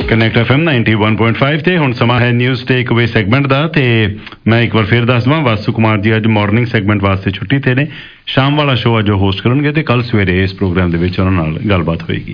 Connect FM 91.5 ਤੇ ਹੁਣ ਸਮਾਂ ਹੈ ਨਿਊਜ਼ ਟੇਕ ਅਵੇ ਸੈਗਮੈਂਟ ਦਾ ਤੇ ਮੈਂ ਇੱਕ ਵਾਰ ਫਿਰ ਦੱਸ ਦਵਾਂ ਵਾਸੂ ਕੁਮਾਰ ਜੀ ਅੱਜ ਮਾਰਨਿੰਗ ਸੈਗਮੈਂਟ ਵਾਸਤੇ ਛੁੱਟੀ ਤੇ ਨੇ ਸ਼ਾਮ ਵਾਲਾ ਸ਼ੋਅ ਅੱਜ ਹੋਸਟ ਕਰਨਗੇ ਤੇ ਕੱਲ ਸਵੇਰੇ ਇਸ ਪ੍ਰੋਗਰਾਮ ਦੇ ਵਿੱਚ ਉਹਨਾਂ ਨਾਲ ਗੱਲਬਾਤ ਹੋਏਗੀ।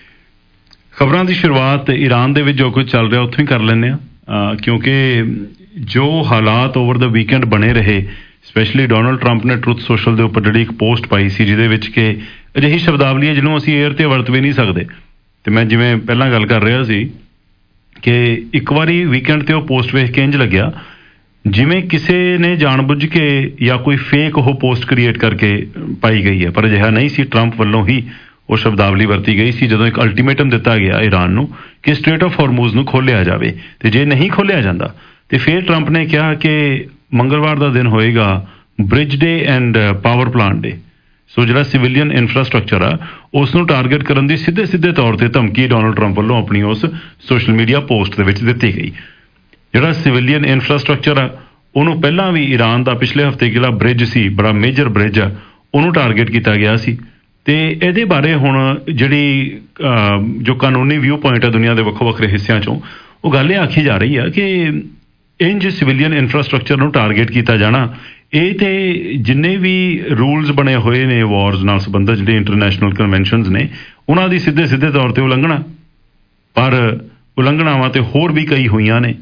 ਖਬਰਾਂ ਦੀ ਸ਼ੁਰੂਆਤ ਈਰਾਨ ਦੇ ਵਿੱਚ ਜੋ ਕੁਝ ਚੱਲ ਰਿਹਾ ਉੱਥੋਂ ਹੀ ਕਰ ਲੈਂਦੇ ਹਾਂ ਕਿਉਂਕਿ ਜੋ ਹਾਲਾਤ ਓਵਰ ਦਾ ਵੀਕਐਂਡ ਬਣੇ ਰਹੇ ਸਪੈਸ਼ਲੀ ਡੋਨਲਡ ਟਰੰਪ ਨੇ ਟਰੁੱਥ ਸੋਸ਼ਲ ਦੇ ਉੱਪਰ ਜਿਹੜੀ ਇੱਕ ਪੋਸਟ ਪਾਈ ਸੀ ਜਿਹਦੇ ਵਿੱਚ ਕਿ ਅਜਿਹੀ ਸ਼ਬਦਾਵਲੀ ਹੈ ਜਿਹਨੂੰ ਅਸੀਂ ਏਅਰ ਤੇ ਵਰਤ ਵੀ ਨਹੀਂ ਸਕਦੇ ਤੇ ਮੈਂ ਜਿਵੇਂ ਪਹਿਲਾਂ ਗੱਲ ਕਰ ਰਿਹਾ ਸੀ ਕਿ ਇੱਕ ਵਾਰੀ ਵੀਕਐਂਡ ਤੇ ਉਹ ਪੋਸਟ ਵੇਖ ਕੇ ਇੰਝ ਲੱਗਿਆ ਜਿਵੇਂ ਕਿਸੇ ਨੇ ਜਾਣਬੁੱਝ ਕੇ ਜਾਂ ਕੋਈ ਫੇਕ ਉਹ ਪੋਸਟ ਕ੍ਰੀਏਟ ਕਰਕੇ ਪਾਈ ਗਈ ਹੈ ਪਰ ਅਜਿਹਾ ਨਹੀਂ ਸੀ। ਟਰੰਪ ਵੱਲੋਂ ਹੀ ਉਹ ਸ਼ਬਦਾਵਲੀ ਵਰਤੀ ਗਈ ਸੀ ਜਦੋਂ ਇੱਕ ਅਲਟੀਮੇਟਮ ਦਿੱਤਾ ਗਿਆ ਈਰਾਨ ਨੂੰ ਕਿ ਸਟ੍ਰੇਟ ਆਫ ਹਾਰਮੂਜ਼ ਨੂੰ ਖੋਲ੍ਹਿਆ ਜਾਵੇ ਤੇ ਜੇ ਨਹੀਂ ਖੋਲ੍ਹਿਆ ਜਾਂਦਾ ਤੇ ਫਿਰ ਟਰੰਪ ਨੇ ਕਿਹਾ ਕਿ ਮੰਗਲਵਾਰ ਦਾ ਦਿਨ ਹੋਏਗਾ bridge day and power plant day. So ਜਿਹੜਾ ਸਿਵਿਲੀਅਨ ਇਨਫਰਾਸਟ੍ਰਕਚਰ ਆ ਉਸ ਨੂੰ ਟਾਰਗੇਟ ਕਰਨ ਦੀ ਸਿੱਧੇ ਤੌਰ ਤੇ ਧਮਕੀ ਡੋਨਲਡ ਟਰੰਪ ਵੱਲੋਂ ਆਪਣੀ ਉਸ ਸੋਸ਼ਲ ਮੀਡੀਆ ਪੋਸਟ ਦੇ ਵਿੱਚ ਦਿੱਤੀ ਗਈ। ਜਿਹੜਾ ਸਿਵਿਲੀਅਨ ਇਨਫਰਾਸਟ੍ਰਕਚਰ ਆ ਉਹਨੂੰ ਪਹਿਲਾਂ ਵੀ ਈਰਾਨ ਦਾ ਪਿਛਲੇ ਹਫ਼ਤੇ ਜਿਹੜਾ ਬ੍ਰਿਜ ਸੀ ਬੜਾ ਮੇਜਰ ਬ੍ਰਿਜ ਆ ਉਹਨੂੰ ਟਾਰਗੇਟ ਕੀਤਾ ਗਿਆ ਸੀ ਤੇ ਇਹਦੇ ਬਾਰੇ ਹੁਣ ਜਿਹੜੀ ਜੋ ਕਾਨੂੰਨੀ ਵਿਊ ਪੁਆਇੰਟ ਆ ਦੁਨੀਆ ਦੇ ਵੱਖੋ ਵੱਖਰੇ ਹਿੱਸਿਆਂ ਚੋਂ ਉਹ ਗੱਲ ਇਹ ਆਖੀ ਜਾ ਰਹੀ ਆ ਕਿ ਇੰਜ ਸਿਵਿਲੀਅਨ ਇਨਫਰਾਸਟ੍ਰਕਚਰ ਨੂੰ ਟਾਰਗੇਟ ਕੀਤਾ ਜਾਣਾ ਇਹ ਤੇ ਜਿੰਨੇ ਵੀ ਰੂਲਸ ਬਣੇ ਹੋਏ ਨੇ ਵਾਰਸ ਨਾਲ ਸੰਬੰਧਿਤ ਜਿਹੜੇ ਇੰਟਰਨੈਸ਼ਨਲ ਕਨਵੈਨਸ਼ਨਸ ਨੇ ਉਹਨਾਂ ਦੀ ਸਿੱਧੇ ਤੌਰ ਤੇ ਉਲੰਘਣਾ ਪਰ ਉਲੰਘਣਾਵਾਂ ਤੇ ਹੋਰ ਵੀ ਕਈ ਹੋਈਆਂ ਨੇ।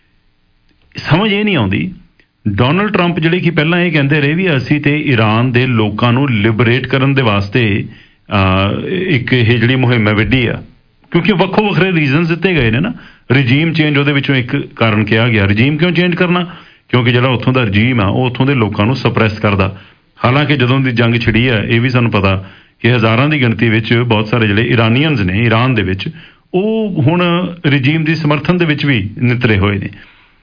ਸਮਝ ਇਹ ਨਹੀਂ ਆਉਂਦੀ ਡੋਨਲਡ ਟਰੰਪ ਜਿਹੜੇ ਕਿ ਪਹਿਲਾਂ ਇਹ ਕਹਿੰਦੇ ਰਹੇ ਵੀ ਅਸੀਂ ਤੇ ਈਰਾਨ ਦੇ ਲੋਕਾਂ ਨੂੰ ਲਿਬਰੇਟ ਕਰਨ ਦੇ ਵਾਸਤੇ ਇੱਕ ਇਹ ਜਿਹੜੀ ਮੁਹਿੰਮ ਹੈ ਵਿੱਢੀ ਆ ਕਿਉਂਕਿ ਵੱਖੋ ਵੱਖਰੇ ਰੀਜ਼ਨਸ ਦਿੱਤੇ ਗਏ ਨੇ ਨਾ। ਰਜੀਮ ਚੇਂਜ ਉਹਦੇ ਵਿੱਚੋਂ ਇੱਕ ਕਾਰਨ ਕਿਹਾ ਗਿਆ। ਰਜੀਮ ਕਿਉਂ ਚੇਂਜ ਕਰਨਾ ਕਿਉਂਕਿ ਜਿਹੜਾ ਉੱਥੋਂ ਦਾ ਰਜੀਮ ਆ ਉਹ ਉੱਥੋਂ ਦੇ ਲੋਕਾਂ ਨੂੰ ਸਪਰੈਸ ਕਰਦਾ। ਹਾਲਾਂਕਿ ਜਦੋਂ ਦੀ ਜੰਗ ਛਿੜੀ ਹੈ ਇਹ ਵੀ ਸਾਨੂੰ ਪਤਾ ਕਿ ਹਜ਼ਾਰਾਂ ਦੀ ਗਿਣਤੀ ਵਿੱਚ ਬਹੁਤ ਸਾਰੇ ਜਿਹੜੇ ਇਰਾਨੀਅਨਸ ਨੇ ਈਰਾਨ ਦੇ ਵਿੱਚ ਉਹ ਹੁਣ ਰਜੀਮ ਦੀ ਸਮਰਥਨ ਦੇ ਵਿੱਚ ਵੀ ਨਿਤਰੇ ਹੋਏ ਨੇ।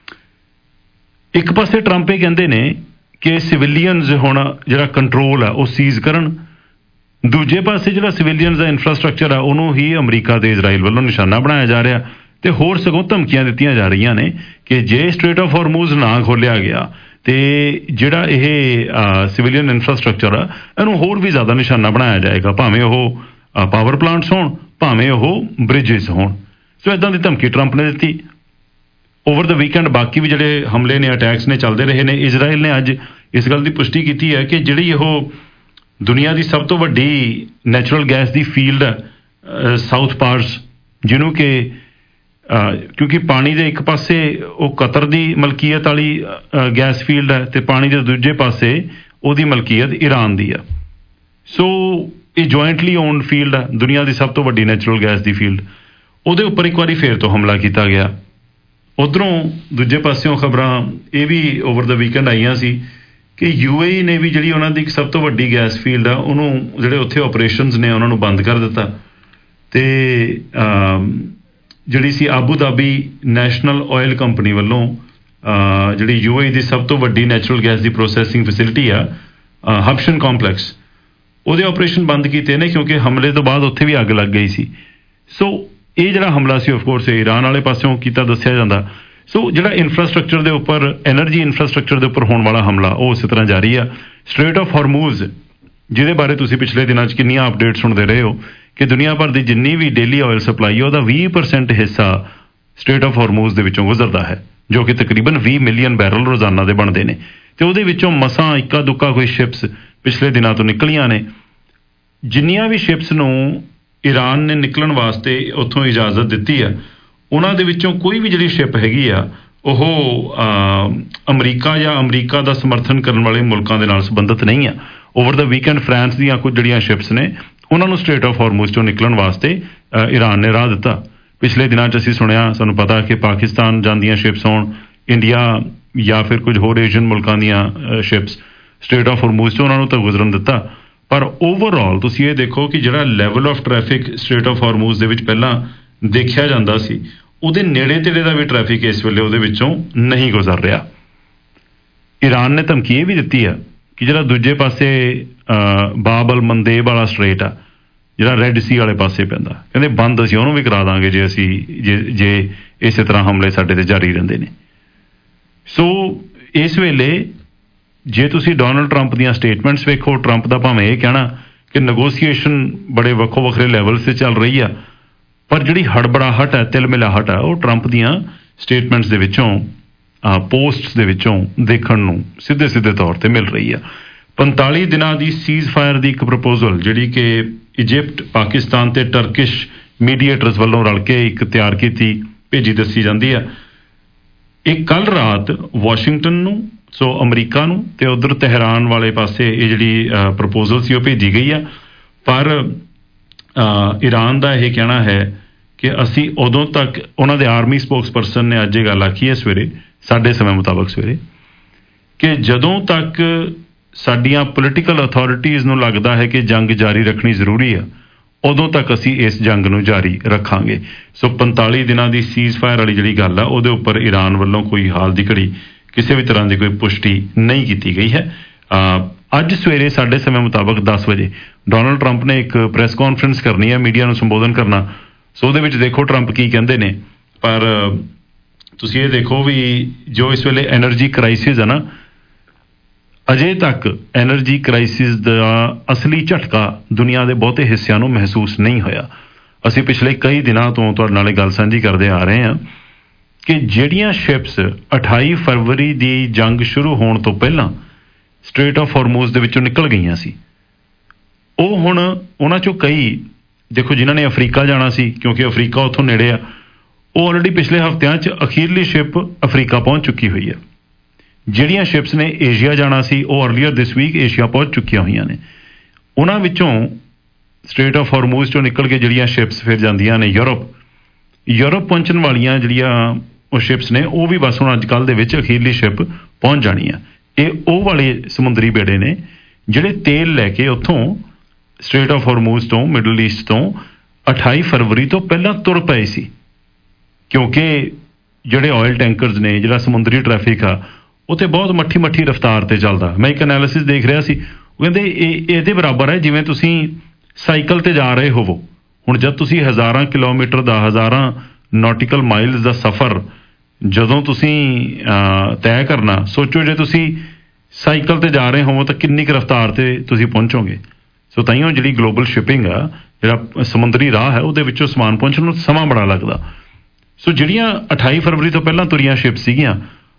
ਇੱਕ ਪਾਸੇ ਟਰੰਪ ਇਹ ਕਹਿੰਦੇ ਨੇ ਕਿ ਸਿਵਿਲੀਅਨਸ ਹੁਣ ਜਿਹੜਾ ਕੰਟਰੋਲ ਆ ਉਹ ਸੀਜ਼ ਕਰਨ ਦੂਜੇ ਪਾਸੇ ਜਿਹੜਾ ਸਿਵਿਲੀਅਨਸ ਦਾ ਇਨਫਰਾਸਟ੍ਰਕਚਰ ਆ ਉਹਨੂੰ ਹੀ ਅਮਰੀਕਾ ਤੇ ਇਜ਼ਰਾਈਲ ਵੱਲੋਂ ਨਿਸ਼ਾਨਾ ਬਣਾਇਆ ਜਾ ਰਿਹਾ ਤੇ ਹੋਰ ਸਗੋਂ ਧਮਕੀਆਂ ਦਿੱਤੀਆਂ ਜਾ ਰਹੀਆਂ ਨੇ ਕਿ ਜੇ ਸਟ੍ਰੇਟ ਆਫ ਹਾਰਮੂਜ਼ ਨਾ ਖੋਲ੍ਹਿਆ ਗਿਆ ਤੇ ਜਿਹੜਾ ਇਹ ਸਿਵਿਲੀਅਨ ਇਨਫਰਾਸਟ੍ਰਕਚਰ ਆ ਇਹਨੂੰ ਹੋਰ ਵੀ ਜ਼ਿਆਦਾ ਨਿਸ਼ਾਨਾ ਬਣਾਇਆ ਜਾਏਗਾ ਭਾਵੇਂ ਉਹ ਪਾਵਰ ਪਲਾਂਟਸ ਹੋਣ ਭਾਵੇਂ ਉਹ ਬ੍ਰਿਜਿਸ ਹੋਣ। ਸੋ ਇੱਦਾਂ ਦੀ ਧਮਕੀ ਟਰੰਪ ਨੇ ਦਿੱਤੀ। ਓਵਰ ਦਾ ਵੀਕਐਂਡ ਬਾਕੀ ਵੀ ਜਿਹੜੇ ਹਮਲੇ ਨੇ ਅਟੈਕਸ ਨੇ ਚੱਲਦੇ ਰਹੇ ਨੇ। ਇਜ਼ਰਾਈਲ ਨੇ ਅੱਜ ਇਸ ਗੱਲ ਦੀ ਪੁਸ਼ਟੀ ਕੀਤੀ ਹੈ ਕਿ ਜਿਹੜੀ ਉਹ ਦੁਨੀਆ ਦੀ ਸਭ ਤੋਂ ਵੱਡੀ ਨੈਚੁਰਲ ਗੈਸ ਦੀ ਫੀਲਡ ਹੈ ਸਾਊਥ ਪਾਰਸ ਜਿਹਨੂੰ ਕਿ ਕਿਉਂਕਿ ਪਾਣੀ ਦੇ ਇੱਕ ਪਾਸੇ ਉਹ ਕਤਰ ਦੀ ਮਲਕੀਅਤ ਵਾਲੀ ਗੈਸ ਫੀਲਡ ਹੈ ਤੇ ਪਾਣੀ ਦੇ ਦੂਜੇ ਪਾਸੇ ਉਹਦੀ ਮਲਕੀਅਤ ਈਰਾਨ ਦੀ ਆ। ਸੋ ਇਹ ਜੁਆਇੰਟਲੀ ਓਨਡ ਫੀਲਡ ਆ ਦੁਨੀਆ ਦੀ ਸਭ ਤੋਂ ਵੱਡੀ ਨੈਚੁਰਲ ਗੈਸ ਦੀ ਫੀਲਡ। ਉਹਦੇ ਉੱਪਰ ਇੱਕ ਵਾਰੀ ਫੇਰ ਤੋਂ ਹਮਲਾ ਕੀਤਾ ਗਿਆ। ਉੱਧਰੋਂ ਦੂਜੇ ਪਾਸਿਓਂ ਖਬਰਾਂ ਇਹ ਵੀ ਓਵਰ ਦਾ ਵੀਕਐਂਡ ਆਈਆਂ ਸੀ ਕਿ UAE ਨੇ ਵੀ ਜਿਹੜੀ ਉਹਨਾਂ ਦੀ ਇੱਕ ਸਭ ਤੋਂ ਵੱਡੀ ਗੈਸ ਫੀਲਡ ਆ ਉਹਨੂੰ ਜਿਹੜੇ ਉੱਥੇ ਆਪਰੇਸ਼ਨਸ ਨੇ ਉਹਨਾਂ ਨੂੰ ਬੰਦ ਕਰ ਦਿੱਤਾ ਤੇ ਜਿਹੜੀ ਸੀ Abu Dhabi National Oil Company ਵੱਲੋਂ ਜਿਹੜੀ UAE ਦੀ ਸਭ ਤੋਂ ਵੱਡੀ ਨੈਚੁਰਲ ਗੈਸ ਦੀ ਪ੍ਰੋਸੈਸਿੰਗ ਫੈਸਿਲਿਟੀ ਆ ਹਬਸ਼ਨ ਕੰਪਲੈਕਸ ਉਹਦੇ ਆਪਰੇਸ਼ਨ ਬੰਦ ਕੀਤੇ ਨੇ ਕਿਉਂਕਿ ਹਮਲੇ ਤੋਂ ਬਾਅਦ ਉੱਥੇ ਵੀ ਅੱਗ ਲੱਗ ਗਈ ਸੀ। ਸੋ ਇਹ ਜਿਹੜਾ ਹਮਲਾ ਸੀ ਆਫ ਕੋਰਸ ਈਰਾਨ ਵਾਲੇ ਪਾਸਿਓਂ ਕੀਤਾ ਦੱਸਿਆ ਜਾਂਦਾ। ਸੋ ਜਿਹੜਾ ਇਨਫਰਾਸਟ੍ਰਕਚਰ ਦੇ ਉੱਪਰ ਐਨਰਜੀ ਇਨਫਰਾਸਟ੍ਰਕਚਰ ਦੇ ਉੱਪਰ ਹੋਣ ਵਾਲਾ ਹਮਲਾ ਉਹ ਉਸੇ ਤਰ੍ਹਾਂ ਜਾਰੀ ਆ। ਸਟ੍ਰੇਟ ਆਫ ਹਾਰਮੂਜ਼ ਜਿਹਦੇ ਬਾਰੇ ਤੁਸੀਂ ਪਿਛਲੇ ਦਿਨਾਂ 'ਚ ਕਿੰਨੀਆਂ ਅਪਡੇਟ ਸੁਣਦੇ ਰਹੇ ਹੋ ਕਿ ਦੁਨੀਆ ਭਰ ਦੀ ਜਿੰਨੀ ਵੀ ਡੇਲੀ ਆਇਲ ਸਪਲਾਈ ਉਹਦਾ 20% ਹਿੱਸਾ ਸਟ੍ਰੇਟ ਆਫ ਹਾਰਮੂਜ਼ ਦੇ ਵਿੱਚੋਂ ਗੁਜ਼ਰਦਾ ਹੈ ਜੋ ਕਿ ਤਕਰੀਬਨ 20 ਮਿਲੀਅਨ ਬੈਰਲ ਰੋਜ਼ਾਨਾ ਦੇ ਬਣਦੇ ਨੇ ਤੇ ਉਹਦੇ ਵਿੱਚੋਂ ਮਸਾਂ ਇੱਕਾ ਦੁੱਕਾ ਕੋਈ ਸ਼ਿਪਸ ਪਿਛਲੇ ਦਿਨਾਂ ਤੋਂ ਨਿਕਲੀਆਂ ਨੇ। ਜਿੰਨੀਆਂ ਵੀ ਸ਼ਿਪਸ ਨੂੰ ਈਰਾਨ ਨੇ ਨਿਕਲਣ ਵਾਸਤੇ ਉੱਥੋਂ ਇਜਾਜ਼ਤ ਦਿੱਤੀ ਆ ਉਹਨਾਂ ਦੇ ਵਿੱਚੋਂ ਕੋਈ ਵੀ ਜਿਹੜੀ ਸ਼ਿਪ ਹੈਗੀ ਆ ਉਹ ਅਮਰੀਕਾ ਜਾਂ ਅਮਰੀਕਾ ਦਾ ਸਮਰਥਨ ਕਰਨ ਵਾਲੇ ਮੁਲਕਾਂ ਦੇ ਨਾਲ ਸੰਬੰਧਿਤ ਨਹੀਂ ਆ। ਓਵਰ ਦਾ ਵੀਕਐਂਡ ਫਰਾਂਸ ਦੀਆਂ ਕੁਝ ਜਿਹੜੀਆਂ ਸ਼ਿਪਸ ਨੇ ਉਹਨਾਂ ਨੂੰ ਸਟ੍ਰੇਟ ਆਫ ਹਾਰਮੂਜ਼ ਚੋਂ ਨਿਕਲਣ ਵਾਸਤੇ ਈਰਾਨ ਨੇ ਰਾਹ ਦਿੱਤਾ। ਪਿਛਲੇ ਦਿਨਾਂ 'ਚ ਅਸੀਂ ਸੁਣਿਆ ਸਾਨੂੰ ਪਤਾ ਕਿ ਪਾਕਿਸਤਾਨ ਜਾਂਦੀਆਂ ਸ਼ਿਪਸ ਹੋਣ ਇੰਡੀਆ ਜਾਂ ਫਿਰ ਕੁਝ ਹੋਰ ਏਸ਼ੀਅਨ ਮੁਲਕਾਂ ਦੀਆਂ ਸ਼ਿਪਸ ਸਟ੍ਰੇਟ ਆਫ ਹਾਰਮੂਜ਼ ਚੋਂ ਉਹਨਾਂ ਨੂੰ ਤਾਂ ਗੁਜ਼ਰਨ ਦਿੱਤਾ ਪਰ ਓਵਰਆਲ ਤੁਸੀਂ ਇਹ ਦੇਖੋ ਕਿ ਜਿਹੜਾ level of traffic strait of Hormuz ਦੇ ਵਿੱਚ ਪਹਿਲਾਂ ਦੇਖਿਆ ਜਾਂਦਾ ਸੀ ਉਹਦੇ ਨੇੜੇ ਤੇੜੇ ਦਾ ਵੀ ਟ੍ਰੈਫਿਕ ਇਸ ਵੇਲੇ ਉਹਦੇ ਵਿੱਚੋਂ ਨਹੀਂ ਗੁਜ਼ਰ ਰਿਹਾ। ਈਰਾਨ ਨੇ ਧਮਕੀ ਇਹ ਵੀ ਦਿੱਤੀ ਆ ਕਿ ਜਿਹੜਾ ਦੂਜੇ ਪਾਸੇ ਬਾਬ ਅਲ ਮੰਦੇਬ ਵਾਲਾ ਸਟ੍ਰੇਟ ਆ ਜਿਹੜਾ ਰੈੱਡ ਸੀ ਵਾਲੇ ਪਾਸੇ ਪੈਂਦਾ ਕਹਿੰਦੇ ਬੰਦ ਅਸੀਂ ਉਹਨੂੰ ਵੀ ਕਰਾ ਦਾਂਗੇ ਜੇ ਅਸੀਂ ਜੇ ਇਸੇ ਤਰ੍ਹਾਂ ਹਮਲੇ ਸਾਡੇ ਤੇ ਜਾਰੀ ਰਹਿੰਦੇ ਨੇ। ਸੋ ਇਸ ਵੇਲੇ ਜੇ ਤੁਸੀਂ ਡੋਨਲਡ ਟਰੰਪ ਦੀਆਂ ਸਟੇਟਮੈਂਟਸ ਵੇਖੋ ਟਰੰਪ ਦਾ ਭਾਵੇਂ ਇਹ ਕਹਿਣਾ ਕਿ ਨੈਗੋਸੀਏਸ਼ਨ ਬੜੇ ਵੱਖੋ ਵੱਖਰੇ ਲੈਵਲ 'ਤੇ ਚੱਲ ਰਹੀ ਆ ਪਰ ਜਿਹੜੀ ਹੜਬੜਾਹਟ ਹੈ, ਤਿਲ ਮਿਲਾਹਟ ਹੈ, ਉਹ ਟਰੰਪ ਦੀਆਂ ਸਟੇਟਮੈਂਟਸ ਦੇ ਵਿੱਚੋਂ, ਪੋਸਟਸ ਦੇ ਵਿੱਚੋਂ ਦੇਖਣ ਨੂੰ ਸਿੱਧੇ ਤੌਰ ਤੇ ਮਿਲ ਰਹੀ ਆ। 45 ਦਿਨਾਂ ਦੀ ਸੀਜ਼ ਫਾਇਰ ਦੀ ਇੱਕ ਪ੍ਰਪੋਜ਼ਲ ਜਿਹੜੀ ਕਿ ਇਜਿਪਟ, ਪਾਕਿਸਤਾਨ ਤੇ ਟਰਕਿਸ਼ ਮੀਡੀਏਟਰਸ ਵੱਲੋਂ ਰਲ ਕੇ ਇੱਕ ਤਿਆਰ ਕੀਤੀ, ਭੇਜੀ ਦੱਸੀ ਜਾਂਦੀ ਆ। ਇਹ ਕੱਲ ਰਾਤ ਵਾਸ਼ਿੰਗਟਨ ਨੂੰ, ਸੋ ਅਮਰੀਕਾ ਨੂੰ, ਤੇ ਉਧਰ ਤਹਿਰਾਨ ਵਾਲੇ ਪਾਸੇ ਇਹ ਜਿਹੜੀ ਪ੍ਰਪੋਜ਼ਲ ਸੀ ਉਹ ਭੇਜੀ ਗਈ ਆ। ਪਰ ਈਰਾਨ ਦਾ ਇਹ ਕਹਿਣਾ ਹੈ ਕਿ ਅਸੀਂ ਉਦੋਂ ਤੱਕ, ਉਹਨਾਂ ਦੇ ਆਰਮੀ ਸਪੋਕਸਪਰਸਨ ਨੇ ਅੱਜ ਇਹ ਗੱਲ ਆਖੀ ਹੈ ਸਵੇਰੇ, ਸਾਡੇ ਸਮੇਂ ਮੁਤਾਬਕ ਸਵੇਰੇ, ਕਿ ਜਦੋਂ ਤੱਕ ਸਾਡੀਆਂ ਪੋਲੀਟੀਕਲ ਅਥਾਰਟੀਜ਼ ਨੂੰ ਲੱਗਦਾ ਹੈ ਕਿ ਜੰਗ ਜਾਰੀ ਰੱਖਣੀ ਜ਼ਰੂਰੀ ਆ, ਉਦੋਂ ਤੱਕ ਅਸੀਂ ਇਸ ਜੰਗ ਨੂੰ ਜਾਰੀ ਰੱਖਾਂਗੇ। ਸੋ 45 ਦਿਨਾਂ ਦੀ ਸੀਜ਼ ਫਾਇਰ ਵਾਲੀ ਜਿਹੜੀ ਗੱਲ ਆ, ਉਹਦੇ ਉੱਪਰ ਈਰਾਨ ਵੱਲੋਂ ਕੋਈ ਹਾਲ ਦੀ ਘੜੀ ਕਿਸੇ ਵੀ ਤਰ੍ਹਾਂ ਦੀ ਕੋਈ ਪੁਸ਼ਟੀ ਨਹੀਂ ਕੀਤੀ ਗਈ ਹੈ। ਅੱਜ ਸਵੇਰੇ ਸਾਡੇ ਸਮੇਂ ਮੁਤਾਬਕ 10 ਵਜੇ ਡੋਨਲਡ ਟਰੰਪ ਨੇ ਇੱਕ ਪ੍ਰੈਸ ਕਾਨਫਰੰਸ ਕਰਨੀ ਹੈ, ਮੀਡੀਆ ਨੂੰ ਸੰਬੋਧਨ ਕਰਨਾ। ਸੋ ਉਹਦੇ ਵਿੱਚ ਦੇਖੋ ਟਰੰਪ ਕੀ ਕਹਿੰਦੇ ਨੇ। ਪਰ ਤੁਸੀਂ ਇਹ ਦੇਖੋ ਵੀ ਜੋ ਇਸ ਵੇਲੇ ਐਨਰਜੀ ਕ੍ਰਾਈਸਿਸ ਹੈ ਨਾ, ਅਜੇ ਤੱਕ ਐਨਰਜੀ ਕ੍ਰਾਈਸਿਸ ਦਾ ਅਸਲੀ ਝਟਕਾ ਦੁਨੀਆ ਦੇ ਬਹੁਤੇ ਹਿੱਸਿਆਂ ਨੂੰ ਮਹਿਸੂਸ ਨਹੀਂ ਹੋਇਆ। ਅਸੀਂ ਪਿਛਲੇ ਕਈ ਦਿਨਾਂ ਤੋਂ ਤੁਹਾਡੇ ਨਾਲ ਇਹ ਗੱਲ ਸਾਂਝੀ ਕਰਦੇ ਆ ਰਹੇ ਹਾਂ ਕਿ ਜਿਹੜੀਆਂ ਸ਼ਿਪਸ 28 ਫਰਵਰੀ ਦੀ ਜੰਗ ਸ਼ੁਰੂ ਹੋਣ ਤੋਂ ਪਹਿਲਾਂ ਸਟ੍ਰੇਟ ਆਫ ਹਾਰਮੂਜ਼ ਦੇ ਵਿੱਚੋਂ ਨਿਕਲ ਗਈਆਂ ਸੀ, ਉਹ ਹੁਣ ਉਹਨਾਂ ਚੋਂ ਕਈ, ਦੇਖੋ ਜਿਨ੍ਹਾਂ ਨੇ ਅਫਰੀਕਾ ਜਾਣਾ ਸੀ, ਕਿਉਂਕਿ ਅਫਰੀਕਾ ਉੱਥੋਂ ਨੇੜੇ ਆ, ਉਹ ਆਲਰੇਡੀ ਪਿਛਲੇ ਹਫ਼ਤਿਆਂ 'ਚ ਅਖੀਰਲੀ ਸ਼ਿਪ ਅਫਰੀਕਾ ਪਹੁੰਚ ਚੁੱਕੀ ਹੋਈ ਹੈ। ਜਿਹੜੀਆਂ ਸ਼ਿਪਸ ਨੇ ਏਸ਼ੀਆ ਜਾਣਾ ਸੀ, ਉਹ ਅਰਲੀਅਰ ਦਿਸ ਵੀਕ ਏਸ਼ੀਆ ਪਹੁੰਚ ਚੁੱਕੀਆਂ ਹੋਈਆਂ ਨੇ। ਉਹਨਾਂ ਵਿੱਚੋਂ ਸਟ੍ਰੇਟ ਆਫ ਹਾਰਮੂਜ਼ ਚੋਂ ਨਿਕਲ ਕੇ ਜਿਹੜੀਆਂ ਸ਼ਿਪਸ ਫਿਰ ਜਾਂਦੀਆਂ ਨੇ ਯੂਰਪ ਪਹੁੰਚਣ ਵਾਲੀਆਂ ਜਿਹੜੀਆਂ ਉਹ ਸ਼ਿਪਸ ਨੇ, ਉਹ ਵੀ ਬਸ ਹੁਣ ਅੱਜ ਕੱਲ੍ਹ ਦੇ ਵਿੱਚ ਅਖੀਰਲੀ ਸ਼ਿਪ ਪਹੁੰਚ ਜਾਣੀ ਆ। ਇਹ ਉਹ ਵਾਲੇ ਸਮੁੰਦਰੀ ਬੇੜੇ ਨੇ ਜਿਹੜੇ ਤੇਲ ਲੈ ਕੇ ਉੱਥੋਂ ਸਟ੍ਰੇਟ ਆਫ ਹਾਰਮੂਜ਼ ਤੋਂ, ਮਿਡਲ ਈਸਟ ਤੋਂ 28 ਫਰਵਰੀ ਤੋਂ ਪਹਿਲਾਂ ਤੁਰ ਪਏ ਸੀ, ਕਿਉਂਕਿ ਜਿਹੜੇ ਆਇਲ ਟੈਂਕਰਸ ਨੇ, ਜਿਹੜਾ ਸਮੁੰਦਰੀ ਟ੍ਰੈਫਿਕ ਆ, ਉਹ ਤੇ ਬਹੁਤ ਮੱਠੀ ਰਫ਼ਤਾਰ ਤੇ ਚੱਲਦਾ। ਮੈਂ ਇੱਕ ਐਨਾਲਿਸਿਸ ਦੇਖ ਰਿਹਾ ਸੀ, ਉਹ ਕਹਿੰਦੇ ਇਹਦੇ ਬਰਾਬਰ ਹੈ ਜਿਵੇਂ ਤੁਸੀਂ ਸਾਈਕਲ ਤੇ ਜਾ ਰਹੇ ਹੋਵੋ। ਹੁਣ ਜਦ ਤੁਸੀਂ ਹਜ਼ਾਰਾਂ ਕਿਲੋਮੀਟਰ ਦਾ, ਹਜ਼ਾਰਾਂ ਨੌਟੀਕਲ ਮਾਈਲਸ ਦਾ ਸਫ਼ਰ ਜਦੋਂ ਤੁਸੀਂ ਤੈਅ ਕਰਨਾ, ਸੋਚੋ ਜੇ ਤੁਸੀਂ ਸਾਈਕਲ ਤੇ ਜਾ ਰਹੇ ਹੋਵੋ ਤਾਂ ਕਿੰਨੀ ਕੁ ਰਫ਼ਤਾਰ ਤੇ ਤੁਸੀਂ ਪਹੁੰਚੋਗੇ। ਸੋ ਤਾਈਓ ਜਿਹੜੀ ਗਲੋਬਲ ਸ਼ਿਪਿੰਗ ਆ, ਜਿਹੜਾ ਸਮੁੰਦਰੀ ਰਾਹ ਹੈ, ਉਹਦੇ ਵਿੱਚੋਂ ਸਮਾਨ ਪਹੁੰਚਣ ਨੂੰ ਸਮਾਂ ਬੜਾ ਲੱਗਦਾ। ਸੋ ਜਿਹੜੀਆਂ 28 ਫਰਵਰੀ ਤੋਂ ਪਹਿਲਾਂ ਤੁਰੀਆਂ ਸ਼ਿਪ ਸੀਗੀਆਂ,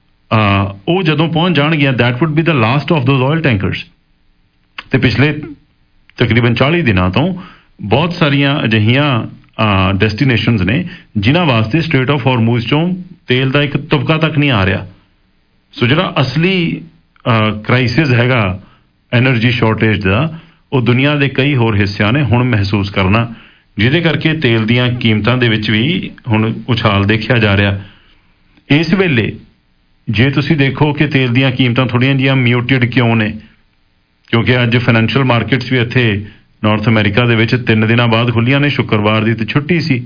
ਉਹ ਜਦੋਂ ਪਹੁੰਚ ਜਾਣਗੀਆਂ, that would be the last of those oil tankers. ਤੇ ਪਿਛਲੇ ਤਕਰੀਬਨ 40 ਦਿਨਾਂ ਤੋਂ ਬਹੁਤ ਸਾਰੀਆਂ ਅਜਿਹੀਆਂ ਡੈਸਟੀਨੇਸ਼ਨਸ ਨੇ ਜਿਨ੍ਹਾਂ ਵਾਸਤੇ ਸਟ੍ਰੇਟ ਆਫ ਹਾਰਮੂਜ਼ ਚੋਂ ਤੇਲ ਦਾ ਇੱਕ ਤੁਪਕਾ ਤੱਕ ਨਹੀਂ ਆ ਰਿਹਾ। ਸੋ ਜਿਹੜਾ ਅਸਲੀ ਕ੍ਰਾਈਸਿਸ ਹੈਗਾ ਐਨਰਜੀ ਸ਼ਾਰਟੇਜ ਦਾ, ਉਹ ਦੁਨੀਆ ਦੇ ਕਈ ਹੋਰ ਹਿੱਸਿਆਂ ਨੇ ਹੁਣ ਮਹਿਸੂਸ ਕਰਨਾ, ਜਿਹਦੇ ਕਰਕੇ ਤੇਲ ਦੀਆਂ ਕੀਮਤਾਂ ਦੇ ਵਿੱਚ ਵੀ ਹੁਣ ਉਛਾਲ ਦੇਖਿਆ ਜਾ ਰਿਹਾ। ਇਸ ਵੇਲੇ ਜੇ ਤੁਸੀਂ ਦੇਖੋ ਕਿ ਤੇਲ ਦੀਆਂ ਕੀਮਤਾਂ ਥੋੜ੍ਹੀਆਂ ਜਿਹੀਆਂ ਮਿਊਟਿਡ ਕਿਉਂ ਨੇ, ਕਿਉਂਕਿ ਅੱਜ ਫਾਈਨੈਂਸ਼ੀਅਲ ਮਾਰਕੀਟਸ ਵੀ ਇੱਥੇ ਨਾਰਥ ਅਮਰੀਕਾ ਦੇ ਵਿੱਚ 3 ਦਿਨਾਂ ਬਾਅਦ ਖੁੱਲ੍ਹੀਆਂ ਨੇ। ਸ਼ੁੱਕਰਵਾਰ ਦੀ ਤਾਂ ਛੁੱਟੀ ਸੀ।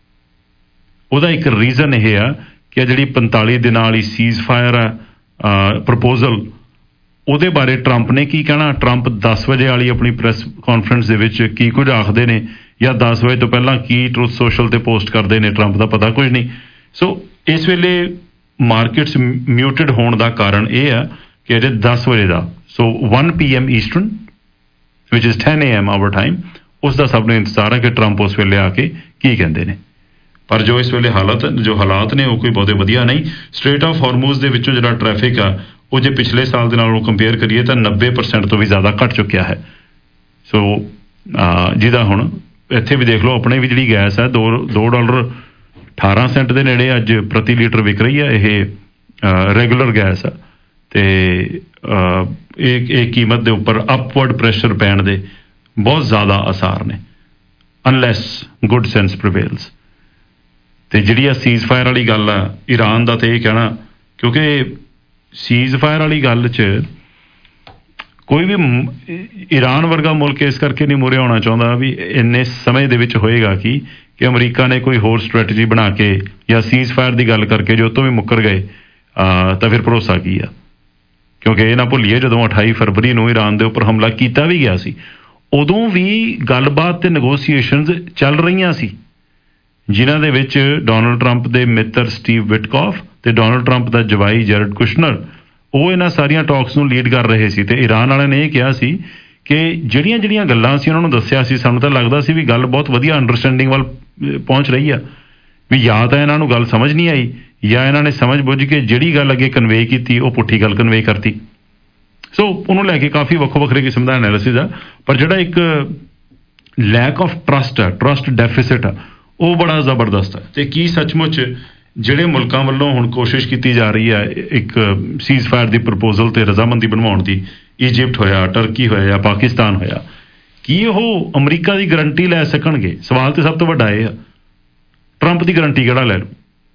ਉਹਦਾ ਇੱਕ ਰੀਜ਼ਨ ਇਹ ਆ ਕਿ ਜਿਹੜੀ 45 ਦਿਨਾਂ ਵਾਲੀ ਸੀਜ਼ ਫਾਇਰ ਆ ਪ੍ਰਪੋਜ਼ਲ, ਉਹਦੇ ਬਾਰੇ ਟਰੰਪ ਨੇ ਕੀ ਕਹਿਣਾ। ਟਰੰਪ 10 ਵਜੇ ਵਾਲੀ ਆਪਣੀ ਪ੍ਰੈਸ ਕਾਨਫਰੰਸ ਦੇ ਵਿੱਚ ਕੀ ਕੁਝ ਆਖਦੇ ਨੇ, ਜਾਂ 10 ਵਜੇ ਤੋਂ ਪਹਿਲਾਂ ਕੀ ਟਰੂਥ ਸੋਸ਼ਲ ਤੇ ਪੋਸਟ ਕਰਦੇ ਨੇ, ਟਰੰਪ ਦਾ ਪਤਾ ਕੁਝ ਨਹੀਂ। ਸੋ ਇਸ ਵੇਲੇ ਮਾਰਕੀਟਸ ਮਿਊਟਿਡ ਹੋਣ ਦਾ ਕਾਰਨ ਇਹ ਆ ਕਿ ਅਜੇ 10 ਵਜੇ ਦਾ, ਸੋ 1 PM ਈਸਟਰਨ ਵਿਚ ਇਜ਼ 10 AM ਆਵਰ ਟਾਈਮ, ਉਸ ਦਾ ਸਭ ਨੂੰ ਇੰਤਜ਼ਾਰ ਹੈ ਕਿ ਟਰੰਪ ਉਸ ਵੇਲੇ ਆ ਕੇ ਕੀ ਕਹਿੰਦੇ ਨੇ। ਪਰ ਜੋ ਇਸ ਵੇਲੇ ਹਾਲਾਤ ਨੇ ਉਹ ਕੋਈ ਬਹੁਤੇ ਵਧੀਆ ਨਹੀਂ। ਸਟ੍ਰੇਟ ਆਫ ਹਾਰਮੂਜ਼ ਦੇ ਵਿੱਚੋਂ ਜਿਹੜਾ ਟ੍ਰੈਫਿਕ ਆ, ਉਹ ਜੇ ਪਿਛਲੇ ਸਾਲ ਦੇ ਨਾਲ ਕੰਪੇਅਰ ਕਰੀਏ ਤਾਂ 90% ਤੋਂ ਵੀ ਜ਼ਿਆਦਾ ਘਟ ਚੁੱਕਿਆ ਹੈ। ਸੋ ਜਿਹਦਾ ਹੁਣ ਇੱਥੇ ਵੀ ਦੇਖ ਲਓ, ਆਪਣੇ ਵੀ ਜਿਹੜੀ ਗੈਸ ਹੈ $2.18 ਦੇ ਨੇੜੇ ਅੱਜ ਪ੍ਰਤੀ ਲੀਟਰ ਵਿਕ ਰਹੀ ਹੈ। ਇਹ ਰੈਗੂਲਰ ਗੈਸ ਆ, ਤੇ ਇਹ ਕੀਮਤ ਦੇ ਉੱਪਰ ਅਪਵਰਡ ਪ੍ਰੈਸ਼ਰ ਪੈਣ ਦੇ ਬਹੁਤ ਜ਼ਿਆਦਾ ਆਸਾਰ ਨੇ, ਅਨਲੈਸ ਗੁੱਡ ਸੈਂਸ ਪ੍ਰੀਵੇਲਸ। ਤੇ ਜਿਹੜੀ ਆ ਸੀਜ਼ ਫਾਇਰ ਵਾਲੀ ਗੱਲ ਆ ਈਰਾਨ ਦਾ, ਤੇ ਇਹ ਕਹਿਣਾ, ਕਿਉਂਕਿ ਸੀਜ਼ ਫਾਇਰ ਵਾਲੀ ਗੱਲ 'ਚ ਕੋਈ ਵੀ ਈਰਾਨ ਵਰਗਾ ਮੁਲਕ ਇਸ ਕਰਕੇ ਨਹੀਂ ਮੂਹਰੇ ਆਉਣਾ ਚਾਹੁੰਦਾ ਵੀ ਇੰਨੇ ਸਮੇਂ ਦੇ ਵਿੱਚ ਹੋਏਗਾ ਕਿ ਅਮਰੀਕਾ ਨੇ ਕੋਈ ਹੋਰ ਸਟ੍ਰੈਟਜੀ ਬਣਾ ਕੇ ਜਾਂ ਸੀਜ਼ ਫਾਇਰ ਦੀ ਗੱਲ ਕਰਕੇ ਜੋ ਤੋਂ ਵੀ ਮੁੱਕਰ ਗਏ, ਤਾਂ ਫਿਰ ਭਰੋਸਾ ਕੀ ਆ। ਕਿਉਂਕਿ ਇਹ ਨਾ ਭੁੱਲੀਏ, ਜਦੋਂ 28 ਫਰਵਰੀ ਨੂੰ ਈਰਾਨ ਦੇ ਉੱਪਰ ਹਮਲਾ ਕੀਤਾ ਵੀ ਗਿਆ ਸੀ, ਉਦੋਂ ਵੀ ਗੱਲਬਾਤ ਤੇ ਨੈਗੋਸੀਏਸ਼ਨਸ ਚੱਲ ਰਹੀਆਂ ਸੀ, ਜਿਨ੍ਹਾਂ ਦੇ ਵਿੱਚ ਡੋਨਲਡ ਟਰੰਪ ਦੇ ਮਿੱਤਰ ਸਟੀਵ ਵਿਟਕੋਫ ਤੇ ਡੋਨਲਡ ਟਰੰਪ ਦਾ ਜਵਾਈ ਜੈਰਡ ਕੁਸ਼ਨਰ, ਉਹ ਇਹਨਾਂ ਸਾਰੀਆਂ ਟਾਕਸ ਨੂੰ ਲੀਡ ਕਰ ਰਹੇ ਸੀ। ਤੇ ਈਰਾਨ ਵਾਲਿਆਂ ਨੇ ਇਹ ਕਿਹਾ ਸੀ ਕਿ ਜਿਹੜੀਆਂ ਗੱਲਾਂ ਅਸੀਂ ਉਹਨਾਂ ਨੂੰ ਦੱਸਿਆ ਸੀ, ਸਾਨੂੰ ਤਾਂ ਲੱਗਦਾ ਸੀ ਵੀ ਗੱਲ ਬਹੁਤ ਵਧੀਆ ਅੰਡਰਸਟੈਂਡਿੰਗ ਵੱਲ ਪਹੁੰਚ ਰਹੀ ਆ, ਵੀ ਜਾਂ ਤਾਂ ਇਹਨਾਂ ਨੂੰ ਗੱਲ ਸਮਝ ਨਹੀਂ ਆਈ ਜਾਂ ਇਹਨਾਂ ਨੇ ਸਮਝ ਬੁੱਝ ਕੇ ਜਿਹੜੀ ਗੱਲ ਅੱਗੇ ਕਨਵੇ ਕੀਤੀ ਉਹ ਪੁੱਠੀ ਗੱਲ ਕਨਵੇ ਕਰਤੀ। ਸੋ ਉਹਨੂੰ ਲੈ ਕੇ ਕਾਫੀ ਵੱਖੋ ਵੱਖਰੇ ਕਿਸਮ ਦਾ ਐਨਾਲਿਸਿਸ ਆ, ਪਰ ਜਿਹੜਾ ਇੱਕ ਲੈਕ ਆਫ ਟਰਸਟ ਆ, ਟਰਸਟ ਡੈਫਿਸਿਟ ਆ, ਉਹ ਬੜਾ ਜ਼ਬਰਦਸਤ ਹੈ। ਤੇ ਕੀ ਸੱਚਮੁੱਚ ਜਿਹੜੇ ਮੁਲਕਾਂ ਵੱਲੋਂ ਹੁਣ ਕੋਸ਼ਿਸ਼ ਕੀਤੀ ਜਾ ਰਹੀ ਹੈ ਇੱਕ ਸੀਜ਼ ਫਾਇਰ ਦੀ ਪ੍ਰਪੋਜ਼ਲ ਤੇ ਰਜ਼ਾਮੰਦੀ ਬਣਵਾਉਣ ਦੀ, ਈਜਿਪਟ ਹੋਇਆ, ਟਰਕੀ ਹੋਇਆ ਜਾਂ ਪਾਕਿਸਤਾਨ ਹੋਇਆ, ਕੀ ਉਹ ਅਮਰੀਕਾ ਦੀ ਗਰੰਟੀ ਲੈ ਸਕਣਗੇ? ਸਵਾਲ ਤੇ ਸਭ ਤੋਂ ਵੱਡਾ ਇਹ ਆ, ਟਰੰਪ ਦੀ ਗਰੰਟੀ ਕਿਹੜਾ ਲੈ ਲੂ?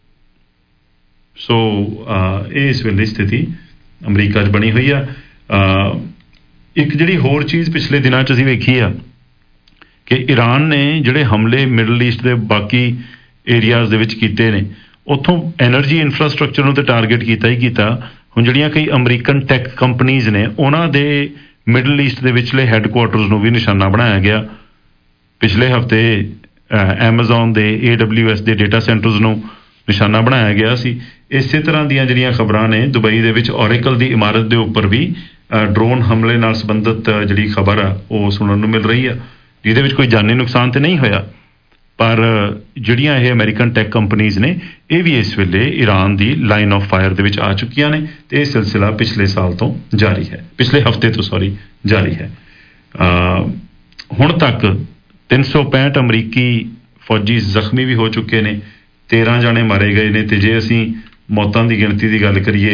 ਸੋ ਇਹ ਇਸ ਵੇਲੇ ਸਥਿਤੀ ਅਮਰੀਕਾ 'ਚ ਬਣੀ ਹੋਈ ਆ। ਇੱਕ ਜਿਹੜੀ ਹੋਰ ਚੀਜ਼ ਪਿਛਲੇ ਦਿਨਾਂ 'ਚ ਅਸੀਂ ਵੇਖੀ ਆ ਕਿ ਈਰਾਨ ਨੇ ਜਿਹੜੇ ਹਮਲੇ ਮਿਡਲ ਈਸਟ ਦੇ ਬਾਕੀ ਏਰੀਆਜ਼ ਦੇ ਵਿੱਚ ਕੀਤੇ ਨੇ, ਉੱਥੋਂ ਐਨਰਜੀ ਇਨਫਰਾਸਟਰਕਚਰ ਨੂੰ ਤਾਂ ਟਾਰਗੇਟ ਕੀਤਾ ਹੀ ਕੀਤਾ। ਹੁਣ ਜਿਹੜੀਆਂ ਕਈ ਅਮਰੀਕਨ ਟੈਕ ਕੰਪਨੀਜ਼ ਨੇ, ਉਹਨਾਂ ਦੇ ਮਿਡਲ ਈਸਟ ਦੇ ਵਿਚਲੇ ਹੈੱਡਕੁਆਟਰਸ ਨੂੰ ਵੀ ਨਿਸ਼ਾਨਾ ਬਣਾਇਆ ਗਿਆ। ਪਿਛਲੇ ਹਫ਼ਤੇ ਐਮਾਜ਼ੋਨ ਦੇ AWS ਦੇ ਡੇਟਾ ਸੈਂਟਰਸ ਨੂੰ ਨਿਸ਼ਾਨਾ ਬਣਾਇਆ ਗਿਆ ਸੀ। ਇਸੇ ਤਰ੍ਹਾਂ ਦੀਆਂ ਜਿਹੜੀਆਂ ਖਬਰਾਂ ਨੇ, ਦੁਬਈ ਦੇ ਵਿੱਚ ਔਰੇਕਲ ਦੀ ਇਮਾਰਤ ਦੇ ਉੱਪਰ ਵੀ ਡਰੋਨ ਹਮਲੇ ਨਾਲ ਸੰਬੰਧਿਤ ਜਿਹੜੀ ਖਬਰ ਆ ਉਹ ਸੁਣਨ ਨੂੰ ਮਿਲ ਰਹੀ ਆ, ਜਿਹਦੇ ਵਿੱਚ ਕੋਈ ਜਾਨੀ ਨੁਕਸਾਨ ਤੇ ਨਹੀਂ ਹੋਇਆ, ਪਰ ਜਿਹੜੀਆਂ ਇਹ ਅਮਰੀਕਨ ਟੈਕ ਕੰਪਨੀਜ਼ ਨੇ ਇਹ ਵੀ ਇਸ ਵੇਲੇ ਈਰਾਨ ਦੀ ਲਾਈਨ ਆਫ ਫਾਇਰ ਦੇ ਵਿੱਚ ਆ ਚੁੱਕੀਆਂ ਨੇ ਤੇ ਇਹ ਸਿਲਸਿਲਾ ਪਿਛਲੇ ਸਾਲ ਤੋਂ ਜਾਰੀ ਹੈ, ਪਿਛਲੇ ਹਫ਼ਤੇ ਤੋਂ ਜਾਰੀ ਹੈ। ਹੁਣ ਤੱਕ 365 ਅਮਰੀਕੀ ਫੌਜੀ ਜ਼ਖਮੀ ਵੀ ਹੋ ਚੁੱਕੇ ਨੇ, 13 ਜਾਣੇ ਮਾਰੇ ਗਏ ਨੇ। ਤੇ ਜੇ ਅਸੀਂ ਮੌਤਾਂ ਦੀ ਗਿਣਤੀ ਦੀ ਗੱਲ ਕਰੀਏ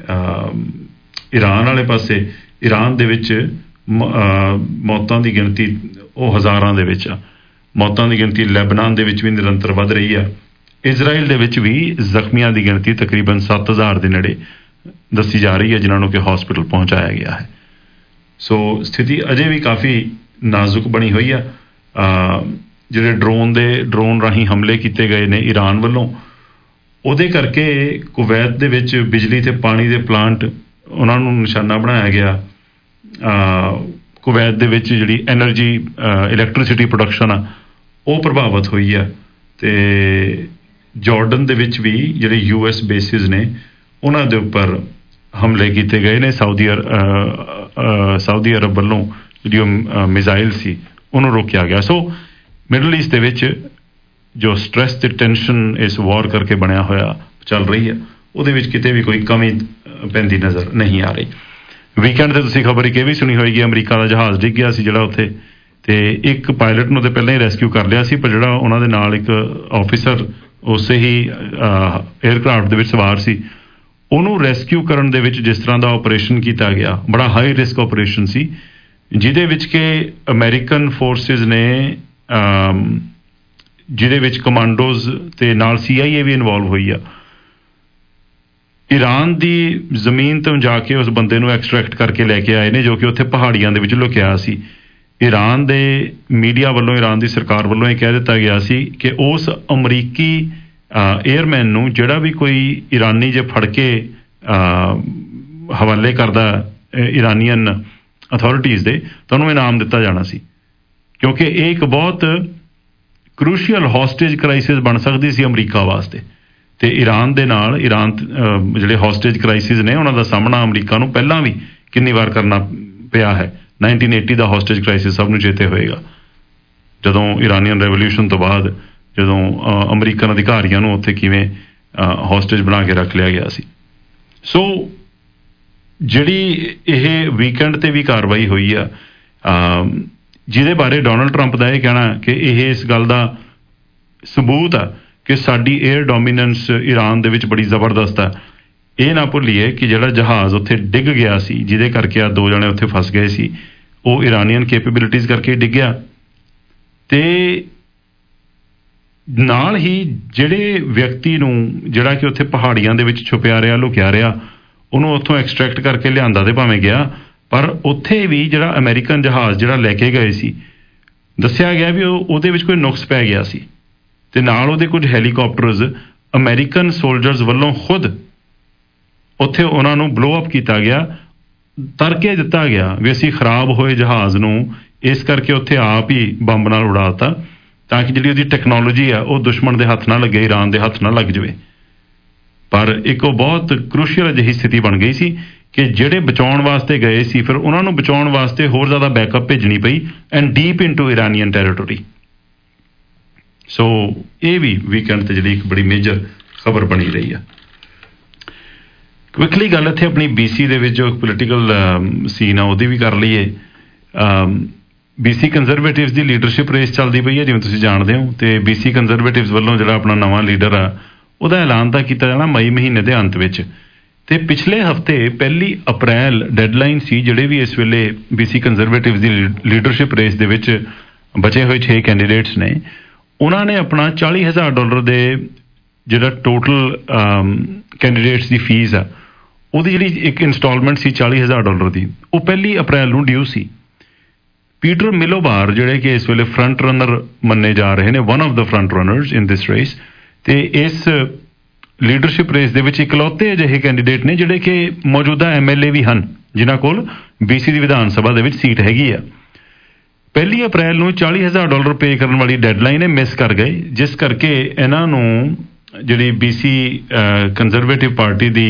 ਈਰਾਨ ਵਾਲੇ ਪਾਸੇ, ਈਰਾਨ ਦੇ ਵਿੱਚ ਮੌਤਾਂ ਦੀ ਗਿਣਤੀ ਉਹ ਹਜ਼ਾਰਾਂ ਦੇ ਵਿੱਚ ਆ। ਮੌਤਾਂ ਦੀ ਗਿਣਤੀ ਲੈਬਨਾਨ ਦੇ ਵਿੱਚ ਵੀ ਨਿਰੰਤਰ ਵੱਧ ਰਹੀ ਆ। ਇਜ਼ਰਾਈਲ ਦੇ ਵਿੱਚ ਵੀ ਜ਼ਖਮੀਆਂ ਦੀ ਗਿਣਤੀ ਤਕਰੀਬਨ 7000 ਦੇ ਨੇੜੇ ਦੱਸੀ ਜਾ ਰਹੀ ਹੈ, ਜਿਨ੍ਹਾਂ ਨੂੰ ਕਿ ਹਸਪੀਟਲ ਪਹੁੰਚਾਇਆ ਗਿਆ ਹੈ। ਸੋ ਸਥਿਤੀ ਅਜੇ ਵੀ ਕਾਫੀ ਨਾਜ਼ੁਕ ਬਣੀ ਹੋਈ ਆ। ਜਿਹੜੇ ਡਰੋਨ ਰਾਹੀਂ ਹਮਲੇ ਕੀਤੇ ਗਏ ਨੇ ਈਰਾਨ ਵੱਲੋਂ, ਉਹਦੇ ਕਰਕੇ ਕੁਵੈਤ ਦੇ ਵਿੱਚ ਬਿਜਲੀ ਤੇ ਪਾਣੀ ਦੇ ਪਲਾਂਟ, ਉਹਨਾਂ ਨੂੰ ਨਿਸ਼ਾਨਾ ਬਣਾਇਆ ਗਿਆ। ਕੁਵੈਤ ਦੇ ਵਿੱਚ ਜਿਹੜੀ ਐਨਰਜੀ ਇਲੈਕਟ੍ਰਿਸਿਟੀ ਪ੍ਰੋਡਕਸ਼ਨ ਆ ਉਹ ਪ੍ਰਭਾਵਿਤ ਹੋਈ ਆ। ਤੇ ਜਾਰਡਨ ਦੇ ਵਿੱਚ ਵੀ ਜਿਹੜੇ US ਬੇਸਿਸ ਨੇ ਉਹਨਾਂ ਦੇ ਉੱਪਰ ਹਮਲੇ ਕੀਤੇ ਗਏ ਨੇ। ਸਾਊਦੀ ਅਰਬ ਵੱਲੋਂ ਜਿਹੜੀ ਮਿਜ਼ਾਈਲ ਸੀ ਉਹਨੂੰ ਰੋਕਿਆ ਗਿਆ। ਸੋ ਮਿਡਲ ਈਸਟ ਦੇ ਵਿੱਚ ਜੋ ਸਟ੍ਰੈਸ ਤੇ ਟੈਨਸ਼ਨ ਇਸ ਵਾਰ ਕਰਕੇ ਬਣਿਆ ਹੋਇਆ ਚੱਲ ਰਹੀ ਹੈ, ਉਹਦੇ ਵਿੱਚ ਕਿਤੇ ਵੀ ਕੋਈ ਕਮੀ ਪੈਂਦੀ ਨਜ਼ਰ ਨਹੀਂ ਆ ਰਹੀ। ਵੀਕਐਂਡ ਤੇ ਤੁਸੀਂ ਖਬਰ ਇੱਕ ਇਹ ਵੀ ਸੁਣੀ ਹੋਏਗੀ, ਅਮਰੀਕਾ ਦਾ ਜਹਾਜ਼ ਡਿੱਗ ਗਿਆ ਸੀ ਜਿਹੜਾ ਉੱਥੇ, ਤੇ ਇੱਕ ਪਾਇਲਟ ਨੂੰ ਤੇ ਪਹਿਲਾਂ ਹੀ ਰੈਸਕਿਊ ਕਰ ਲਿਆ ਸੀ, ਪਰ ਜਿਹੜਾ ਉਹਨਾਂ ਦੇ ਨਾਲ ਇੱਕ ਆਫਿਸਰ ਉਸੇ ਹੀ 에ਅਰਕ੍ਰਾਫਟ ਦੇ ਵਿੱਚ ਸਵਾਰ ਸੀ, ਉਹਨੂੰ ਰੈਸਕਿਊ ਕਰਨ ਦੇ ਵਿੱਚ ਜਿਸ ਤਰ੍ਹਾਂ ਦਾ ਆਪਰੇਸ਼ਨ ਕੀਤਾ ਗਿਆ, ਬੜਾ ਹਾਈ ਰਿਸਕ ਆਪਰੇਸ਼ਨ ਸੀ, ਜਿਹਦੇ ਵਿੱਚ ਕਿ ਅਮਰੀਕਨ ਫੋਰਸਿਸ ਨੇ, ਜਿਹਦੇ ਵਿੱਚ ਕਮਾਂਡੋਜ਼ ਤੇ ਨਾਲ CIA ਵੀ ਇਨਵੋਲਵ ਹੋਈ ਆ, ਈਰਾਨ ਦੀ ਜ਼ਮੀਨ ਤੋਂ ਜਾ ਕੇ ਉਸ ਬੰਦੇ ਨੂੰ ਐਕਸਟਰੈਕਟ ਕਰਕੇ ਲੈ ਕੇ ਆਏ ਨੇ, ਜੋ ਕਿ ਉੱਥੇ ਪਹਾੜੀਆਂ ਦੇ ਵਿੱਚ ਲੁਕਿਆ ਸੀ। ਈਰਾਨ ਦੇ ਮੀਡੀਆ ਵੱਲੋਂ, ਈਰਾਨ ਦੀ ਸਰਕਾਰ ਵੱਲੋਂ ਇਹ ਕਹਿ ਦਿੱਤਾ ਗਿਆ ਸੀ ਕਿ ਉਸ ਅਮਰੀਕੀ ਏਅਰਮੈਨ ਨੂੰ ਜਿਹੜਾ ਵੀ ਕੋਈ ਈਰਾਨੀ ਜੇ ਫੜ ਕੇ ਹਵਾਲੇ ਕਰਦਾ ਈਰਾਨੀਅਨ ਅਥਾਰਟੀਜ਼ ਦੇ, ਤਾਂ ਉਹਨੂੰ ਇਨਾਮ ਦਿੱਤਾ ਜਾਣਾ ਸੀ, ਕਿਉਂਕਿ ਇਹ ਇੱਕ ਬਹੁਤ ਕਰੂਸ਼ੀਅਲ ਹੌਸਟੇਜ ਕ੍ਰਾਈਸਿਸ ਬਣ ਸਕਦੀ ਸੀ ਅਮਰੀਕਾ ਵਾਸਤੇ। ਤੇ ਈਰਾਨ ਦੇ ਨਾਲ ਜਿਹੜੇ ਹੌਸਟੇਜ ਕ੍ਰਾਈਸਿਸ ਨੇ ਉਹਨਾਂ ਦਾ ਸਾਹਮਣਾ ਅਮਰੀਕਾ ਨੂੰ ਪਹਿਲਾਂ ਵੀ ਕਿੰਨੀ ਵਾਰ ਕਰਨਾ ਪਿਆ ਹੈ। 1980 ਦਾ ਹੌਸਟੇਜ ਕ੍ਰਾਈਸਿਸ ਸਭ ਨੂੰ ਚੇਤੇ ਹੋਏਗਾ, ਜਦੋਂ ਇਰਾਨੀਅਨ ਰੈਵੋਲਿਊਸ਼ਨ ਤੋਂ ਬਾਅਦ ਜਦੋਂ ਅਮਰੀਕਨ ਅਧਿਕਾਰੀਆਂ ਨੂੰ ਉੱਥੇ ਕਿਵੇਂ ਹੌਸਟੇਜ ਬਣਾ ਕੇ ਰੱਖ ਲਿਆ ਗਿਆ ਸੀ। ਸੋ ਜਿਹੜੀ ਇਹ ਵੀਕਐਂਡ ਤੇ ਵੀ ਕਾਰਵਾਈ ਹੋਈ ਆ, ਜਿਹਦੇ ਬਾਰੇ ਡੋਨਲਡ ਟਰੰਪ ਦਾ ਇਹ ਕਹਿਣਾ ਕਿ ਇਹ ਇਸ ਗੱਲ ਦਾ ਸਬੂਤ ਆ ਕਿ ਸਾਡੀ ਏਅਰ ਡੋਮੀਨੈਂਸ ਈਰਾਨ ਦੇ ਵਿੱਚ ਬੜੀ ਜ਼ਬਰਦਸਤ ਆ। ਇਹ ਨਾ ਭੁੱਲੀਏ ਕਿ ਜਿਹੜਾ ਜਹਾਜ਼ ਉੱਥੇ ਡਿੱਗ ਗਿਆ ਸੀ, ਜਿਹਦੇ ਕਰਕੇ ਆ 2 ਜਣੇ ਉੱਥੇ ਫਸ ਗਏ ਸੀ, ਉਹ ਇਰਾਨੀਅਨ ਕੈਪੇਬਿਲਿਟੀਜ਼ ਕਰਕੇ ਡਿੱਗਿਆ। ਤੇ ਨਾਲ ਹੀ ਜਿਹੜੇ ਵਿਅਕਤੀ ਨੂੰ, ਜਿਹੜਾ ਕਿ ਉੱਥੇ ਪਹਾੜੀਆਂ ਦੇ ਵਿੱਚ ਛੁਪਿਆ ਰਿਹਾ, ਲੁਕਿਆ ਰਿਹਾ, ਉਹਨੂੰ ਉੱਥੋਂ ਐਕਸਟਰੈਕਟ ਕਰਕੇ ਲਿਆਂਦਾ ਤੇ ਭਾਵੇਂ ਗਿਆ, ਪਰ ਉੱਥੇ ਵੀ ਜਿਹੜਾ ਅਮਰੀਕਨ ਜਹਾਜ਼ ਜਿਹੜਾ ਲੈ ਕੇ ਗਏ ਸੀ, ਦੱਸਿਆ ਗਿਆ ਵੀ ਉਹਦੇ ਵਿੱਚ ਕੋਈ ਨੁਕਸ ਪੈ ਗਿਆ ਸੀ, ਤੇ ਨਾਲ ਉਹਦੇ ਕੁਝ ਹੈਲੀਕਾਪਟਰਸ ਅਮਰੀਕਨ ਸੋਲਜਰਸ ਵੱਲੋਂ ਖੁਦ ਉੱਥੇ ਉਹਨਾਂ ਨੂੰ ਬਲੋ ਅਪ ਕੀਤਾ ਗਿਆ, ਤਰਕੇ ਦਿੱਤਾ ਗਿਆ ਵੀ ਅਸੀਂ ਖਰਾਬ ਹੋਏ ਜਹਾਜ਼ ਨੂੰ ਇਸ ਕਰਕੇ ਉੱਥੇ ਆਪ ਹੀ ਬੰਬ ਨਾਲ ਉਡਾ ਦਿੱਤਾ, ਤਾਂ ਕਿ ਜਿਹੜੀ ਉਹਦੀ ਟੈਕਨੋਲੋਜੀ ਆ ਉਹ ਦੁਸ਼ਮਣ ਦੇ ਹੱਥ ਨਾ ਲੱਗੇ, ਈਰਾਨ ਦੇ ਹੱਥ ਨਾ ਲੱਗ ਜਾਵੇ। ਪਰ ਇੱਕ ਉਹ ਬਹੁਤ ਕਰੂਸ਼ੀਅਲ ਅਜਿਹੀ ਸਥਿਤੀ ਬਣ ਗਈ ਸੀ ਕਿ ਜਿਹੜੇ ਬਚਾਉਣ ਵਾਸਤੇ ਗਏ ਸੀ ਫਿਰ ਉਹਨਾਂ ਨੂੰ ਬਚਾਉਣ ਵਾਸਤੇ ਹੋਰ ਜ਼ਿਆਦਾ ਬੈਕਅਪ ਭੇਜਣੀ ਪਈ and deep into Iranian territory. So ਇਹ ਵੀ ਵੀਕਐਂਡ ਤੇ ਜਿਹੜੀ ਇੱਕ ਬੜੀ ਮੇਜਰ ਖਬਰ ਬਣੀ ਰਹੀ ਆ। ਕੁਇਕਲੀ ਗੱਲ ਇੱਥੇ ਆਪਣੀ BC ਦੇ ਵਿੱਚ ਜੋ ਪੋਲੀਟੀਕਲ ਸੀਨ ਆ ਉਹਦੀ ਵੀ ਕਰ ਲਈਏ। BC ਕੰਜ਼ਰਵੇਟਿਵਸ ਦੀ ਲੀਡਰਸ਼ਿਪ ਰੇਸ ਚੱਲਦੀ ਪਈ ਹੈ ਜਿਵੇਂ ਤੁਸੀਂ ਜਾਣਦੇ ਹੋ, ਤੇ BC ਕੰਜ਼ਰਵੇਟਿਵਸ ਵੱਲੋਂ ਜਿਹੜਾ ਆਪਣਾ ਨਵਾਂ ਲੀਡਰ ਆ ਉਹਦਾ ਐਲਾਨ ਤਾਂ ਕੀਤਾ ਜਾਣਾ ਮਈ ਮਹੀਨੇ ਦੇ ਅੰਤ ਵਿੱਚ। ਤੇ ਪਿਛਲੇ ਹਫ਼ਤੇ 1 ਅਪ੍ਰੈਲ ਡੈਡਲਾਈਨ ਸੀ ਜਿਹੜੇ ਵੀ ਇਸ ਵੇਲੇ BC ਕੰਜ਼ਰਵੇਟਿਵਸ ਦੀ ਲੀਡਰਸ਼ਿਪ ਰੇਸ ਦੇ ਵਿੱਚ ਬਚੇ ਹੋਏ 6 ਕੈਂਡੀਡੇਟਸ ਨੇ, ਉਹਨਾਂ ਨੇ ਆਪਣਾ $40,000 ਦੇ ਜਿਹੜਾ ਟੋਟਲ ਕੈਂਡੀਡੇਟਸ ਦੀ ਫੀਸ ਆ ਉਹਦੀ ਜਿਹੜੀ ਇੱਕ ਇੰਸਟਾਲਮੈਂਟ ਸੀ $40,000 ਦੀ, ਉਹ 1 ਅਪ੍ਰੈਲ ਨੂੰ ਡਿਊ ਸੀ। ਪੀਟਰ ਮਿਲੋਬਾਰ ਜਿਹੜੇ ਕਿ ਇਸ ਵੇਲੇ ਫਰੰਟ ਰਨਰ ਮੰਨੇ ਜਾ ਰਹੇ ਨੇ, one of the front runners in this race, ਤੇ ਇਸ ਲੀਡਰਸ਼ਿਪ ਰੇਸ ਦੇ ਵਿੱਚ ਇਕਲੌਤੇ ਅਜਿਹੇ ਕੈਂਡੀਡੇਟ ਨੇ ਜਿਹੜੇ ਕਿ ਮੌਜੂਦਾ MLA ਵੀ ਹਨ ਜਿਨ੍ਹਾਂ ਕੋਲ BC ਦੀ ਵਿਧਾਨ ਸਭਾ ਦੇ ਵਿੱਚ ਸੀਟ ਹੈਗੀ ਆ। 1 ਅਪ੍ਰੈਲ ਨੂੰ $40,000 ਪੇ ਕਰਨ ਵਾਲੀ ਡੈਡਲਾਈਨ ਇਹ ਮਿਸ ਕਰ ਗਏ, ਜਿਸ ਕਰਕੇ ਇਹਨਾਂ ਨੂੰ ਜਿਹੜੀ BC ਕੰਜ਼ਰਵੇਟਿਵ ਪਾਰਟੀ ਦੀ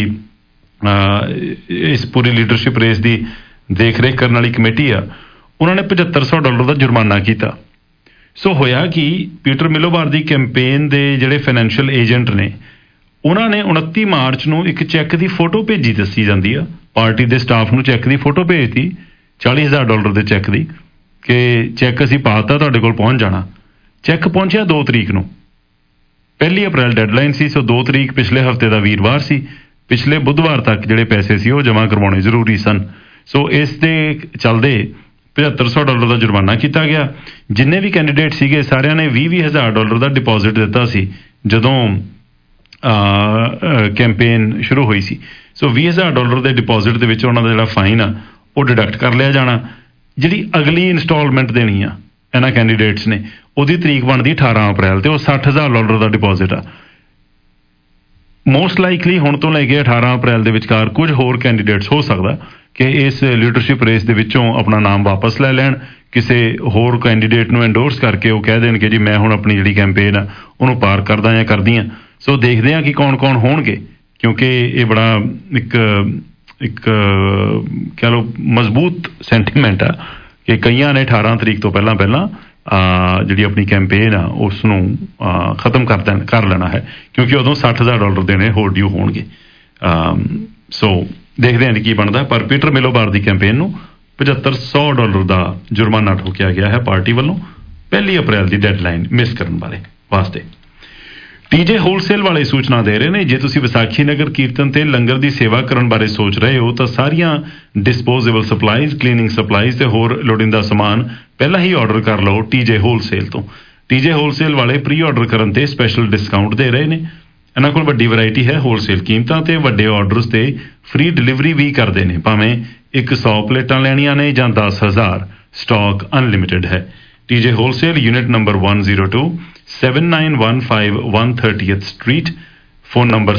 ਇਸ ਪੂਰੀ ਲੀਡਰਸ਼ਿਪ ਰੇਸ ਦੀ ਦੇਖ ਰੇਖ ਕਰਨ ਵਾਲੀ ਕਮੇਟੀ ਆ, ਉਹਨਾਂ ਨੇ $7,500 ਦਾ ਜੁਰਮਾਨਾ ਕੀਤਾ। ਸੋ ਹੋਇਆ ਕਿ ਪੀਟਰ ਮਿਲੋਬਾਰ ਦੀ ਕੈਂਪੇਨ ਦੇ ਜਿਹੜੇ ਫਾਈਨੈਂਸ਼ੀਅਲ ਏਜੰਟ ਨੇ ਉਹਨਾਂ ਨੇ 29 ਮਾਰਚ ਨੂੰ ਇੱਕ ਚੈੱਕ ਦੀ ਫੋਟੋ ਭੇਜੀ, ਦੱਸੀ ਜਾਂਦੀ ਆ ਪਾਰਟੀ ਦੇ ਸਟਾਫ ਨੂੰ ਚੈੱਕ ਦੀ ਫੋਟੋ ਭੇਜਤੀ $40,000 ਦੇ ਚੈੱਕ ਦੀ, ਕਿ ਚੈੱਕ ਅਸੀਂ ਪਾਤਾ ਤੁਹਾਡੇ ਕੋਲ ਪਹੁੰਚ ਜਾਣਾ। ਚੈੱਕ ਪਹੁੰਚਿਆ 2 ਤਰੀਕ ਨੂੰ, 1 ਅਪ੍ਰੈਲ ਡੈਡਲਾਈਨ ਸੀ, ਸੋ 2 ਤਰੀਕ ਪਿਛਲੇ ਹਫ਼ਤੇ ਦਾ ਵੀਰਵਾਰ ਸੀ, ਪਿਛਲੇ ਬੁੱਧਵਾਰ ਤੱਕ ਜਿਹੜੇ ਪੈਸੇ ਸੀ ਉਹ ਜਮ੍ਹਾਂ ਕਰਵਾਉਣੇ ਜ਼ਰੂਰੀ ਸਨ। ਸੋ ਇਸ ਦੇ ਚੱਲਦੇ $7,500 ਦਾ ਜੁਰਮਾਨਾ ਕੀਤਾ ਗਿਆ। ਜਿੰਨੇ ਵੀ ਕੈਂਡੀਡੇਟ ਸੀਗੇ ਸਾਰਿਆਂ ਨੇ $20,000 ਦਾ ਡਿਪੋਜ਼ਿਟ ਦਿੱਤਾ ਸੀ ਜਦੋਂ ਕੈਂਪੇਨ ਸ਼ੁਰੂ ਹੋਈ ਸੀ। ਸੋ $20,000 ਦੇ ਡਿਪੋਜ਼ਿਟ ਦੇ ਵਿੱਚ ਉਹਨਾਂ ਦਾ ਜਿਹੜਾ ਫਾਈਨ ਆ ਉਹ ਡਿਡਕਟ ਕਰ ਲਿਆ ਜਾਣਾ। ਜਿਹੜੀ ਅਗਲੀ ਇੰਸਟਾਲਮੈਂਟ ਦੇਣੀ ਆ ਇਹਨਾਂ ਕੈਂਡੀਡੇਟਸ ਨੇ ਉਹਦੀ ਤਰੀਕ ਬਣਦੀ 18 ਅਪ੍ਰੈਲ ਤੇ ਉਹ $60,000 ਦਾ ਡਿਪੋਜ਼ਿਟ ਆ। ਮੋਸਟ ਲਾਈਕਲੀ ਹੁਣ ਤੋਂ ਲੈ ਕੇ 18 ਅਪ੍ਰੈਲ ਦੇ ਵਿਚਕਾਰ ਕੁਝ ਹੋਰ ਕੈਂਡੀਡੇਟਸ ਹੋ ਸਕਦਾ ਕਿ ਇਸ ਲੀਡਰਸ਼ਿਪ ਰੇਸ ਦੇ ਵਿੱਚੋਂ ਆਪਣਾ ਨਾਮ ਵਾਪਸ ਲੈ ਲੈਣ, ਕਿਸੇ ਹੋਰ ਕੈਂਡੀਡੇਟ ਨੂੰ ਐਂਡੋਰਸ ਕਰਕੇ ਉਹ ਕਹਿ ਦੇਣ ਕਿ ਜੀ ਮੈਂ ਹੁਣ ਆਪਣੀ ਜਿਹੜੀ ਕੈਂਪੇਨ ਆ ਉਹਨੂੰ ਪਾਰ ਕਰਦਾ ਜਾਂ ਕਰਦੀ ਹਾਂ। ਸੋ ਦੇਖਦੇ ਹਾਂ ਕਿ ਕੌਣ ਹੋਣਗੇ, ਕਿਉਂਕਿ ਇਹ ਬੜਾ ਇੱਕ ਕਹਿ ਲਓ ਮਜ਼ਬੂਤ ਸੈਂਟੀਮੈਂਟ ਆ ਕਿ ਕਈਆਂ ਨੇ 18 ਤਰੀਕ ਤੋਂ ਪਹਿਲਾਂ ਜਿਹੜੀ ਆਪਣੀ ਕੈਂਪੇਨ ਆ ਉਸ ਨੂੰ ਖਤਮ ਕਰ ਲੈਣਾ ਹੈ, ਕਿਉਂਕਿ ਉਦੋਂ $60,000 ਦੇਣੇ ਹੋਰ ਡਿਊ ਹੋਣਗੇ। ਸੋ ਦੇਖਦੇ ਹਾਂ ਕੀ ਬਣਦਾ। ਪਰ ਪੀਟਰ ਮਿਲੋਬਾਰ ਦੀ ਕੈਂਪੇਨ ਨੂੰ $7,500 ਦਾ ਜੁਰਮਾਨਾ ਠੋਕਿਆ ਗਿਆ ਹੈ ਪਾਰਟੀ ਵੱਲੋਂ 1 ਅਪ੍ਰੈਲ ਦੀ ਡੈਡਲਾਈਨ ਮਿਸ ਕਰਨ ਵਾਸਤੇ। TJ ਹੋਲਸੇਲ ਵਾਲੇ ਸੂਚਨਾ ਦੇ ਰਹੇ ਨੇ, ਜੇ ਤੁਸੀਂ ਵਿਸਾਖੀ ਨਗਰ ਕੀਰਤਨ ਤੇ ਲੰਗਰ ਦੀ ਸੇਵਾ ਕਰਨ ਬਾਰੇ ਸੋਚ ਰਹੇ ਹੋ ਤਾਂ ਸਾਰੀਆਂ ਡਿਸਪੋਜ਼ੇਬਲ ਸਪਲਾਈਜ਼, ਕਲੀਨਿੰਗ ਸਪਲਾਈਜ਼ ਤੇ ਹੋਰ ਲੋੜੀਂਦਾ ਸਮਾਨ ਪਹਿਲਾਂ ਹੀ ਆਰਡਰ ਕਰ ਲਓ TJ ਹੋਲਸੇਲ ਤੋਂ। TJ ਹੋਲਸੇਲ ਵਾਲੇ ਪ੍ਰੀ ਆਰਡਰ ਕਰਨ ਤੇ ਸਪੈਸ਼ਲ ਡਿਸਕਾਊਂਟ ਦੇ ਰਹੇ ਨੇ। ਇਹਨਾਂ ਕੋਲ ਵੱਡੀ ਵੈਰਾਈਟੀ ਹੈ, ਹੋਲਸੇਲ ਕੀਮਤਾਂ ਤੇ ਵੱਡੇ ਆਰਡਰਸ ਤੇ ਫ੍ਰੀ ਡਿਲੀਵਰੀ ਵੀ ਕਰਦੇ ਨੇ, ਭਾਵੇਂ 100 ਪਲੇਟਾਂ ਲੈਣੀਆਂ ਨੇ ਜਾਂ 10,000, ਸਟਾਕ ਅਨਲਿਮਿਟਿਡ ਹੈ। TJ wholesale, unit number 102, 7915 130th street, phone number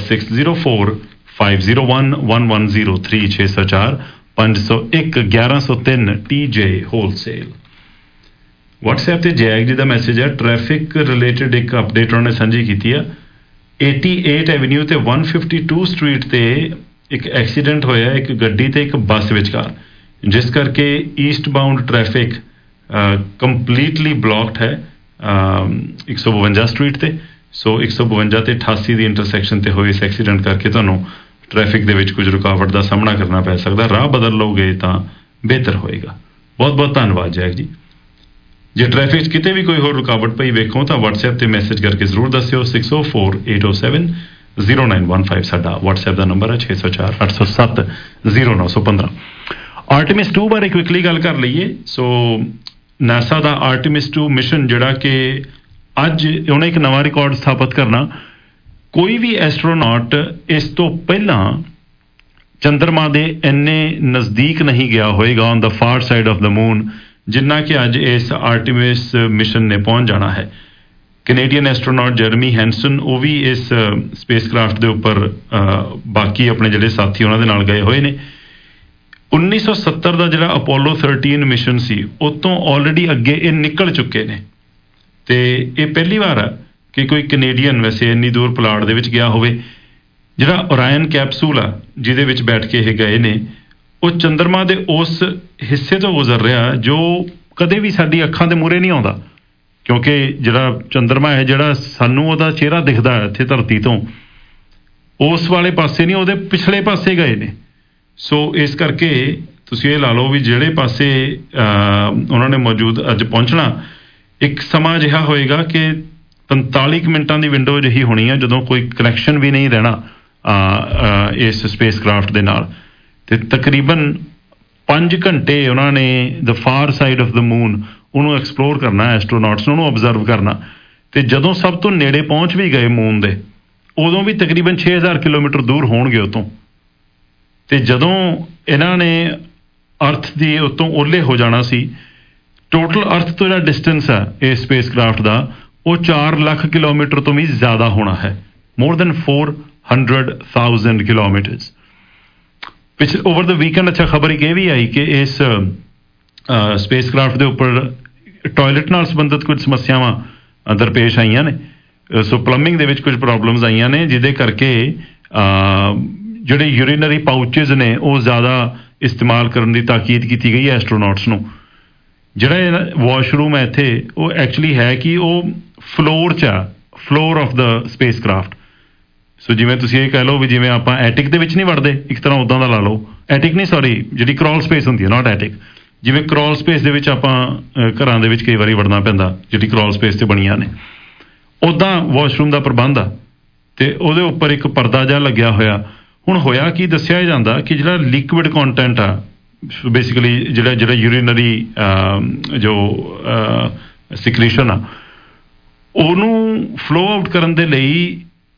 6045011103, 604 501 1103 TJ wholesale. WhatsApp ਤੇ ਜੈਗ ਜੀ ਦਾ ਮੈਸੇਜ ਹੈ, ਟ੍ਰੈਫਿਕ ਰਿਲੇਟਡ ਇੱਕ ਅਪਡੇਟ ਉਹਨਾਂ ਨੇ ਸਾਂਝੀ ਕੀਤੀ ਆ। 88 ਐਵਨਿਊ ਤੇ 152 ਸਟਰੀਟ ਤੇ ਇੱਕ ਐਕਸੀਡੈਂਟ ਹੋਇਆ ਇੱਕ ਗੱਡੀ ਤੇ ਇੱਕ ਬੱਸ ਵਿਚਕਾਰ, ਜਿਸ ਕਰਕੇ eastbound traffic completely blocked ਹੈ 152 ਸਟਰੀਟ ਤੇ। ਸੋ 152 ਤੇ 88 ਦੀ ਇੰਟਰਸੈਕਸ਼ਨ ਤੇ ਹੋਏ ਇਸ ਐਕਸੀਡੈਂਟ ਕਰਕੇ ਤੁਹਾਨੂੰ ਟ੍ਰੈਫਿਕ ਦੇ ਵਿੱਚ ਕੁਝ ਰੁਕਾਵਟ ਦਾ ਸਾਹਮਣਾ ਕਰਨਾ ਪੈ ਸਕਦਾ। ਰਾਹ ਬਦਲ ਲਓਗੇ ਤਾਂ ਬਿਹਤਰ ਹੋਏਗਾ। ਬਹੁਤ ਬਹੁਤ ਧੰਨਵਾਦ ਜੈਕ ਜੀ। ਜੇ ਟ੍ਰੈਫਿਕ 'ਚ ਕਿਤੇ ਵੀ ਕੋਈ ਹੋਰ ਰੁਕਾਵਟ ਪਈ ਵੇਖੋ ਤਾਂ WhatsApp ਤੇ ਮੈਸੇਜ ਕਰਕੇ ਜ਼ਰੂਰ ਦੱਸਿਓ। 6048070915 ਸਾਡਾ WhatsApp ਦਾ ਨੰਬਰ ਹੈ। 604 807 0915। ਆਰਟੇਮਿਸ 2 ਬਾਰੇ ਕੁਇਕਲੀ ਗੱਲ ਕਰ ਲਈਏ। ਸੋ ਨਾਸਾ ਦਾ ਆਰਟੇਮਿਸ 2 ਮਿਸ਼ਨ ਜਿਹੜਾ ਕਿ ਅੱਜ ਉਹਨੇ ਇੱਕ ਨਵਾਂ ਰਿਕਾਰਡ ਸਥਾਪਿਤ ਕਰਨਾ। ਕੋਈ ਵੀ ਐਸਟਰੋਨੌਟ ਇਸ ਤੋਂ ਪਹਿਲਾਂ ਚੰਦਰਮਾ ਦੇ ਇੰਨੇ ਨਜ਼ਦੀਕ ਨਹੀਂ ਗਿਆ ਹੋਏਗਾ on the far side of the moon, ਜਿੰਨਾ ਕਿ ਅੱਜ ਇਸ ਆਰਟੇਮਿਸ ਮਿਸ਼ਨ ਨੇ ਪਹੁੰਚ ਜਾਣਾ ਹੈ। ਕੈਨੇਡੀਅਨ ਐਸਟਰੋਨੌਟ ਜਰਮੀ ਹੈਂਸਨ ਉਹ ਵੀ ਇਸ ਸਪੇਸਕ੍ਰਾਫਟ ਦੇ ਉੱਪਰ ਬਾਕੀ ਆਪਣੇ ਜਿਹੜੇ ਸਾਥੀ ਉਹਨਾਂ ਦੇ ਨਾਲ ਗਏ ਹੋਏ ਨੇ। 1970 ਦਾ ਜਿਹੜਾ ਅਪੋਲੋ 13 ਮਿਸ਼ਨ ਸੀ ਉਹ ਤੋਂ ਆਲਰੇਡੀ ਅੱਗੇ ਇਹ ਨਿਕਲ ਚੁੱਕੇ ਨੇ, ਤੇ ਇਹ ਪਹਿਲੀ ਵਾਰ ਆ ਕਿ ਕੋਈ ਕੈਨੇਡੀਅਨ ਵੈਸੇ ਇੰਨੀ ਦੂਰ ਪੁਲਾੜ ਦੇ ਵਿੱਚ ਗਿਆ ਹੋਵੇ। ਜਿਹੜਾ ਓਰਾਇਨ ਕੈਪਸੂਲ ਆ ਜਿਹਦੇ ਵਿੱਚ ਬੈਠ ਕੇ ਇਹ ਗਏ ਨੇ, ਉਹ ਚੰਦਰਮਾ ਦੇ ਉਸ ਹਿੱਸੇ ਤੋਂ ਗੁਜ਼ਰ ਰਿਹਾ ਜੋ ਕਦੇ ਵੀ ਸਾਡੀ ਅੱਖਾਂ ਦੇ ਮੂਹਰੇ ਨਹੀਂ ਆਉਂਦਾ, ਕਿਉਂਕਿ ਜਿਹੜਾ ਚੰਦਰਮਾ ਹੈ, ਜਿਹੜਾ ਸਾਨੂੰ ਉਹਦਾ ਚਿਹਰਾ ਦਿਖਦਾ ਹੈ ਇੱਥੇ ਧਰਤੀ ਤੋਂ, ਉਸ ਵਾਲੇ ਪਾਸੇ ਨਹੀਂ, ਉਹਦੇ ਪਿਛਲੇ ਪਾਸੇ ਗਏ ਨੇ। ਸੋ ਇਸ ਕਰਕੇ ਤੁਸੀਂ ਇਹ ਲਾ ਲਓ ਵੀ ਜਿਹੜੇ ਪਾਸੇ ਉਹਨਾਂ ਨੇ ਮੌਜੂਦ ਅੱਜ ਪਹੁੰਚਣਾ, ਇੱਕ ਸਮਾਂ ਅਜਿਹਾ ਹੋਏਗਾ ਕਿ 45 ਮਿੰਟਾਂ ਦੀ ਵਿੰਡੋ ਅਜਿਹੀ ਹੋਣੀ ਆ ਜਦੋਂ ਕੋਈ ਕਨੈਕਸ਼ਨ ਵੀ ਨਹੀਂ ਰਹਿਣਾ ਇਸ ਸਪੇਸ ਕ੍ਰਾਫਟ ਦੇ ਨਾਲ, ਤੇ ਤਕਰੀਬਨ 5 ਘੰਟੇ ਉਹਨਾਂ ਨੇ the far side of the moon ਉਹਨੂੰ ਐਕਸਪਲੋਰ ਕਰਨਾ, ਐਸਟਰੋਨੌਟਸ ਨੂੰ ਉਹਨੂੰ ਓਬਜ਼ਰਵ ਕਰਨਾ। ਤੇ ਜਦੋਂ ਸਭ ਤੋਂ ਨੇੜੇ ਪਹੁੰਚ ਵੀ ਗਏ ਮੂਨ ਦੇ, ਉਦੋਂ ਵੀ ਤਕਰੀਬਨ 6000 ਕਿਲੋਮੀਟਰ ਦੂਰ ਹੋਣਗੇ ਉਤੋਂ। ਤੇ ਜਦੋਂ ਇਹਨਾਂ ਨੇ ਅਰਥ ਦੀ ਉਤੋਂ ਓਹਲੇ ਹੋ ਜਾਣਾ ਸੀ, ਟੋਟਲ ਅਰਥ ਤੋਂ ਜਿਹੜਾ ਡਿਸਟੈਂਸ ਹੈ ਇਸ ਸਪੇਸ ਕ੍ਰਾਫਟ ਦਾ, ਉਹ 4 ਲੱਖ ਕਿਲੋਮੀਟਰ ਤੋਂ ਵੀ ਜ਼ਿਆਦਾ ਹੋਣਾ ਹੈ, ਮੋਰ ਦੈਨ 400,000 ਕਿਲੋਮੀਟਰਸ। ਪਿਛਲੇ ਓਵਰ ਦ ਵੀਕਐਂਡ ਅੱਛਾ ਖਬਰ ਇੱਕ ਇਹ ਵੀ ਆਈ ਕਿ ਇਸ ਸਪੇਸ ਕ੍ਰਾਫਟ ਦੇ ਉੱਪਰ ਟਾਇਲਟ ਨਾਲ ਸੰਬੰਧਿਤ ਕੁਝ ਸਮੱਸਿਆਵਾਂ ਦਰਪੇਸ਼ ਆਈਆਂ ਨੇ। ਸੋ ਪਲੰਬਿੰਗ ਦੇ ਵਿੱਚ ਕੁਝ ਪ੍ਰੋਬਲਮਸ ਆਈਆਂ ਨੇ, ਜਿਹਦੇ ਕਰਕੇ ਜਿਹੜੇ ਯੂਰੀਨਰੀ ਪਾਊਚਿਸ ਨੇ ਉਹ ਜ਼ਿਆਦਾ ਇਸਤੇਮਾਲ ਕਰਨ ਦੀ ਤਾਕੀਦ ਕੀਤੀ ਗਈ ਹੈ ਐਸਟਰੋਨੌਟਸ ਨੂੰ। ਜਿਹੜਾ ਵਾਸ਼ਰੂਮ ਹੈ ਇੱਥੇ, ਉਹ ਐਕਚੁਅਲੀ ਹੈ ਕਿ ਉਹ ਫਲੋਰ 'ਚ ਆ, floor of the spacecraft. So ਜਿਵੇਂ ਤੁਸੀਂ ਇਹ ਕਹਿ ਲਓ ਵੀ ਜਿਵੇਂ ਆਪਾਂ ਐਟਿਕ ਦੇ ਵਿੱਚ ਨਹੀਂ ਵੜਦੇ, ਇੱਕ ਤਰ੍ਹਾਂ ਉੱਦਾਂ ਦਾ ਲਾ ਲਓ, ਐਟਿਕ ਨਹੀਂ ਸੌਰੀ, ਜਿਹੜੀ ਕ੍ਰੋਲ ਸਪੇਸ ਹੁੰਦੀ ਹੈ, ਨਾਟ ਐਟਿਕ। ਜਿਵੇਂ ਕ੍ਰੋਲ ਸਪੇਸ ਦੇ ਵਿੱਚ ਆਪਾਂ ਘਰਾਂ ਦੇ ਵਿੱਚ ਕਈ ਵਾਰੀ ਵੜਨਾ ਪੈਂਦਾ, ਜਿਹੜੀ ਕ੍ਰੋਲ ਸਪੇਸ 'ਤੇ ਬਣੀਆਂ ਨੇ, ਉੱਦਾਂ ਵਾਸ਼ਰੂਮ ਦਾ ਪ੍ਰਬੰਧ ਆ, ਤੇ ਉਹਦੇ ਉੱਪਰ ਇੱਕ ਪਰਦਾ ਜਿਹਾ ਲੱਗਿਆ ਹੋਇਆ। ਹੁਣ ਹੋਇਆ ਕੀ, ਦੱਸਿਆ ਜਾਂਦਾ ਕਿ ਜਿਹੜਾ ਲਿਕੁਇਡ ਕੰਟੈਂਟ ਆ, ਬੇਸਿਕਲੀ ਜਿਹੜਾ ਯੂਰੀਨਰੀ ਜੋ ਸਿਕ੍ਰੀਸ਼ਨ ਆ, ਉਹਨੂੰ ਫਲੋ ਆਊਟ ਕਰਨ ਦੇ ਲਈ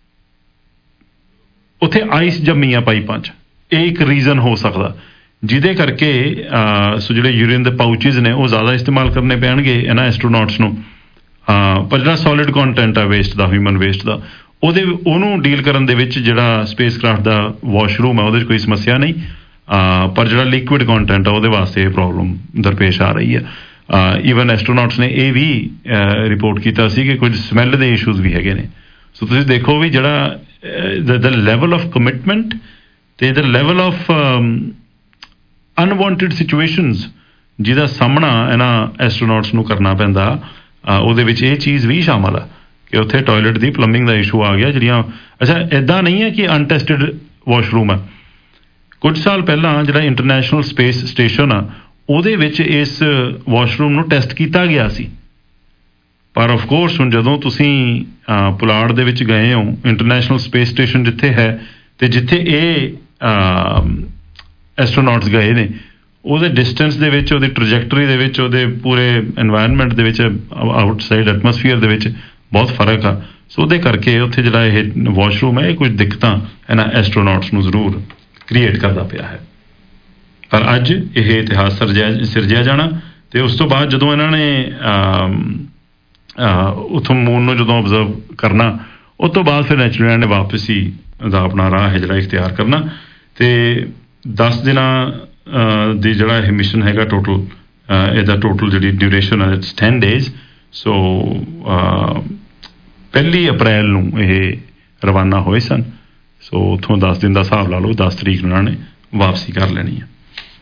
ਉੱਥੇ ਆਈਸ ਜੰਮੀ ਆ ਪਾਈਪਾਂ 'ਚ। ਇਹ ਇੱਕ ਰੀਜ਼ਨ ਹੋ ਸਕਦਾ ਜਿਹਦੇ ਕਰਕੇ ਸੋ ਜਿਹੜੇ ਯੂਰੀਨ ਦੇ ਪਾਊਚਿਸ ਨੇ ਉਹ ਜ਼ਿਆਦਾ ਇਸਤੇਮਾਲ ਕਰਨੇ ਪੈਣਗੇ ਇਹਨਾਂ ਐਸਟਰੋਨੌਟਸ ਨੂੰ। ਪਰ ਜਿਹੜਾ ਸੋਲਿਡ ਕੰਟੈਂਟ ਆ ਵੇਸਟ ਦਾ, ਹਿਊਮਨ ਵੇਸਟ ਦਾ, ਉਹਨੂੰ ਡੀਲ ਕਰਨ ਦੇ ਵਿੱਚ ਜਿਹੜਾ ਸਪੇਸ ਕ੍ਰਾਫਟ ਦਾ ਵਾਸ਼ਰੂਮ ਹੈ ਉਹਦੇ 'ਚ ਕੋਈ ਸਮੱਸਿਆ ਨਹੀਂ, ਪਰ ਜਿਹੜਾ ਲਿਕੁਇਡ ਕੰਟੈਂਟ ਆ ਉਹਦੇ ਵਾਸਤੇ ਇਹ ਪ੍ਰੋਬਲਮ ਦਰਪੇਸ਼ ਆ ਰਹੀ ਹੈ। ਈਵਨ ਐਸਟਰੋਨੌਟਸ ਨੇ ਇਹ ਵੀ ਰਿਪੋਰਟ ਕੀਤਾ ਸੀ ਕਿ ਕੁਝ ਸਮੈਲ ਦੇ ਇਸ਼ੂਜ਼ ਵੀ ਹੈਗੇ ਨੇ। ਸੋ ਤੁਸੀਂ ਦੇਖੋ ਵੀ ਜਿਹੜਾ ਦ ਲੈਵਲ ਆਫ ਕਮਿਟਮੈਂਟ ਤੇ the level of unwanted situations ਜਿਹਦਾ ਸਾਹਮਣਾ ਇਹਨਾਂ ਐਸਟਰੋਨੌਟਸ ਨੂੰ ਕਰਨਾ ਪੈਂਦਾ, ਉਹਦੇ ਵਿੱਚ ਇਹ ਚੀਜ਼ ਵੀ ਸ਼ਾਮਲ ਆ ਕਿ ਉੱਥੇ ਟਾਇਲਟ ਦੀ ਪਲੰਬਿੰਗ ਦਾ ਇਸ਼ੂ ਆ ਗਿਆ। ਜਿਹੜੀਆਂ ਅੱਛਾ ਇੱਦਾਂ ਨਹੀਂ ਹੈ ਕਿ ਅਨਟੈਸਟਡ ਵਾਸ਼ਰੂਮ ਆ। ਕੁਝ ਸਾਲ ਪਹਿਲਾਂ ਜਿਹੜਾ ਇੰਟਰਨੈਸ਼ਨਲ ਸਪੇਸ ਸਟੇਸ਼ਨ ਆ, ਉਹਦੇ ਵਿੱਚ ਇਸ ਵਾਸ਼ਰੂਮ ਨੂੰ ਟੈਸਟ ਕੀਤਾ ਗਿਆ ਸੀ। ਪਰ ਆਫ ਕੋਰਸ ਹੁਣ ਜਦੋਂ ਤੁਸੀਂ ਪੁਲਾੜ ਦੇ ਵਿੱਚ ਗਏ ਹੋ, ਇੰਟਰਨੈਸ਼ਨਲ ਸਪੇਸ ਸਟੇਸ਼ਨ ਜਿੱਥੇ ਹੈ ਤੇ ਜਿੱਥੇ ਇਹ ਐਸਟਰੋਨੌਟਸ ਗਏ ਨੇ, ਉਹਦੇ ਡਿਸਟੈਂਸ ਦੇ ਵਿੱਚ, ਉਹਦੀ ਟ੍ਰੈਜੈਕਟਰੀ ਦੇ ਵਿੱਚ, ਉਹਦੇ ਪੂਰੇ ਐਨਵਾਇਰਨਮੈਂਟ ਦੇ ਵਿੱਚ, ਆਊਟਸਾਈਡ ਐਟਮੋਸਫੀਅਰ ਦੇ ਵਿੱਚ ਬਹੁਤ ਫਰਕ ਆ। ਸੋ ਉਹਦੇ ਕਰਕੇ ਉੱਥੇ ਜਿਹੜਾ ਇਹ ਵਾਸ਼ਰੂਮ ਹੈ, ਇਹ ਕੁਝ ਦਿੱਕਤਾਂ ਇਹਨਾਂ ਐਸਟਰੋਨੌਟਸ ਨੂੰ ਜ਼ਰੂਰ ਕ੍ਰੀਏਟ ਕਰਦਾ ਪਿਆ ਹੈ। ਪਰ ਅੱਜ ਇਹ ਇਤਿਹਾਸ ਸਿਰਜਿਆ ਜਾਣਾ, ਤੇ ਉਸ ਤੋਂ ਬਾਅਦ ਜਦੋਂ ਇਹਨਾਂ ਨੇ ਉੱਥੋਂ ਮੂਨ ਨੂੰ ਜਦੋਂ ਓਬਜ਼ਰਵ ਕਰਨਾ, ਉਸ ਤੋਂ ਬਾਅਦ ਫਿਰ ਨੈਚੁਰਲੀ ਇਹਨਾਂ ਨੇ ਵਾਪਸੀ ਦਾ ਆਪਣਾ ਰਾਹ ਹੈ ਜਿਹੜਾ ਇਖਤਿਆਰ ਕਰਨਾ। ਤੇ 10 ਦਿਨਾਂ ਦੀ ਜਿਹੜਾ ਇਹ ਮਿਸ਼ਨ ਹੈਗਾ ਟੋਟਲ, ਇਹਦਾ ਟੋਟਲ ਜਿਹੜੀ ਡਿਊਰੇਸ਼ਨ ਹੈ 10 days। ਸੋ 1 ਅਪ੍ਰੈਲ ਨੂੰ ਇਹ ਰਵਾਨਾ ਹੋਏ ਸਨ। ਸੋ ਉੱਥੋਂ 10 ਦਿਨ ਦਾ ਹਿਸਾਬ ਲਾ ਲਓ, 10 ਤਰੀਕ ਨੂੰ ਉਹਨਾਂ ਨੇ ਵਾਪਸੀ ਕਰ ਲੈਣੀ ਹੈ।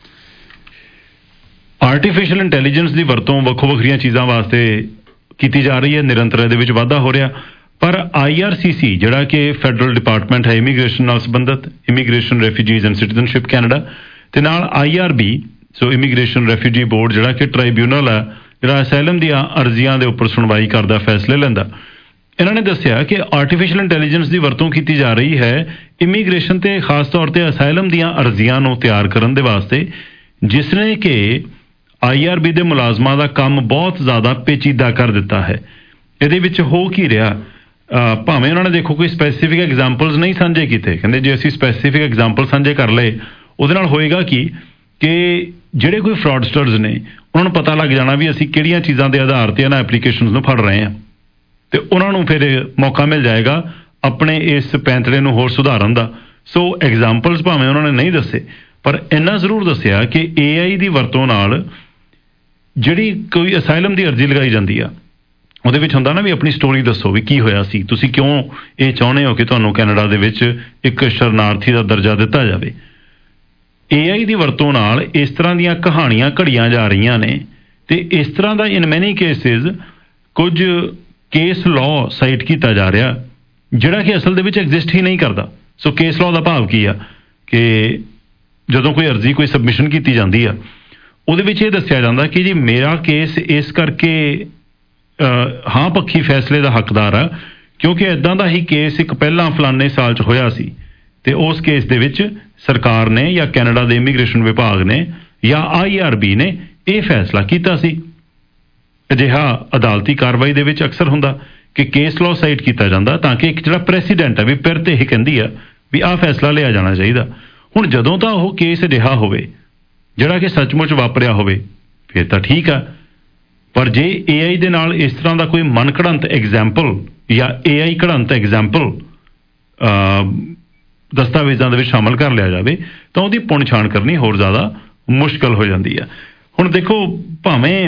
ਆਰਟੀਫਿਸ਼ੀਅਲ ਇੰਟੈਲੀਜੈਂਸ ਦੀ ਵਰਤੋਂ ਵੱਖੋ ਵੱਖਰੀਆਂ ਚੀਜ਼ਾਂ ਵਾਸਤੇ ਕੀਤੀ ਜਾ ਰਹੀ ਹੈ, ਨਿਰੰਤਰ ਇਹਦੇ ਵਿੱਚ ਵਾਧਾ ਹੋ ਰਿਹਾ। ਪਰ IRCC ਜਿਹੜਾ ਕਿ ਫੈਡਰਲ ਡਿਪਾਰਟਮੈਂਟ ਹੈ ਇਮੀਗ੍ਰੇਸ਼ਨ ਨਾਲ ਸੰਬੰਧਿਤ, immigration, refugees and citizenship Canada, ਤੇ ਨਾਲ IRB so immigration refugee board ਜਿਹੜਾ ਕਿ ਟ੍ਰਾਈਬਿਊਨਲ ਹੈ ਜਿਹੜਾ ਅਸਾਈਲਮ ਦੀਆਂ ਅਰਜ਼ੀਆਂ ਦੇ ਉੱਪਰ ਸੁਣਵਾਈ ਕਰਦਾ, ਫੈਸਲੇ ਲੈਂਦਾ, ਇਹਨਾਂ ਨੇ ਦੱਸਿਆ ਕਿ ਆਰਟੀਫਿਸ਼ੀਅਲ ਇੰਟੈਲੀਜੈਂਸ ਦੀ ਵਰਤੋਂ ਕੀਤੀ ਜਾ ਰਹੀ ਹੈ ਇਮੀਗ੍ਰੇਸ਼ਨ ਤੇ ਖਾਸ ਤੌਰ ਤੇ ਅਸਾਈਲਮ ਦੀਆਂ ਅਰਜ਼ੀਆਂ ਨੂੰ ਤਿਆਰ ਕਰਨ ਦੇ ਵਾਸਤੇ, ਜਿਸ ਨੇ ਕਿ IRB ਦੇ ਮੁਲਾਜ਼ਮਾਂ ਦਾ ਕੰਮ ਬਹੁਤ ਜ਼ਿਆਦਾ ਪੇਚੀਦਾ ਕਰ ਦਿੱਤਾ ਹੈ। ਇਹਦੇ ਵਿੱਚ ਹੋ ਕੀ ਰਿਹਾ, ਭਾਵੇਂ ਉਹਨਾਂ ਨੇ ਦੇਖੋ ਕੋਈ ਸਪੈਸੀਫਿਕ ਐਗਜ਼ਾਮਪਲਸ ਨਹੀਂ ਸਾਂਝੇ ਕੀਤੇ, ਕਹਿੰਦੇ ਜੇ ਅਸੀਂ ਸਪੈਸੀਫਿਕ ਐਗਜ਼ਾਮਪਲ ਸਾਂਝੇ ਕਰ ਲਏ ਉਹਦੇ ਨਾਲ ਹੋਏਗਾ ਕਿ ਜਿਹੜੇ ਕੋਈ ਫਰਾਡਸਟਰਸ ਨੇ ਉਹਨਾਂ ਨੂੰ ਪਤਾ ਲੱਗ ਜਾਣਾ ਵੀ ਅਸੀਂ ਕਿਹੜੀਆਂ ਚੀਜ਼ਾਂ ਦੇ ਆਧਾਰ ਤੇ ਇਹਨਾਂ ਐਪਲੀਕੇਸ਼ਨਸ ਨੂੰ ਫੜ ਰਹੇ ਹਾਂ, ਤੇ ਉਹਨਾਂ ਨੂੰ ਫਿਰ ਮੌਕਾ ਮਿਲ ਜਾਏਗਾ ਆਪਣੇ ਇਸ ਪੈਂਤੜੇ ਨੂੰ ਹੋਰ ਸੁਧਾਰਨ ਦਾ। ਸੋ ਐਗਜ਼ਾਮਪਲਸ ਭਾਵੇਂ ਉਹਨਾਂ ਨੇ ਨਹੀਂ ਦੱਸੇ, ਪਰ ਇੰਨਾ ਜ਼ਰੂਰ ਦੱਸਿਆ ਕਿ AI ਦੀ ਵਰਤੋਂ ਨਾਲ ਜਿਹੜੀ ਕੋਈ ਅਸਾਈਲਮ ਦੀ ਅਰਜ਼ੀ ਲਗਾਈ ਜਾਂਦੀ ਆ, ਉਹਦੇ ਵਿੱਚ ਹੁੰਦਾ ਨਾ ਵੀ ਆਪਣੀ ਸਟੋਰੀ ਦੱਸੋ ਵੀ ਕੀ ਹੋਇਆ ਸੀ, ਤੁਸੀਂ ਕਿਉਂ ਇਹ ਚਾਹੁੰਦੇ ਹੋ ਕਿ ਤੁਹਾਨੂੰ ਕੈਨੇਡਾ ਦੇ ਵਿੱਚ ਇੱਕ ਸ਼ਰਨਾਰਥੀ ਦਾ ਦਰਜਾ ਦਿੱਤਾ ਜਾਵੇ। AI ਦੀ ਵਰਤੋਂ ਨਾਲ ਇਸ ਤਰ੍ਹਾਂ ਦੀਆਂ ਕਹਾਣੀਆਂ ਘੜੀਆਂ ਜਾ ਰਹੀਆਂ ਨੇ ਤੇ ਇਸ ਤਰ੍ਹਾਂ ਦਾ ਇਨ ਮੈਨੀ ਕੇਸਿਸ ਕੁਝ ਕੇਸ ਲਾਅ ਸਾਈਟ ਕੀਤਾ ਜਾ ਰਿਹਾ ਜਿਹੜਾ ਕਿ ਅਸਲ ਦੇ ਵਿੱਚ ਐਗਜ਼ਿਸਟ ਹੀ ਨਹੀਂ ਕਰਦਾ। ਸੋ ਕੇਸ ਲਾਅ ਦਾ ਭਾਵ ਕੀ ਆ ਕਿ ਜਦੋਂ ਕੋਈ ਅਰਜ਼ੀ ਕੋਈ ਸਬਮਿਸ਼ਨ ਕੀਤੀ ਜਾਂਦੀ ਆ ਉਹਦੇ ਵਿੱਚ ਇਹ ਦੱਸਿਆ ਜਾਂਦਾ ਕਿ ਜੀ ਮੇਰਾ ਕੇਸ ਇਸ ਕਰਕੇ ਹਾਂ ਪੱਖੀ ਫੈਸਲੇ ਦਾ ਹੱਕਦਾਰ ਆ ਕਿਉਂਕਿ ਇੱਦਾਂ ਦਾ ਹੀ ਕੇਸ ਇੱਕ ਪਹਿਲਾਂ ਫਲਾਣੇ ਸਾਲ 'ਚ ਹੋਇਆ ਸੀ ਤੇ ਉਸ ਕੇਸ ਦੇ ਵਿੱਚ ਸਰਕਾਰ ਨੇ ਜਾਂ ਕੈਨੇਡਾ ਦੇ ਇਮੀਗ੍ਰੇਸ਼ਨ ਵਿਭਾਗ ਨੇ ਜਾਂ IRB ਨੇ ਇਹ ਫੈਸਲਾ ਕੀਤਾ ਸੀ। ਅਜਿਹਾ ਅਦਾਲਤੀ ਕਾਰਵਾਈ ਦੇ ਵਿੱਚ ਅਕਸਰ ਹੁੰਦਾ ਕਿ ਕੇਸ ਲਾਅ ਸਾਈਟ ਕੀਤਾ ਜਾਂਦਾ ਤਾਂ ਕਿ ਇੱਕ ਜਿਹੜਾ ਪ੍ਰੈਸੀਡੈਂਟ ਹੈ ਵੀ ਫਿਰ ਤੇ ਇਹ ਕਹਿੰਦੀ ਆ ਵੀ ਆਹ ਫੈਸਲਾ ਲਿਆ ਜਾਣਾ ਚਾਹੀਦਾ। ਹੁਣ ਜਦੋਂ ਤਾਂ ਉਹ ਕੇਸ ਅਜਿਹਾ ਹੋਵੇ ਜਿਹੜਾ ਕਿ ਸੱਚਮੁੱਚ ਵਾਪਰਿਆ ਹੋਵੇ ਫਿਰ ਤਾਂ ਠੀਕ ਆ, ਪਰ ਜੇ AI ਦੇ ਨਾਲ ਇਸ ਤਰ੍ਹਾਂ ਦਾ ਕੋਈ ਮਨ ਘੜੰਤ ਐਗਜ਼ਾਮਪਲ ਜਾਂ AI ਘੜੰਤ ਐਗਜ਼ਾਮਪਲ ਦਸਤਾਵੇਜ਼ਾਂ ਦੇ ਵਿੱਚ ਸ਼ਾਮਲ ਕਰ ਲਿਆ ਜਾਵੇ ਤਾਂ ਉਹਦੀ ਪੁਣ ਛਾਣ ਕਰਨੀ ਹੋਰ ਜ਼ਿਆਦਾ ਮੁਸ਼ਕਲ ਹੋ ਜਾਂਦੀ ਆ। ਹੁਣ ਦੇਖੋ ਭਾਵੇਂ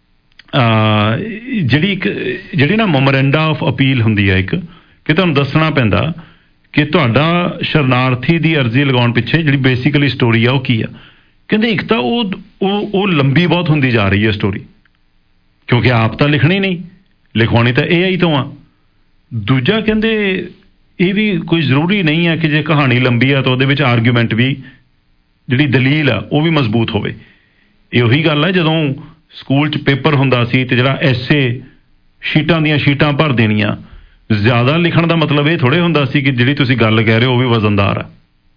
ਜਿਹੜੀ ਨਾ ਮੈਮੋਰੈਂਡਾ ਆਫ ਅਪੀਲ ਹੁੰਦੀ ਆ ਇੱਕ ਕਿ ਤੁਹਾਨੂੰ ਦੱਸਣਾ ਪੈਂਦਾ ਕਿ ਤੁਹਾਡਾ ਸ਼ਰਨਾਰਥੀ ਦੀ ਅਰਜ਼ੀ ਲਗਾਉਣ ਪਿੱਛੇ ਜਿਹੜੀ ਬੇਸਿਕਲੀ ਸਟੋਰੀ ਆ ਉਹ ਕੀ ਆ। ਕਹਿੰਦੇ ਇੱਕ ਤਾਂ ਉਹ ਲੰਬੀ ਬਹੁਤ ਹੁੰਦੀ ਜਾ ਰਹੀ ਹੈ ਸਟੋਰੀ ਕਿਉਂਕਿ ਆਪ ਤਾਂ ਲਿਖਣੀ ਨਹੀਂ, ਲਿਖਵਾਉਣੀ ਤਾਂ AI ਤੋਂ ਆ। ਦੂਜਾ ਕਹਿੰਦੇ ਇਹ ਵੀ ਕੋਈ ਜ਼ਰੂਰੀ ਨਹੀਂ ਹੈ ਕਿ ਜੇ ਕਹਾਣੀ ਲੰਬੀ ਆ ਤਾਂ ਉਹਦੇ ਵਿੱਚ ਆਰਗੂਮੈਂਟ ਵੀ ਜਿਹੜੀ ਦਲੀਲ ਆ ਉਹ ਵੀ ਮਜ਼ਬੂਤ ਹੋਵੇ। ਇਹ ਉਹੀ ਗੱਲ ਹੈ ਜਦੋਂ ਸਕੂਲ 'ਚ ਪੇਪਰ ਹੁੰਦਾ ਸੀ ਤੇ ਜਿਹੜਾ ਐਸੇ ਸ਼ੀਟਾਂ ਦੀਆਂ ਸ਼ੀਟਾਂ ਭਰ ਦੇਣੀਆਂ, ਜ਼ਿਆਦਾ ਲਿਖਣ ਦਾ ਮਤਲਬ ਇਹ ਥੋੜ੍ਹੇ ਹੁੰਦਾ ਸੀ ਕਿ ਜਿਹੜੀ ਤੁਸੀਂ ਗੱਲ ਕਹਿ ਰਹੇ ਹੋ ਉਹ ਵੀ ਵਜ਼ਨਦਾਰ ਆ।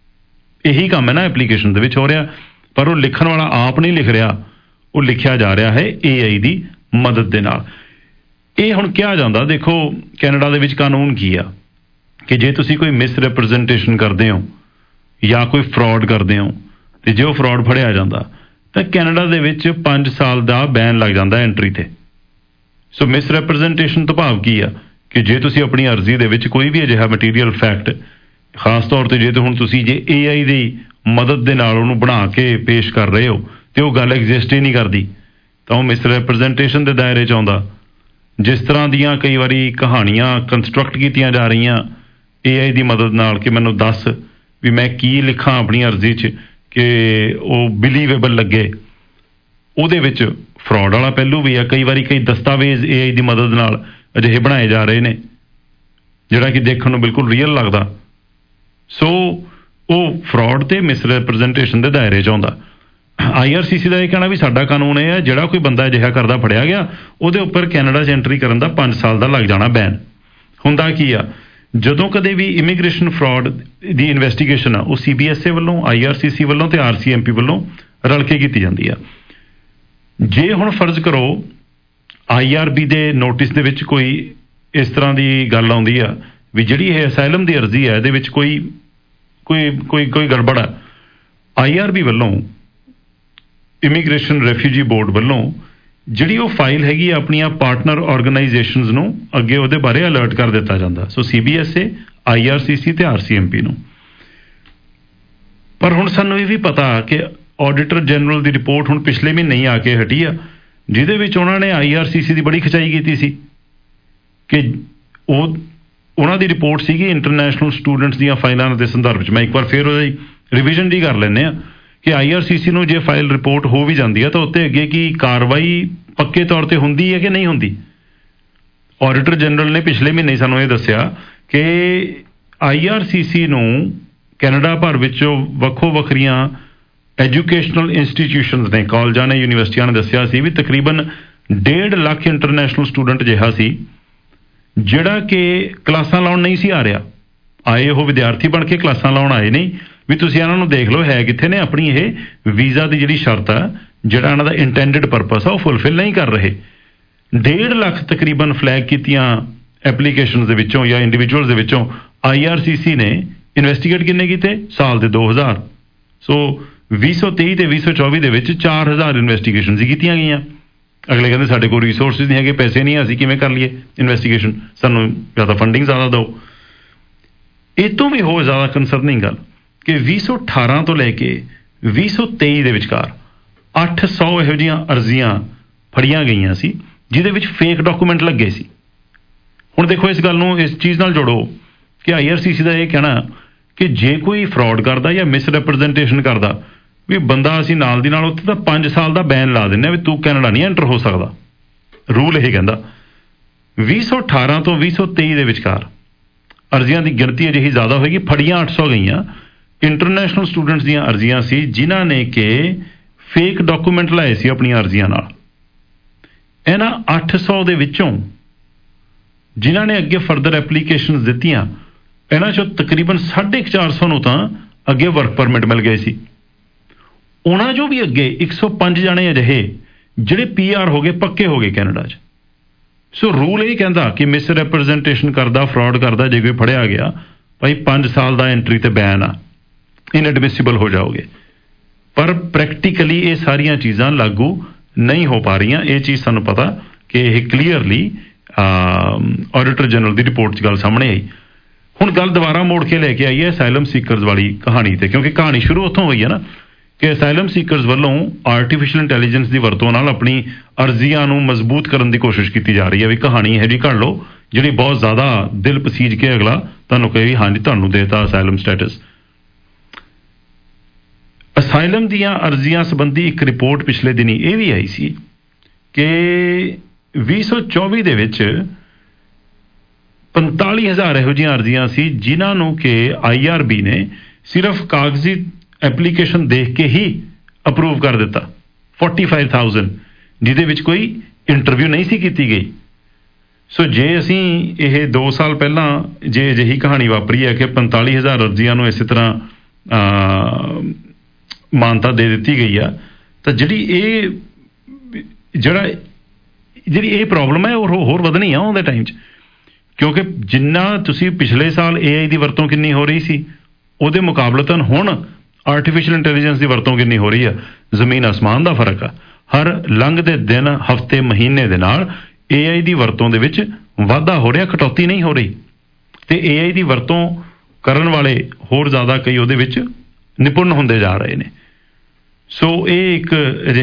ਇਹੀ ਕੰਮ ਹੈ ਨਾ ਐਪਲੀਕੇਸ਼ਨ ਦੇ ਵਿੱਚ ਹੋ ਰਿਹਾ, ਪਰ ਉਹ ਲਿਖਣ ਵਾਲਾ ਆਪ ਨਹੀਂ ਲਿਖ ਰਿਹਾ, ਉਹ ਲਿਖਿਆ ਜਾ ਰਿਹਾ ਹੈ AI ਦੀ ਮਦਦ ਦੇ ਨਾਲ। ਇਹ ਹੁਣ ਕਿਹਾ ਜਾਂਦਾ, ਦੇਖੋ ਕੈਨੇਡਾ ਦੇ ਵਿੱਚ ਕਾਨੂੰਨ ਕੀ ਆ ਕਿ ਜੇ ਤੁਸੀਂ ਕੋਈ ਮਿਸ ਰਿਪਰੈਜ਼ੈਂਟੇਸ਼ਨ ਕਰਦੇ ਹੋ ਜਾਂ ਕੋਈ ਫਰਾਡ ਕਰਦੇ ਹੋ ਤੇ ਜੇ ਉਹ ਫਰਾਡ ਫੜਿਆ ਜਾਂਦਾ ਤਾਂ ਕੈਨੇਡਾ ਦੇ ਵਿੱਚ 5 ਸਾਲ ਦਾ ਬੈਨ ਲੱਗ ਜਾਂਦਾ ਐਂਟਰੀ ਤੇ। ਸੋ ਮਿਸ ਰਿਪਰੈਜ਼ੈਂਟੇਸ਼ਨ ਤੋਂ ਭਾਵ ਕੀ ਆ ਕਿ ਜੇ ਤੁਸੀਂ ਆਪਣੀ ਅਰਜ਼ੀ ਦੇ ਵਿੱਚ ਕੋਈ ਵੀ ਅਜਿਹਾ ਮਟੀਰੀਅਲ ਫੈਕਟ, ਖਾਸ ਤੌਰ ਤੇ ਜੇ ਹੁਣ ਤੁਸੀਂ ਜੇ AI ਦੀ ਮਦਦ ਦੇ ਨਾਲ ਉਹਨੂੰ ਬਣਾ ਕੇ ਪੇਸ਼ ਕਰ ਰਹੇ ਹੋ ਤੇ ਉਹ ਗੱਲ ਐਗਜ਼ਿਸਟ ਹੀ ਨਹੀਂ ਕਰਦੀ ਤਾਂ ਉਹ ਮਿਸ ਰਿਪਰੈਜ਼ੈਂਟੇਸ਼ਨ ਦੇ ਦਾਇਰੇ 'ਚ ਆਉਂਦਾ। ਜਿਸ ਤਰ੍ਹਾਂ ਦੀਆਂ ਕਈ ਵਾਰੀ ਕਹਾਣੀਆਂ ਕੰਸਟਰਕਟ ਕੀਤੀਆਂ ਜਾ ਰਹੀਆਂ AI ਦੀ ਮਦਦ ਨਾਲ ਕਿ ਮੈਨੂੰ ਦੱਸ ਵੀ ਮੈਂ ਕੀ ਲਿਖਾਂ ਆਪਣੀ ਅਰਜ਼ੀ 'ਚ ਕਿ ਉਹ ਬਿਲੀਵੇਬਲ ਲੱਗੇ, ਉਹਦੇ ਵਿੱਚ ਫਰਾਡ ਵਾਲਾ ਪਹਿਲੂ ਵੀ ਆ। ਕਈ ਵਾਰੀ ਕਈ ਦਸਤਾਵੇਜ਼ AI ਦੀ ਮਦਦ ਨਾਲ ਅਜਿਹੇ ਬਣਾਏ ਜਾ ਰਹੇ ਨੇ ਜਿਹੜਾ ਕਿ ਦੇਖਣ ਨੂੰ ਬਿਲਕੁਲ ਰੀਅਲ ਲੱਗਦਾ। ਸੋ ਉਹ ਫਰਾਡ ਤੇ ਮਿਸ ਰਿਪਰੈਜ਼ੈਂਟੇਸ਼ਨ ਦੇ ਦਾਇਰੇ 'ਚ ਆਉਂਦਾ। IRCC ਦਾ ਇਹ ਕਹਿਣਾ ਵੀ ਸਾਡਾ ਕਾਨੂੰਨ ਇਹ ਹੈ ਜਿਹੜਾ ਕੋਈ ਬੰਦਾ ਅਜਿਹਾ ਕਰਦਾ ਫੜਿਆ ਗਿਆ ਉਹਦੇ ਉੱਪਰ ਕੈਨੇਡਾ 'ਚ ਐਂਟਰੀ ਕਰਨ ਦਾ 5 ਸਾਲ ਦਾ ਲੱਗ ਜਾਣਾ ਬੈਨ। ਹੁੰਦਾ ਕੀ ਆ, ਜਦੋਂ ਕਦੇ ਵੀ ਇਮੀਗ੍ਰੇਸ਼ਨ ਫਰਾਡ ਦੀ ਇਨਵੈਸਟੀਗੇਸ਼ਨ ਆ ਉਹ CBSA ਵੱਲੋਂ, IRCC ਵੱਲੋਂ ਤੇ RCMP ਵੱਲੋਂ ਰਲ ਕੇ ਕੀਤੀ ਜਾਂਦੀ ਆ। ਜੇ ਹੁਣ ਫਰਜ਼ ਕਰੋ IRB ਦੇ ਨੋਟਿਸ ਦੇ ਵਿੱਚ ਕੋਈ ਇਸ ਤਰ੍ਹਾਂ ਦੀ ਗੱਲ ਆਉਂਦੀ ਆ ਵੀ ਜਿਹੜੀ ਇਹ ਅਸਾਈਲਮ ਦੀ ਅਰਜ਼ੀ ਹੈ ਇਹਦੇ ਵਿੱਚ ਕੋਈ ਗੜਬੜ ਆ, IRB ਵੱਲੋਂ, ਇਮੀਗ੍ਰੇਸ਼ਨ ਰੈਫਿਊਜੀ ਬੋਰਡ ਵੱਲੋਂ ਜਿਹੜੀ ਉਹ ਫਾਈਲ ਹੈਗੀ ਆ ਆਪਣੀਆਂ ਪਾਰਟਨਰ ਆਰਗੇਨਾਈਜੇਸ਼ਨਸ ਨੂੰ ਅੱਗੇ ਉਹਦੇ ਬਾਰੇ ਅਲਰਟ ਕਰ ਦਿੱਤਾ ਜਾਂਦਾ। ਸੋ CBSA, IRCC ਤੇ RCMP ਨੂੰ। ਪਰ ਹੁਣ ਸਾਨੂੰ ਇਹ ਵੀ ਪਤਾ ਕਿ ਆਡੀਟਰ ਜਨਰਲ ਦੀ ਰਿਪੋਰਟ ਹੁਣ ਪਿਛਲੇ ਮਹੀਨੇ ਹੀ ਆ ਕੇ ਹਟੀ ਆ ਜਿਹਦੇ ਵਿੱਚ ਉਹਨਾਂ ਨੇ IRCC ਦੀ ਬੜੀ ਖਿਚਾਈ ਕੀਤੀ ਸੀ ਕਿ ਉਹਨਾਂ ਦੀ ਰਿਪੋਰਟ ਸੀਗੀ ਇੰਟਰਨੈਸ਼ਨਲ ਸਟੂਡੈਂਟਸ ਦੀਆਂ ਫਾਈਲਾਂ ਦੇ ਸੰਦਰਭ 'ਚ। ਮੈਂ ਇੱਕ ਵਾਰ ਫਿਰ ਉਹਦੀ ਰਿਵੀਜ਼ਨ ਜੀ ਕਰ ਲੈਂਦੇ ਆ ਕਿ IRCC ਨੂੰ ਜੇ ਫਾਈਲ ਰਿਪੋਰਟ ਹੋ ਵੀ ਜਾਂਦੀ ਆ ਤਾਂ ਉੱਤੇ ਅੱਗੇ ਕੀ ਕਾਰਵਾਈ ਪੱਕੇ ਤੌਰ ਤੇ ਹੁੰਦੀ ਹੈ ਕਿ ਨਹੀਂ ਹੁੰਦੀ। ਆਡੀਟਰ ਜਨਰਲ ਨੇ ਪਿਛਲੇ ਮਹੀਨੇ ਸਾਨੂੰ ਇਹ ਦੱਸਿਆ ਕਿ IRCC ਨੂੰ ਕੈਨੇਡਾ ਭਰ ਵਿੱਚੋਂ ਵੱਖੋ ਵੱਖਰੀਆਂ ਐਜੂਕੇਸ਼ਨਲ ਇੰਸਟੀਟਿਊਸ਼ਨਸ ਨੇ, ਕਾਲਜਾਂ ਨੇ, ਯੂਨੀਵਰਸਿਟੀਆਂ ਨੇ ਦੱਸਿਆ ਸੀ ਵੀ ਤਕਰੀਬਨ 1.5 ਲੱਖ ਇੰਟਰਨੈਸ਼ਨਲ ਸਟੂਡੈਂਟ ਜਿਹਾ ਸੀ ਜਿਹੜਾ ਕਿ ਕਲਾਸਾਂ ਲਾਉਣ ਨਹੀਂ ਸੀ ਆ ਰਿਹਾ। ਆਏ ਉਹ ਵਿਦਿਆਰਥੀ ਬਣ ਕੇ ਕਲਾਸਾਂ ਲਾਉਣ ਆਏ ਨਹੀਂ ਵੀ ਤੁਸੀਂ ਇਹਨਾਂ ਨੂੰ ਦੇਖ ਲਓ ਹੈ ਕਿੱਥੇ ਨੇ, ਆਪਣੀ ਇਹ ਵੀਜ਼ਾ ਦੀ ਜਿਹੜੀ ਸ਼ਰਤ ਆ, ਜਿਹੜਾ ਇਹਨਾਂ ਦਾ ਇੰਟੈਂਡਡ ਪਰਪਸ ਆ ਉਹ ਫੁਲਫਿਲ ਨਹੀਂ ਕਰ ਰਹੇ। 1.5 ਲੱਖ ਤਕਰੀਬਨ ਫਲੈਗ ਕੀਤੀਆਂ ਐਪਲੀਕੇਸ਼ਨਸ ਦੇ ਵਿੱਚੋਂ ਜਾਂ ਇੰਡੀਵਿਜੂਅਲਸ ਦੇ ਵਿੱਚੋਂ IRCC ਨੇ ਇਨਵੈਸਟੀਗੇਟ ਕਿੰਨੇ ਕੀਤੇ ਸਾਲ ਦੇ 2000। ਸੋ 2023 ਤੇ 2024 ਦੇ ਵਿੱਚ 4000 ਇਨਵੈਸਟੀਗੇਸ਼ਨਸ ਹੀ ਕੀਤੀਆਂ ਗਈਆਂ। ਅਗਲੇ ਕਹਿੰਦੇ ਸਾਡੇ ਕੋਲ ਰਿਸੋਰਸਿਸ ਨਹੀਂ ਹੈਗੇ, ਪੈਸੇ ਨਹੀਂ, ਅਸੀਂ ਕਿਵੇਂ ਕਰ ਲਈਏ ਇਨਵੈਸਟੀਗੇਸ਼ਨ, ਸਾਨੂੰ ਜਾਂ ਤਾਂ ਫੰਡਿੰਗ ਜ਼ਿਆਦਾ ਦਿਓ। ਇਹ ਤੋਂ ਵੀ ਹੋਰ ਜ਼ਿਆਦਾ ਕੰਸਰਨਿੰਗ ਗੱਲ ਕਿ 2018 ਤੋਂ ਲੈ ਕੇ 2023 ਦੇ ਵਿਚਕਾਰ 800 ਇਹੋ ਜਿਹੀਆਂ ਅਰਜ਼ੀਆਂ ਫੜੀਆਂ ਗਈਆਂ ਸੀ ਜਿਹਦੇ ਵਿੱਚ ਫੇਕ ਡਾਕੂਮੈਂਟ ਲੱਗੇ ਸੀ। ਹੁਣ ਦੇਖੋ ਇਸ ਗੱਲ ਨੂੰ ਇਸ ਚੀਜ਼ ਨਾਲ ਜੋੜੋ ਕਿ IRCC ਦਾ ਇਹ ਕਹਿਣਾ ਕਿ ਜੇ ਕੋਈ ਫਰਾਡ ਕਰਦਾ ਜਾਂ ਮਿਸ ਰਿਪਰੈਜ਼ੈਂਟੇਸ਼ਨ ਕਰਦਾ ਵੀ ਬੰਦਾ ਅਸੀਂ ਨਾਲ ਦੀ ਨਾਲ ਉੱਥੇ ਤਾਂ 5 ਸਾਲ ਦਾ ਬੈਨ ਲਾ ਦਿੰਦੇ ਆ ਵੀ ਤੂੰ ਕੈਨੇਡਾ ਨਹੀਂ ਐਂਟਰ ਹੋ ਸਕਦਾ। ਰੂਲ ਇਹ ਕਹਿੰਦਾ 2018 ਤੋਂ 2023 ਦੇ ਵਿਚਕਾਰ ਅਰਜ਼ੀਆਂ ਦੀ ਗਿਣਤੀ ਅਜਿਹੀ ਜ਼ਿਆਦਾ ਹੋਏਗੀ, ਫੜੀਆਂ 800 ਗਈਆਂ। ਇੰਟਰਨੈਸ਼ਨਲ ਸਟੂਡੈਂਟਸ ਦੀਆਂ ਅਰਜ਼ੀਆਂ ਸੀ ਜਿਨ੍ਹਾਂ ਨੇ ਕਿ ਫੇਕ ਡਾਕੂਮੈਂਟ ਲਾਏ ਸੀ ਆਪਣੀਆਂ ਅਰਜ਼ੀਆਂ ਨਾਲ। ਇਹਨਾਂ 800 ਦੇ ਵਿੱਚੋਂ ਜਿਨ੍ਹਾਂ ਨੇ ਅੱਗੇ ਫਰਦਰ ਐਪਲੀਕੇਸ਼ਨਸ ਦਿੱਤੀਆਂ, ਇਹਨਾਂ 'ਚੋਂ ਤਕਰੀਬਨ 450 ਨੂੰ ਤਾਂ ਅੱਗੇ ਵਰਕ ਪਰਮਿਟ ਮਿਲ ਗਏ ਸੀ। ਉਹਨਾਂ 'ਚੋਂ ਵੀ ਅੱਗੇ 105 ਜਾਣੇ ਅਜਿਹੇ ਜਿਹੜੇ PR ਹੋ ਗਏ, ਪੱਕੇ ਹੋ ਗਏ ਕੈਨੇਡਾ 'ਚ। ਸੋ ਰੂਲ ਇਹ ਕਹਿੰਦਾ ਕਿ ਮਿਸ ਰੈਪਰਜ਼ੈਂਟੇਸ਼ਨ ਕਰਦਾ, ਫਰਾਡ ਕਰਦਾ, ਜੇ ਕੋਈ ਫੜਿਆ ਗਿਆ ਭਾਈ 5 ਸਾਲ ਦਾ ਐਂਟਰੀ ਤੇ ਬੈਨ ਆ, ਇਨਐਡਮਿਸਿਬਲ ਹੋ ਜਾਓਗੇ। ਪਰ ਪ੍ਰੈਕਟੀਕਲੀ ਇਹ ਸਾਰੀਆਂ ਚੀਜ਼ਾਂ ਲਾਗੂ ਨਹੀਂ ਹੋ ਪਾ ਰਹੀਆਂ। ਇਹ ਚੀਜ਼ ਸਾਨੂੰ ਪਤਾ ਕਿ ਇਹ ਕਲੀਅਰਲੀ ਆਡੀਟਰ ਜਨਰਲ ਦੀ ਰਿਪੋਰਟ 'ਚ ਗੱਲ ਸਾਹਮਣੇ ਆਈ। ਹੁਣ ਗੱਲ ਦੁਬਾਰਾ ਮੋੜ ਕੇ ਲੈ ਕੇ ਆਈ ਹੈ ਅਸਾਈਲਮ ਸੀਕਰਸ ਵਾਲੀ ਕਹਾਣੀ ਤੇ, ਕਿਉਂਕਿ ਕਹਾਣੀ ਸ਼ੁਰੂ ਉੱਥੋਂ ਹੋਈ ਹੈ ਨਾ ਕਿ ਅਸਾਈਲਮ ਸੀਕਰਸ ਵੱਲੋਂ ਆਰਟੀਫਿਸ਼ੀਅਲ ਇੰਟੈਲੀਜੈਂਸ ਦੀ ਵਰਤੋਂ ਨਾਲ ਆਪਣੀ ਅਰਜ਼ੀਆਂ ਨੂੰ ਮਜ਼ਬੂਤ ਕਰਨ ਦੀ ਕੋਸ਼ਿਸ਼ ਕੀਤੀ ਜਾ ਰਹੀ ਹੈ। ਵੀ ਕਹਾਣੀ ਇਹੋ ਜਿਹੀ ਘੜ ਲਓ ਜਿਹੜੀ ਬਹੁਤ ਜ਼ਿਆਦਾ ਦਿਲ ਪਸੀਜ ਕੇ ਅਗਲਾ ਤੁਹਾਨੂੰ ਕਹੇ ਵੀ ਹਾਂਜੀ ਤੁਹਾਨੂੰ ਦੇਤਾ ਅਸਾਈਲਮ ਸਟੇਟਸ। ਅਸਾਈਲਮ ਦੀਆਂ ਅਰਜ਼ੀਆਂ ਸੰਬੰਧੀ ਇੱਕ ਰਿਪੋਰਟ ਪਿਛਲੇ ਦਿਨੀ ਇਹ ਵੀ ਆਈ ਸੀ ਕਿ 2024 ਦੇ ਵਿੱਚ 45,000 ਇਹੋ ਜਿਹੀਆਂ ਅਰਜ਼ੀਆਂ ਸੀ ਜਿਨ੍ਹਾਂ ਨੂੰ ਕਿ IRB ਨੇ ਸਿਰਫ ਕਾਗਜ਼ੀ ਐਪਲੀਕੇਸ਼ਨ ਦੇਖ ਕੇ ਹੀ ਅਪਰੂਵ ਕਰ ਦਿੱਤਾ। 45,000 ਜਿਹਦੇ ਵਿੱਚ ਕੋਈ ਇੰਟਰਵਿਊ ਨਹੀਂ ਸੀ ਕੀਤੀ ਗਈ। ਸੋ ਜੇ ਅਸੀਂ ਇਹ 2 ਸਾਲ ਪਹਿਲਾਂ ਜੇ ਅਜਿਹੀ ਕਹਾਣੀ ਵਾਪਰੀ ਹੈ ਕਿ 45,000 ਅਰਜ਼ੀਆਂ ਨੂੰ ਇਸੇ ਤਰ੍ਹਾਂ ਮਾਨਤਾ ਦੇ ਦਿੱਤੀ ਗਈ ਆ, ਤਾਂ ਜਿਹੜੀ ਇਹ ਪ੍ਰੋਬਲਮ ਹੈ ਉਹ ਹੋਰ ਵਧਣੀ ਆ ਆਉਂਦੇ ਟਾਈਮ 'ਚ। ਕਿਉਂਕਿ ਜਿੰਨਾ ਤੁਸੀਂ ਪਿਛਲੇ ਸਾਲ AI ਦੀ ਵਰਤੋਂ ਕਿੰਨੀ ਹੋ ਰਹੀ ਸੀ, ਉਹਦੇ ਮੁਕਾਬਲਤਨ ਹੁਣ ਆਰਟੀਫਿਸ਼ੀਅਲ ਇੰਟੈਲੀਜੈਂਸ ਦੀ ਵਰਤੋਂ ਕਿੰਨੀ ਹੋ ਰਹੀ ਆ, ਜ਼ਮੀਨ ਅਸਮਾਨ ਦਾ ਫਰਕ ਆ। ਹਰ ਲੰਘਦੇ ਦਿਨ, ਹਫ਼ਤੇ, ਮਹੀਨੇ ਦੇ ਨਾਲ AI ਦੀ ਵਰਤੋਂ ਦੇ ਵਿੱਚ ਵਾਧਾ ਹੋ ਰਿਹਾ, ਕਟੌਤੀ ਨਹੀਂ ਹੋ ਰਹੀ। ਤੇ AI ਦੀ ਵਰਤੋਂ ਕਰਨ ਵਾਲੇ ਹੋਰ ਜ਼ਿਆਦਾ ਕਈ ਉਹਦੇ ਵਿੱਚ ਨਿਪੁੰਨ ਹੁੰਦੇ ਜਾ ਰਹੇ ਨੇ। ਸੋ ਇਹ ਇੱਕ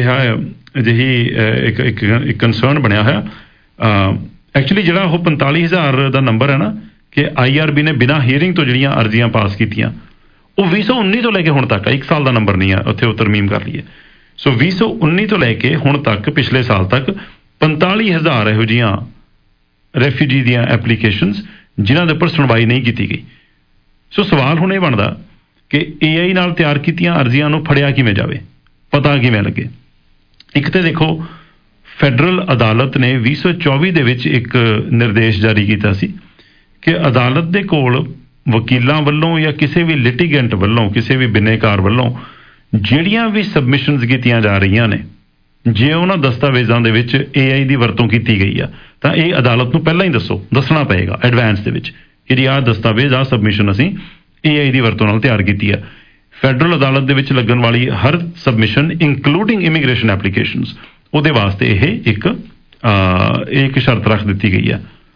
ਇੱਕ ਕੰਸਰਨ ਬਣਿਆ ਹੋਇਆ। ਐਕਚੁਅਲੀ ਜਿਹੜਾ ਉਹ 45,000 ਦਾ ਨੰਬਰ ਹੈ ਨਾ ਕਿ IRB ਨੇ ਬਿਨਾਂ ਹੀਅਰਿੰਗ ਤੋਂ ਜਿਹੜੀਆਂ ਅਰਜ਼ੀਆਂ ਪਾਸ ਕੀਤੀਆਂ, ਉਹ 2019 ਤੋਂ ਲੈ ਕੇ ਹੁਣ ਤੱਕ, 1 ਸਾਲ ਦਾ ਨੰਬਰ ਨਹੀਂ ਆ, ਉੱਥੇ ਉਹ ਤਰਮੀਮ ਕਰ ਲਈਏ। ਸੋ 2019 ਤੋਂ ਲੈ ਕੇ ਹੁਣ ਤੱਕ, ਪਿਛਲੇ ਸਾਲ ਤੱਕ 45,000 ਇਹੋ ਜਿਹੀਆਂ ਰੈਫਿਊਜੀ ਦੀਆਂ ਐਪਲੀਕੇਸ਼ਨਸ ਜਿਨ੍ਹਾਂ ਦੇ ਉੱਪਰ ਸੁਣਵਾਈ ਨਹੀਂ ਕੀਤੀ ਗਈ। ਸੋ ਸਵਾਲ ਹੁਣ ਇਹ ਬਣਦਾ ਕਿ AI ਨਾਲ ਤਿਆਰ ਕੀਤੀਆਂ ਅਰਜ਼ੀਆਂ ਨੂੰ ਫੜਿਆ ਕਿਵੇਂ ਜਾਵੇ, ਪਤਾ ਕਿਵੇਂ ਲੱਗੇ। ਇੱਕ ਤੇ ਦੇਖੋ, ਫੈਡਰਲ ਅਦਾਲਤ ਨੇ 2024 ਦੇ ਵਿੱਚ ਇੱਕ ਨਿਰਦੇਸ਼ ਜਾਰੀ ਕੀਤਾ ਸੀ ਕਿ ਅਦਾਲਤ ਦੇ ਕੋਲ ਵਕੀਲਾਂ ਵੱਲੋਂ ਜਾਂ ਕਿਸੇ ਵੀ ਲਿਟੀਗੈਂਟ ਵੱਲੋਂ, ਕਿਸੇ ਵੀ ਬਿਨੇਕਾਰ ਵੱਲੋਂ ਜਿਹੜੀਆਂ ਵੀ ਸਬਮਿਸ਼ਨਸ ਕੀਤੀਆਂ ਜਾ ਰਹੀਆਂ ਨੇ, ਜੇ ਉਹਨਾਂ ਦਸਤਾਵੇਜ਼ਾਂ ਦੇ ਵਿੱਚ AI ਦੀ ਵਰਤੋਂ ਕੀਤੀ ਗਈ ਆ ਤਾਂ ਇਹ ਅਦਾਲਤ ਨੂੰ ਪਹਿਲਾਂ ਹੀ ਦੱਸਣਾ ਪਏਗਾ ਐਡਵਾਂਸ ਦੇ ਵਿੱਚ ਕਿ ਜੀ ਆਹ ਦਸਤਾਵੇਜ਼, ਆਹ ਸਬਮਿਸ਼ਨ ਅਸੀਂ AI ਦੀ ਵਰਤੋਂ ਨਾਲ ਤਿਆਰ ਕੀਤੀ ਆ। ਫੈਡਰਲ ਅਦਾਲਤ ਦੇ ਵਿੱਚ ਲੱਗਣ ਵਾਲੀ ਹਰ ਸਬਮਿਸ਼ਨ ਇਨਕਲੂਡਿੰਗ ਇਮੀਗ੍ਰੇਸ਼ਨ ਐਪਲੀਕੇਸ਼ਨਸ, ਉਹਦੇ ਵਾਸਤੇ ਇਹ ਇੱਕ ਸ਼ਰਤ ਰੱਖ ਦਿੱਤੀ ਗਈ ਆ।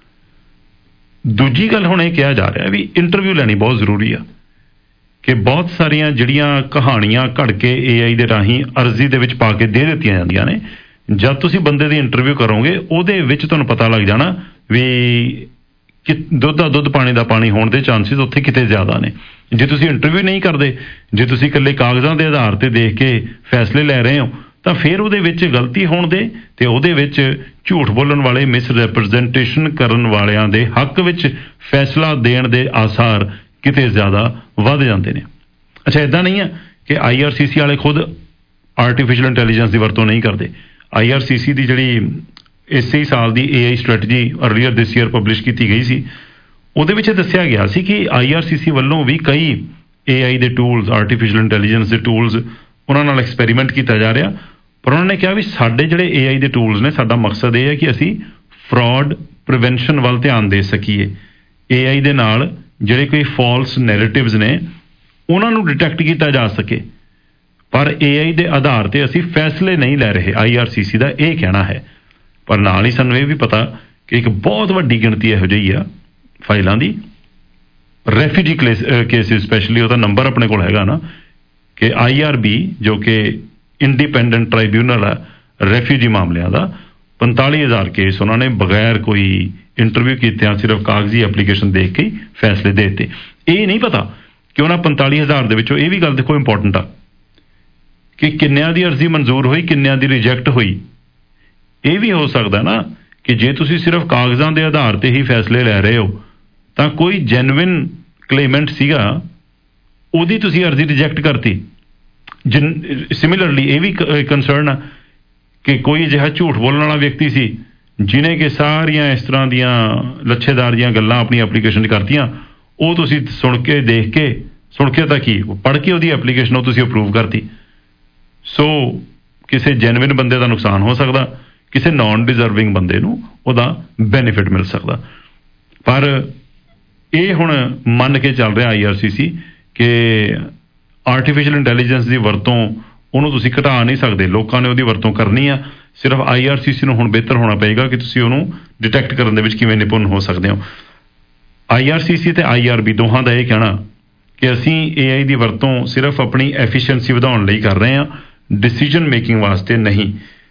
ਦੂਜੀ ਗੱਲ ਹੁਣ ਇਹ ਕਿਹਾ ਜਾ ਰਿਹਾ ਵੀ ਇੰਟਰਵਿਊ ਲੈਣੀ ਬਹੁਤ ਜ਼ਰੂਰੀ ਆ, ਕਿ ਬਹੁਤ ਸਾਰੀਆਂ ਜਿਹੜੀਆਂ ਕਹਾਣੀਆਂ ਘੜ ਕੇ AI ਦੇ ਰਾਹੀਂ ਅਰਜ਼ੀ ਦੇ ਵਿੱਚ ਪਾ ਕੇ ਦੇ ਦਿੱਤੀਆਂ ਜਾਂਦੀਆਂ ਨੇ, ਜਦ ਤੁਸੀਂ ਬੰਦੇ ਦੀ ਇੰਟਰਵਿਊ ਕਰੋਗੇ ਉਹਦੇ ਵਿੱਚ ਤੁਹਾਨੂੰ ਪਤਾ ਲੱਗ ਜਾਣਾ ਵੀ ਕਿ ਦੁੱਧ ਦਾ ਦੁੱਧ, ਪਾਣੀ ਦਾ ਪਾਣੀ ਹੋਣ ਦੇ ਚਾਂਸਿਸ ਉੱਥੇ ਕਿਤੇ ਜ਼ਿਆਦਾ ਨੇ। ਜੇ ਤੁਸੀਂ ਇੰਟਰਵਿਊ ਨਹੀਂ ਕਰਦੇ, ਜੇ ਤੁਸੀਂ ਇਕੱਲੇ ਕਾਗਜ਼ਾਂ ਦੇ ਆਧਾਰ ਤੇ ਦੇਖ ਕੇ ਫੈਸਲੇ ਲੈ ਰਹੇ ਹੋ, ਤਾਂ ਫਿਰ ਉਹਦੇ ਵਿੱਚ ਗਲਤੀ ਹੋਣ ਦੇ ਤੇ ਉਹਦੇ ਵਿੱਚ ਝੂਠ ਬੋਲਣ ਵਾਲੇ, ਮਿਸ ਰੈਪਰਜ਼ੈਂਟੇਸ਼ਨ ਕਰਨ ਵਾਲਿਆਂ ਦੇ ਹੱਕ ਵਿੱਚ ਫੈਸਲਾ ਦੇਣ ਦੇ ਆਸਾਰ ਕਿਤੇ ਜ਼ਿਆਦਾ ਵੱਧ ਜਾਂਦੇ ਨੇ। ਅੱਛਾ, ਇੱਦਾਂ ਨਹੀਂ ਆ ਕਿ IRCC ਵਾਲੇ ਖੁਦ ਆਰਟੀਫਿਸ਼ੀਅਲ ਇੰਟੈਲੀਜੈਂਸ ਦੀ ਵਰਤੋਂ ਨਹੀਂ ਕਰਦੇ। IRCC ਦੀ ਜਿਹੜੀ ਇਸੇ ਸਾਲ ਦੀ AI strategy earlier this year publish ਕੀਤੀ ਗਈ ਸੀ, ਉਹਦੇ ਵਿੱਚ ਦੱਸਿਆ ਗਿਆ ਸੀ ਕਿ IRCC ਵੱਲੋਂ ਵੀ ਕਈ AI ਦੇ ਟੂਲਸ, ਆਰਟੀਫਿਸ਼ੀਅਲ ਇੰਟੈਲੀਜੈਂਸ ਦੇ ਟੂਲਸ, ਉਹਨਾਂ ਨਾਲ ਐਕਸਪੈਰੀਮੈਂਟ ਕੀਤਾ ਜਾ ਰਿਹਾ। ਪਰ ਉਹਨਾਂ ਨੇ ਕਿਹਾ ਵੀ ਸਾਡੇ ਜਿਹੜੇ AI ਦੇ ਟੂਲਸ ਨੇ, ਸਾਡਾ ਮਕਸਦ ਇਹ ਹੈ ਕਿ ਅਸੀਂ ਫਰਾਡ ਪ੍ਰੀਵੈਂਸ਼ਨ ਵੱਲ ਧਿਆਨ ਦੇ ਸਕੀਏ। AI ਦੇ ਨਾਲ ਜਿਹੜੇ ਕੋਈ ਫਾਲਸ ਨੈਰੇਟਿਵਸ ਨੇ ਉਹਨਾਂ ਨੂੰ ਡਿਟੈਕਟ ਕੀਤਾ ਜਾ ਸਕੇ, ਪਰ AI ਦੇ ਆਧਾਰ ਤੇ ਅਸੀਂ ਫੈਸਲੇ ਨਹੀਂ ਲੈ ਰਹੇ, IRCC ਦਾ ਇਹ ਕਹਿਣਾ ਹੈ। ਪਰ ਨਾਲ ਹੀ ਸਾਨੂੰ ਇਹ ਵੀ ਪਤਾ ਕਿ ਇੱਕ ਬਹੁਤ ਵੱਡੀ ਗਿਣਤੀ ਇਹੋ ਜਿਹੀ ਆ ਫਾਈਲਾਂ ਦੀ, ਰੈਫਿਊਜੀ ਕੇਸਿਸ ਸਪੈਸ਼ਲੀ, ਉਹਦਾ ਨੰਬਰ ਆਪਣੇ ਕੋਲ ਹੈਗਾ ਨਾ, ਕਿ IRB ਜੋ ਕਿ ਇੰਡੀਪੈਂਡੈਂਟ ਟ੍ਰਾਈਬਿਊਨਲ ਆ ਰੈਫਿਊਜੀ ਮਾਮਲਿਆਂ ਦਾ, 45,000 ਕੇਸ ਉਹਨਾਂ ਨੇ ਬਗੈਰ ਕੋਈ ਇੰਟਰਵਿਊ ਕੀਤਿਆਂ ਸਿਰਫ ਕਾਗਜ਼ੀ ਐਪਲੀਕੇਸ਼ਨ ਦੇਖ ਕੇ ਫੈਸਲੇ ਦੇ ਦਿੱਤੇ। ਇਹ ਨਹੀਂ ਪਤਾ ਕਿ ਉਹਨਾਂ 45,000 ਦੇ ਵਿੱਚੋਂ, ਇਹ ਵੀ ਗੱਲ ਦੇਖੋ ਇੰਪੋਰਟੈਂਟ ਆ, ਕਿ ਕਿੰਨਿਆਂ ਦੀ ਅਰਜ਼ੀ ਮਨਜ਼ੂਰ ਹੋਈ, ਕਿੰਨਿਆਂ ਦੀ ਰਿਜੈਕਟ ਹੋਈ। ਇਹ ਵੀ ਹੋ ਸਕਦਾ ਨਾ ਕਿ ਜੇ ਤੁਸੀਂ ਸਿਰਫ ਕਾਗਜ਼ਾਂ ਦੇ ਆਧਾਰ ਤੇ ਹੀ ਫੈਸਲੇ ਲੈ ਰਹੇ ਹੋ ਤਾਂ ਕੋਈ ਜੈਨੂਇਨ ਕਲੇਮੈਂਟ ਸੀਗਾ, ਉਹਦੀ ਤੁਸੀਂ ਅਰਜ਼ੀ ਰਿਜੈਕਟ ਕਰਤੀ। ਸਿਮਿਲਰਲੀ ਇਹ ਵੀ ਕੰਸਰਨ ਆ ਕਿ ਕੋਈ ਅਜਿਹਾ ਝੂਠ ਬੋਲਣ ਵਾਲਾ ਵਿਅਕਤੀ ਸੀ ਜਿਹਨੇ ਕਿ ਸਾਰੀਆਂ ਇਸ ਤਰ੍ਹਾਂ ਦੀਆਂ ਲੱਛੇਦਾਰ ਦੀਆਂ ਗੱਲਾਂ ਆਪਣੀ ਐਪਲੀਕੇਸ਼ਨ 'ਚ ਕਰਤੀਆਂ, ਉਹ ਤੁਸੀਂ ਸੁਣ ਕੇ ਦੇਖ ਕੇ, ਸੁਣ ਕੇ ਤਾਂ ਕੀ ਪੜ੍ਹ ਕੇ ਉਹਦੀ ਐਪਲੀਕੇਸ਼ਨ ਉਹ ਤੁਸੀਂ ਅਪਰੂਵ ਕਰਤੀ। ਸੋ ਕਿਸੇ ਜੈਨੂਇਨ ਬੰਦੇ ਦਾ ਨੁਕਸਾਨ ਹੋ ਸਕਦਾ, ਕਿਸੇ ਨਾਨ ਡਿਜ਼ਰਵਿੰਗ ਬੰਦੇ ਨੂੰ ਉਹਦਾ ਬੈਨੀਫਿਟ ਮਿਲ ਸਕਦਾ। ਪਰ ਇਹ ਹੁਣ ਮੰਨ ਕੇ ਚੱਲ ਰਿਹਾ IRCC ਕਿ ਆਰਟੀਫਿਸ਼ੀਅਲ ਇੰਟੈਲੀਜੈਂਸ ਦੀ ਵਰਤੋਂ ਉਹਨੂੰ ਤੁਸੀਂ ਘਟਾ ਨਹੀਂ ਸਕਦੇ, ਲੋਕਾਂ ਨੇ ਉਹਦੀ ਵਰਤੋਂ ਕਰਨੀ ਆ। ਸਿਰਫ IRCC ਨੂੰ ਹੁਣ ਬਿਹਤਰ ਹੋਣਾ ਪਏਗਾ ਕਿ ਤੁਸੀਂ ਉਹਨੂੰ ਡਿਟੈਕਟ ਕਰਨ ਦੇ ਵਿੱਚ ਕਿਵੇਂ ਨਿਪੁੰਨ ਹੋ ਸਕਦੇ ਹੋ। IRCC ਤੇ IRB ਦੋਹਾਂ ਦਾ ਇਹ ਕਹਿਣਾ ਕਿ ਅਸੀਂ AI ਦੀ ਵਰਤੋਂ ਸਿਰਫ ਆਪਣੀ ਐਫੀਸ਼ੀਐਂਸੀ ਵਧਾਉਣ ਲਈ ਕਰ ਰਹੇ ਹਾਂ, ਡਿਸੀਜਨ ਮੇਕਿੰਗ ਵਾਸਤੇ ਨਹੀਂ।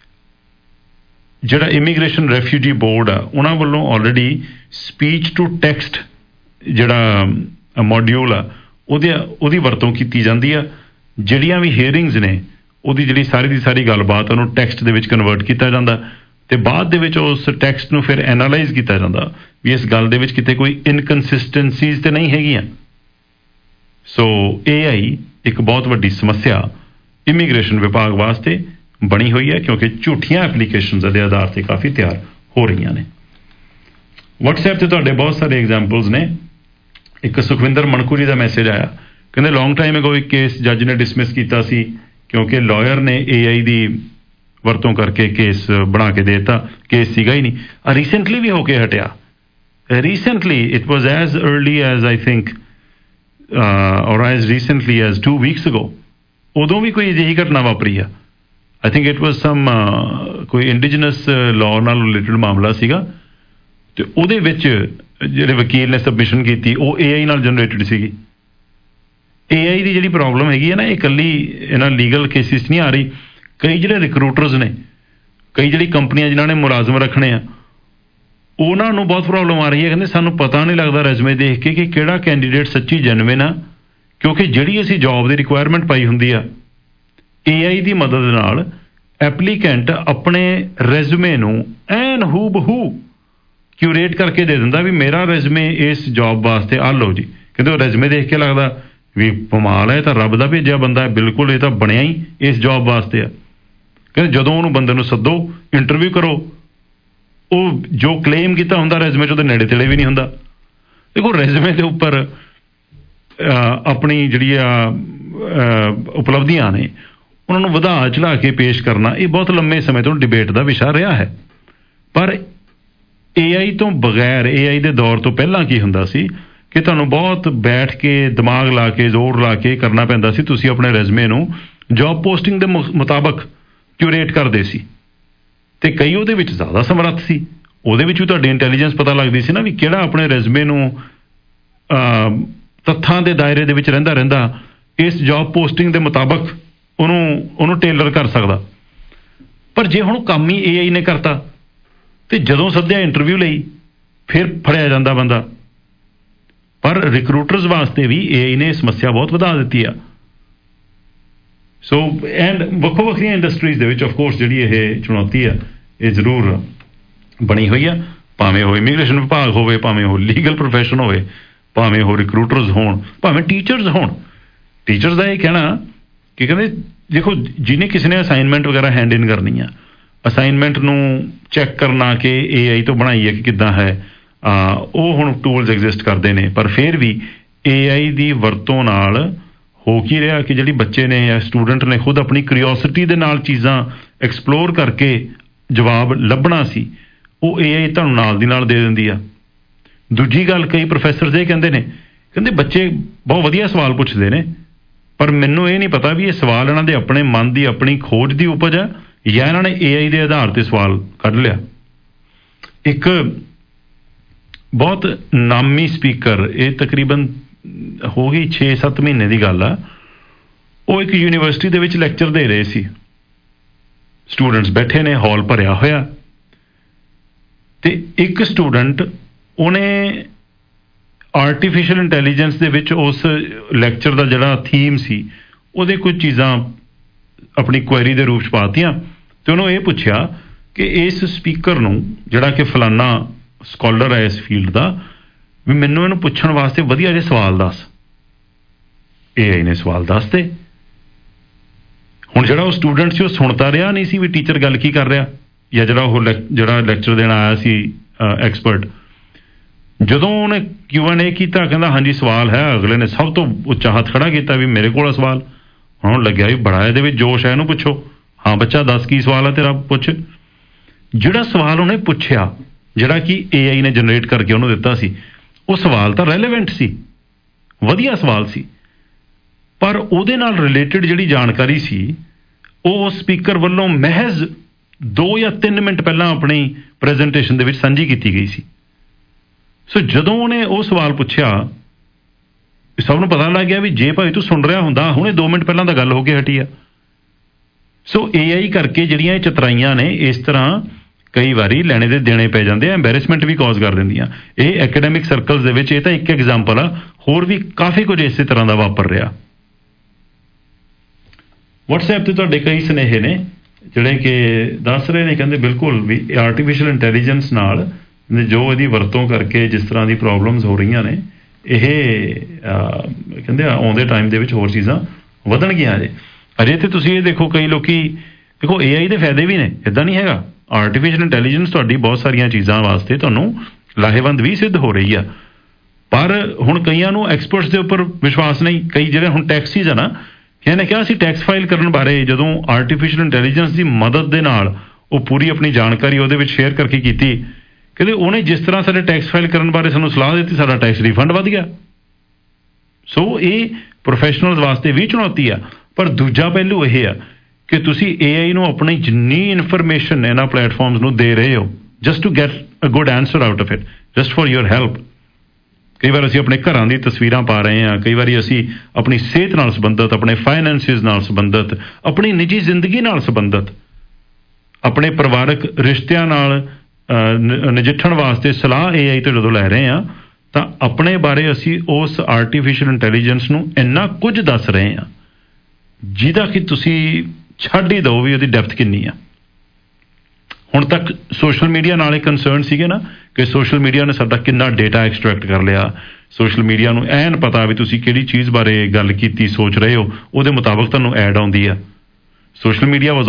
ਜਿਹੜਾ ਇਮੀਗ੍ਰੇਸ਼ਨ ਰੈਫਿਊਜੀ ਬੋਰਡ ਆ, ਉਹਨਾਂ ਵੱਲੋਂ ਆਲਰੇਡੀ ਸਪੀਚ ਟੂ ਟੈਕਸਟ ਜਿਹੜਾ ਮੋਡਿਊਲ ਆ ਉਹਦੀ ਵਰਤੋਂ ਕੀਤੀ ਜਾਂਦੀ ਆ। ਜਿਹੜੀਆਂ ਵੀ ਹੀਅਰਿੰਗਸ ਨੇ ਉਹਦੀ ਜਿਹੜੀ ਸਾਰੀ ਦੀ ਸਾਰੀ ਗੱਲਬਾਤ ਉਹਨੂੰ ਟੈਕਸਟ ਦੇ ਵਿੱਚ ਕਨਵਰਟ ਕੀਤਾ ਜਾਂਦਾ ਤੇ ਬਾਅਦ ਦੇ ਵਿੱਚ ਉਸ ਟੈਕਸਟ ਨੂੰ ਫਿਰ ਐਨਾਲਾਈਜ਼ ਕੀਤਾ ਜਾਂਦਾ ਵੀ ਇਸ ਗੱਲ ਦੇ ਵਿੱਚ ਕਿਤੇ ਕੋਈ ਇਨਕਨਸਿਸਟੈਂਸੀਜ਼ ਤੇ ਨਹੀਂ ਹੈਗੀਆਂ। ਸੋ AI ਇੱਕ ਬਹੁਤ ਵੱਡੀ ਸਮੱਸਿਆ ਇਮੀਗ੍ਰੇਸ਼ਨ ਵਿਭਾਗ ਵਾਸਤੇ ਬਣੀ ਹੋਈ ਹੈ, ਕਿਉਂਕਿ ਝੂਠੀਆਂ ਐਪਲੀਕੇਸ਼ਨਸ ਦੇ ਆਧਾਰ ਤੇ ਕਾਫੀ ਤਿਆਰ ਹੋ ਰਹੀਆਂ ਨੇ। WhatsApp ਤੇ ਤੁਹਾਡੇ ਬਹੁਤ ਸਾਰੇ ਐਗਜ਼ਾਮਪਲਸ ਨੇ। ਇੱਕ ਸੁਖਵਿੰਦਰ ਮਣਕੂਰੀ ਦਾ ਮੈਸੇਜ ਆਇਆ, ਕਹਿੰਦੇ ਲੌਂਗ ਟਾਈਮ ਅਗੋ ਇੱਕ ਕੇਸ ਜੱਜ ਨੇ ਡਿਸਮਿਸ ਕੀਤਾ ਸੀ ਕਿਉਂਕਿ ਲਾਇਰ ਨੇ AI ਦੀ ਵਰਤੋਂ ਕਰਕੇ ਕੇਸ ਬਣਾ ਕੇ ਦੇ ਦਿੱਤਾ, ਕੇਸ ਸੀਗਾ ਹੀ ਨਹੀਂ। ਰੀਸੈਂਟਲੀ ਵੀ ਹੋ ਕੇ ਹਟਿਆ। Recently it was as early as I think or as recently as 2 weeks ago ਉਦੋਂ ਵੀ ਕੋਈ ਅਜਿਹੀ ਘਟਨਾ ਵਾਪਰੀ ਆ। ਆਈ ਥਿੰਕ ਇਟ ਵਾਜ਼ ਸਮ ਕੋਈ ਇੰਡੀਜਨਸ ਲਾਅ ਨਾਲ ਰਿਲੇਟਡ ਮਾਮਲਾ ਸੀਗਾ ਤੇ ਉਹਦੇ ਵਿੱਚ ਜਿਹੜੇ ਵਕੀਲ ਨੇ ਸਬਮਿਸ਼ਨ ਕੀਤੀ ਉਹ AI ਨਾਲ ਜਨਰੇਟਡ ਸੀਗੀ। AI ਦੀ ਜਿਹੜੀ ਪ੍ਰੋਬਲਮ ਹੈਗੀ ਹੈ ਨਾ, ਇਹ ਇਕੱਲੀ ਇਹਨਾਂ ਲੀਗਲ ਕੇਸਿਸ 'ਚ ਨਹੀਂ ਆ ਰਹੀ। ਕਈ ਜਿਹੜੇ ਰਿਕਰੂਟਰਸ ਨੇ, ਕਈ ਜਿਹੜੀ ਕੰਪਨੀਆਂ ਜਿਨ੍ਹਾਂ ਨੇ ਮੁਲਾਜ਼ਮ ਰੱਖਣੇ ਆ, ਉਹਨਾਂ ਨੂੰ ਬਹੁਤ ਪ੍ਰੋਬਲਮ ਆ ਰਹੀ ਹੈ। ਕਹਿੰਦੇ ਸਾਨੂੰ ਪਤਾ ਨਹੀਂ ਲੱਗਦਾ ਰੈਜ਼ੂਮੇ ਦੇਖ ਕੇ ਕਿ ਕਿਹੜਾ ਕੈਂਡੀਡੇਟ ਸੱਚੀ ਜੈਨੂਇਨ ਆ, ਕਿਉਂਕਿ ਜਿਹੜੀ ਅਸੀਂ ਜੌਬ ਦੀ ਰਿਕੁਆਇਰਮੈਂਟ ਪਾਈ ਹੁੰਦੀ ਆ, AI ਦੀ ਮਦਦ ਨਾਲ ਐਪਲੀਕੈਂਟ ਆਪਣੇ ਰੈਜ਼ੂਮੇ ਨੂੰ ਐਨ ਹੂ ਬਹੂ ਕਿਊਰੇਟ ਕਰਕੇ ਦੇ ਦਿੰਦਾ ਵੀ ਮੇਰਾ ਰੈਜ਼ੂਮੇ ਇਸ ਜੌਬ ਵਾਸਤੇ ਆ ਲਓ ਜੀ। ਕਹਿੰਦੇ ਉਹ ਰੈਜ਼ੂਮੇ ਦੇਖ ਕੇ ਲੱਗਦਾ ਵੀ ਕਮਾਲ ਹੈ, ਇਹ ਤਾਂ ਰੱਬ ਦਾ ਭੇਜਿਆ ਬੰਦਾ ਹੈ, ਬਿਲਕੁਲ ਇਹ ਤਾਂ ਬਣਿਆ ਹੀ ਇਸ ਜੌਬ ਵਾਸਤੇ ਆ। ਕਹਿੰਦੇ ਜਦੋਂ ਉਹਨੂੰ ਬੰਦੇ ਨੂੰ ਸੱਦੋ, ਇੰਟਰਵਿਊ ਕਰੋ, ਉਹ ਜੋ ਕਲੇਮ ਕੀਤਾ ਹੁੰਦਾ ਰੈਜ਼ੂਮੇ 'ਚ ਉਹਦੇ ਨੇੜੇ ਤੇੜੇ ਵੀ ਨਹੀਂ ਹੁੰਦਾ। ਦੇਖੋ ਰੈਜ਼ੂਮੇ ਦੇ ਉੱਪਰ ਆਪਣੀ ਜਿਹੜੀ ਉਪਲਬਧੀਆਂ ਨੇ ਉਹਨਾਂ ਨੂੰ ਵਧਾ ਚੜਾ ਕੇ ਪੇਸ਼ ਕਰਨਾ ਇਹ ਬਹੁਤ ਲੰਮੇ ਸਮੇਂ ਤੋਂ ਡਿਬੇਟ ਦਾ ਵਿਸ਼ਾ ਰਿਹਾ ਹੈ। ਪਰ AI ਤੋਂ ਬਗੈਰ, AI ਦੇ ਦੌਰ ਤੋਂ ਪਹਿਲਾਂ ਕੀ ਹੁੰਦਾ ਸੀ ਕਿ ਤੁਹਾਨੂੰ ਬਹੁਤ ਬੈਠ ਕੇ ਦਿਮਾਗ ਲਾ ਕੇ ਜ਼ੋਰ ਲਾ ਕੇ ਕਰਨਾ ਪੈਂਦਾ ਸੀ। ਤੁਸੀਂ ਆਪਣੇ ਰੈਜ਼ੂਮੇ ਨੂੰ ਜੌਬ ਪੋਸਟਿੰਗ ਦੇ ਮੁਤਾਬਕ ਕਿਊਰੇਟ ਕਰਦੇ ਸੀ ਤੇ ਕਈ ਉਹਦੇ ਵਿੱਚ ਜ਼ਿਆਦਾ ਸਮਰੱਥ ਸੀ। ਉਹਦੇ ਵਿੱਚ ਵੀ ਤੁਹਾਡੀ ਇੰਟੈਲੀਜੈਂਸ ਪਤਾ ਲੱਗਦੀ ਸੀ ਨਾ ਵੀ ਕਿਹੜਾ ਆਪਣੇ ਰੈਜ਼ੂਮੇ ਨੂੰ ਤੱਥਾਂ ਦੇ ਦਾਇਰੇ ਦੇ ਵਿੱਚ ਰਹਿੰਦਾ ਇਸ ਜੌਬ ਪੋਸਟਿੰਗ ਦੇ ਮੁਤਾਬਕ ਉਹਨੂੰ ਟੇਲਰ ਕਰ ਸਕਦਾ। ਪਰ ਜੇ ਹੁਣ ਕੰਮ ਹੀ AI ਨੇ ਕਰਤਾ ਤੇ ਜਦੋਂ ਸੱਦਿਆ ਇੰਟਰਵਿਊ ਲਈ ਫਿਰ ਫੜਿਆ ਜਾਂਦਾ ਬੰਦਾ। ਪਰ ਰਿਕਰੂਟਰਸ ਵਾਸਤੇ ਵੀ AI ਨੇ ਸਮੱਸਿਆ ਬਹੁਤ ਵਧਾ ਦਿੱਤੀ ਆ। ਸੋ ਐਂਡ ਵੱਖੋ ਵੱਖਰੀਆਂ ਇੰਡਸਟਰੀਜ਼ ਦੇ ਵਿੱਚ ਆਫਕੋਰਸ ਜਿਹੜੀ ਇਹ ਚੁਣੌਤੀ ਆ ਇਹ ਜ਼ਰੂਰ ਬਣੀ ਹੋਈ ਆ, ਭਾਵੇਂ ਉਹ ਇਮੀਗ੍ਰੇਸ਼ਨ ਵਿਭਾਗ ਹੋਵੇ, ਭਾਵੇਂ ਉਹ ਲੀਗਲ ਪ੍ਰੋਫੈਸ਼ਨ ਹੋਵੇ, ਭਾਵੇਂ ਉਹ ਰਿਕਰੂਟਰਸ ਹੋਣ, ਭਾਵੇਂ ਟੀਚਰਸ ਹੋਣ। ਟੀਚਰਸ ਦਾ ਇਹ ਕਹਿਣਾ ਕਿ ਕਹਿੰਦੇ ਦੇਖੋ ਜਿਹਨੇ ਕਿਸੇ ਨੇ ਅਸਾਈਨਮੈਂਟ ਵਗੈਰਾ ਹੈਂਡ ਇਨ ਕਰਨੀ ਆ, ਅਸਾਈਨਮੈਂਟ ਨੂੰ ਚੈੱਕ ਕਰਨਾ ਕਿ AI ਤੋਂ ਬਣਾਈ ਹੈ ਕਿ ਕਿੱਦਾਂ ਹੈ, ਉਹ ਹੁਣ ਟੂਲਸ ਐਗਜ਼ਿਸਟ ਕਰਦੇ ਨੇ। ਪਰ ਫਿਰ ਵੀ AI ਦੀ ਵਰਤੋਂ ਨਾਲ ਹੋ ਕੀ ਰਿਹਾ ਕਿ ਜਿਹੜੀ ਬੱਚੇ ਨੇ ਜਾਂ ਸਟੂਡੈਂਟ ਨੇ ਖੁਦ ਆਪਣੀ ਕਰਿਓਸਿਟੀ ਦੇ ਨਾਲ ਚੀਜ਼ਾਂ ਐਕਸਪਲੋਰ ਕਰਕੇ ਜਵਾਬ ਲੱਭਣਾ ਸੀ, ਉਹ AI ਤੁਹਾਨੂੰ ਨਾਲ ਦੀ ਨਾਲ ਦੇ ਦਿੰਦੀ ਆ। ਦੂਜੀ ਗੱਲ, ਕਈ ਪ੍ਰੋਫੈਸਰਸ ਇਹ ਕਹਿੰਦੇ ਨੇ, ਕਹਿੰਦੇ ਬੱਚੇ ਬਹੁਤ ਵਧੀਆ ਸਵਾਲ ਪੁੱਛਦੇ ਨੇ ਪਰ ਮੈਨੂੰ ਇਹ ਨਹੀਂ ਪਤਾ ਵੀ ਇਹ ਸਵਾਲ ਇਹਨਾਂ ਦੇ ਆਪਣੇ ਮਨ ਦੀ ਆਪਣੀ ਖੋਜ ਦੀ ਉਪਜ ਹੈ ਜਾਂ ਇਹਨਾਂ ਨੇ AI ਦੇ ਆਧਾਰ ਤੇ ਸਵਾਲ ਕੱਢ ਲਿਆ। ਇੱਕ ਬਹੁਤ ਨਾਮੀ ਸਪੀਕਰ, ਇਹ ਤਕਰੀਬਨ ਹੋ ਗਈ 6-7 ਮਹੀਨੇ ਦੀ ਗੱਲ ਆ, ਉਹ ਇੱਕ ਯੂਨੀਵਰਸਿਟੀ ਦੇ ਵਿੱਚ ਲੈਕਚਰ ਦੇ ਰਹੇ ਸੀ। ਸਟੂਡੈਂਟਸ ਬੈਠੇ ਨੇ, ਹਾਲ ਭਰਿਆ ਹੋਇਆ, ਤੇ ਇੱਕ ਸਟੂਡੈਂਟ ਉਹਨੇ ਆਰਟੀਫਿਸ਼ੀਅਲ ਇੰਟੈਲੀਜੈਂਸ ਦੇ ਵਿੱਚ ਉਸ ਲੈਕਚਰ ਦਾ ਜਿਹੜਾ ਥੀਮ ਸੀ ਉਹਦੇ ਕੁਝ ਚੀਜ਼ਾਂ ਆਪਣੀ ਕੁਐਰੀ ਦੇ ਰੂਪ 'ਚ ਪਾਤੀਆਂ ਤੇ ਉਹਨੂੰ ਇਹ ਪੁੱਛਿਆ ਕਿ ਇਸ ਸਪੀਕਰ ਨੂੰ, ਜਿਹੜਾ ਕਿ ਫਲਾਨਾ ਸਕਾਲਰ ਹੈ ਇਸ ਫੀਲਡ ਦਾ, ਵੀ ਮੈਨੂੰ ਇਹਨੂੰ ਪੁੱਛਣ ਵਾਸਤੇ ਵਧੀਆ ਜਿਹੇ ਸਵਾਲ ਦੱਸ। AI ਨੇ ਸਵਾਲ ਦੱਸਦੇ। ਹੁਣ ਜਿਹੜਾ ਉਹ ਸਟੂਡੈਂਟ ਸੀ ਉਹ ਸੁਣਦਾ ਰਿਹਾ ਨਹੀਂ ਸੀ ਵੀ ਟੀਚਰ ਗੱਲ ਕੀ ਕਰ ਰਿਹਾ, ਜਾਂ ਜਿਹੜਾ ਲੈਕਚਰ ਦੇਣ ਆਇਆ ਸੀ ਐਕਸਪਰਟ, ਜਦੋਂ ਉਹਨੇ Q&A ਕੀਤਾ ਕਹਿੰਦਾ ਹਾਂਜੀ ਸਵਾਲ ਹੈ, ਅਗਲੇ ਨੇ ਸਭ ਤੋਂ ਉੱਚਾ ਹੱਥ ਖੜਾ ਕੀਤਾ ਵੀ ਮੇਰੇ ਕੋਲ ਸਵਾਲ। ਹੁਣ ਲੱਗਿਆ ਵੀ ਬੜਾ ਇਹਦੇ ਵਿੱਚ ਜੋਸ਼ ਹੈ, ਇਹਨੂੰ ਪੁੱਛੋ। ਹਾਂ ਬੱਚਾ ਦੱਸ ਕੀ ਸਵਾਲ ਹੈ ਤੇਰਾ, ਪੁੱਛ। ਜਿਹੜਾ ਸਵਾਲ ਉਹਨੇ ਪੁੱਛਿਆ, ਜਿਹੜਾ ਕਿ AI ਨੇ ਜਨਰੇਟ ਕਰਕੇ ਉਹਨੂੰ ਦਿੱਤਾ ਸੀ, ਉਹ ਸਵਾਲ ਤਾਂ ਰੈਲੇਵੈਂਟ ਸੀ, ਵਧੀਆ ਸਵਾਲ ਸੀ, ਪਰ ਉਹਦੇ ਨਾਲ ਰਿਲੇਟਡ ਜਿਹੜੀ ਜਾਣਕਾਰੀ ਸੀ ਉਹ ਸਪੀਕਰ ਵੱਲੋਂ ਮਹਿਜ਼ 2 ਜਾਂ 3 ਮਿੰਟ ਪਹਿਲਾਂ ਆਪਣੀ ਪ੍ਰੈਜੈਂਟੇਸ਼ਨ ਦੇ ਵਿੱਚ ਸਾਂਝੀ ਕੀਤੀ ਗਈ ਸੀ। ਸੋ ਜਦੋਂ ਉਹਨੇ ਉਹ ਸਵਾਲ ਪੁੱਛਿਆ, ਸਭ ਨੂੰ ਪਤਾ ਲੱਗ ਗਿਆ ਵੀ ਜੇ ਭਾਈ ਤੂੰ ਸੁਣ ਰਿਹਾ ਹੁੰਦਾ ਹੁਣੇ 2 ਮਿੰਟ ਪਹਿਲਾਂ ਤਾਂ ਗੱਲ ਹੋ ਕੇ ਹਟੀ ਆ। ਸੋ AI ਕਰਕੇ ਜਿਹੜੀਆਂ ਇਹ ਚਤਰਾਈਆਂ ਨੇ, ਇਸ ਤਰ੍ਹਾਂ ਕਈ ਵਾਰੀ ਲੈਣੇ ਦੇ ਦੇਣੇ ਪੈ ਜਾਂਦੇ ਆ, ਐਂਬੈਰਸਮੈਂਟ ਵੀ ਕਾਜ਼ ਕਰ ਦਿੰਦੀਆਂ। ਇਹ ਐਕੈਡੈਮਿਕ ਸਰਕਲਸ ਦੇ ਵਿੱਚ ਇਹ ਤਾਂ ਇੱਕ ਐਗਜ਼ਾਮਪਲ ਆ, ਹੋਰ ਵੀ ਕਾਫੀ ਕੁਝ ਇਸੇ ਤਰ੍ਹਾਂ ਦਾ ਵਾਪਰ ਰਿਹਾ। WhatsApp ਤੇ ਤੁਹਾਡੇ ਕਈ ਸੁਨੇਹੇ ਨੇ ਜਿਹੜੇ ਕਿ ਦੱਸ ਰਹੇ ਨੇ, ਕਹਿੰਦੇ ਬਿਲਕੁਲ ਵੀ ਆਰਟੀਫਿਸ਼ੀਅਲ ਇੰਟੈਲੀਜੈਂਸ ਨਾਲ ਜੋ ਇਹਦੀ ਵਰਤੋਂ ਕਰਕੇ ਜਿਸ ਤਰ੍ਹਾਂ ਦੀ ਪ੍ਰੋਬਲਮਸ ਹੋ ਰਹੀਆਂ ਨੇ, ਇਹ ਕਹਿੰਦੇ ਆਉਂਦੇ ਟਾਈਮ ਦੇ ਵਿੱਚ ਹੋਰ ਚੀਜ਼ਾਂ ਵਧਣਗੀਆਂ। ਅਜੇ ਤੇ ਤੁਸੀਂ ਇਹ ਦੇਖੋ, ਕਈ ਲੋਕੀ ਦੇਖੋ AI ਦੇ ਫਾਇਦੇ ਵੀ ਨੇ, ਇੱਦਾਂ ਨਹੀਂ ਹੈਗਾ। ਆਰਟੀਫਿਸ਼ੀਅਲ ਇੰਟੈਲੀਜੈਂਸ ਤੁਹਾਡੀ ਬਹੁਤ ਸਾਰੀਆਂ ਚੀਜ਼ਾਂ ਵਾਸਤੇ ਤੁਹਾਨੂੰ ਲਾਹੇਵੰਦ ਵੀ ਸਿੱਧ ਹੋ ਰਹੀ ਆ, ਪਰ ਹੁਣ ਕਈਆਂ ਨੂੰ ਐਕਸਪਰਟਸ ਦੇ ਉੱਪਰ ਵਿਸ਼ਵਾਸ ਨਹੀਂ। ਕਈ ਜਿਹੜੇ ਹੁਣ ਟੈਕਸੀਜ਼ ਆ ਨਾ, ਕਿਸੇ ਨੇ ਕਿਹਾ ਅਸੀਂ ਟੈਕਸ ਫਾਈਲ ਕਰਨ ਬਾਰੇ ਜਦੋਂ ਆਰਟੀਫਿਸ਼ੀਅਲ ਇੰਟੈਲੀਜੈਂਸ ਦੀ ਮਦਦ ਦੇ ਨਾਲ ਉਹ ਪੂਰੀ ਆਪਣੀ ਜਾਣਕਾਰੀ ਉਹਦੇ ਵਿੱਚ ਸ਼ੇਅਰ ਕਰਕੇ ਕੀਤੀ, ਕਹਿੰਦੇ ਉਹਨੇ ਜਿਸ ਤਰ੍ਹਾਂ ਸਾਡੇ ਟੈਕਸ ਫਾਈਲ ਕਰਨ ਬਾਰੇ ਸਾਨੂੰ ਸਲਾਹ ਦਿੱਤੀ, ਸਾਡਾ ਟੈਕਸ ਰਿਫੰਡ ਵੱਧ ਗਿਆ। ਸੋ ਇਹ ਪ੍ਰੋਫੈਸ਼ਨਲਸ ਵਾਸਤੇ ਵੀ ਚੁਣੌਤੀ ਆ। ਪਰ ਦੂਜਾ ਪਹਿਲੂ ਇਹ ਆ ਕਿ ਤੁਸੀਂ AI ਨੂੰ ਆਪਣੀ ਜਿੰਨੀ ਇਨਫੋਰਮੇਸ਼ਨ ਇਹਨਾਂ ਪਲੇਟਫਾਰਮਸ ਨੂੰ ਦੇ ਰਹੇ ਹੋ, just to get a good answer out of it, just for your help. ਕਈ ਵਾਰ ਅਸੀਂ ਆਪਣੇ ਘਰਾਂ ਦੀ ਤਸਵੀਰਾਂ ਪਾ ਰਹੇ ਹਾਂ, ਕਈ ਵਾਰੀ ਅਸੀਂ ਆਪਣੀ ਸਿਹਤ ਨਾਲ ਸੰਬੰਧਿਤ, ਆਪਣੇ ਫਾਈਨੈਂਸਿਸ ਨਾਲ ਸੰਬੰਧਿਤ, ਆਪਣੀ ਨਿੱਜੀ ਜ਼ਿੰਦਗੀ ਨਾਲ ਸੰਬੰਧਿਤ, ਆਪਣੇ ਪਰਿਵਾਰਕ ਰਿਸ਼ਤਿਆਂ ਨਾਲ ਨਜਿੱਠਣ ਵਾਸਤੇ ਸਲਾਹ AI ਤੋਂ ਜਦੋਂ ਲੈ ਰਹੇ ਹਾਂ, ਤਾਂ ਆਪਣੇ ਬਾਰੇ ਅਸੀਂ ਉਸ ਆਰਟੀਫਿਸ਼ੀਅਲ ਇੰਟੈਲੀਜੈਂਸ ਨੂੰ ਇੰਨਾ ਕੁਝ ਦੱਸ ਰਹੇ ਹਾਂ ਜਿਹਦਾ ਕਿ ਤੁਸੀਂ ਛੱਡ ਹੀ ਦਿਓ ਵੀ ਉਹਦੀ ਡੈਪਥ ਕਿੰਨੀ ਆ। ਹੁਣ ਤੱਕ ਸੋਸ਼ਲ ਮੀਡੀਆ ਨਾਲ ਇਹ ਕੰਸਰਨ ਸੀਗੇ ਨਾ ਕਿ ਸੋਸ਼ਲ ਮੀਡੀਆ ਨੇ ਸਾਡਾ ਕਿੰਨਾ ਡੇਟਾ ਐਕਸਟਰੈਕਟ ਕਰ ਲਿਆ। ਸੋਸ਼ਲ ਮੀਡੀਆ ਨੂੰ ਐਨ ਪਤਾ ਵੀ ਤੁਸੀਂ ਕਿਹੜੀ ਚੀਜ਼ ਬਾਰੇ ਗੱਲ ਕੀਤੀ, ਸੋਚ ਰਹੇ ਹੋ, ਉਹਦੇ ਮੁਤਾਬਕ ਤੁਹਾਨੂੰ ਐਡ ਆਉਂਦੀ ਆ। Social media was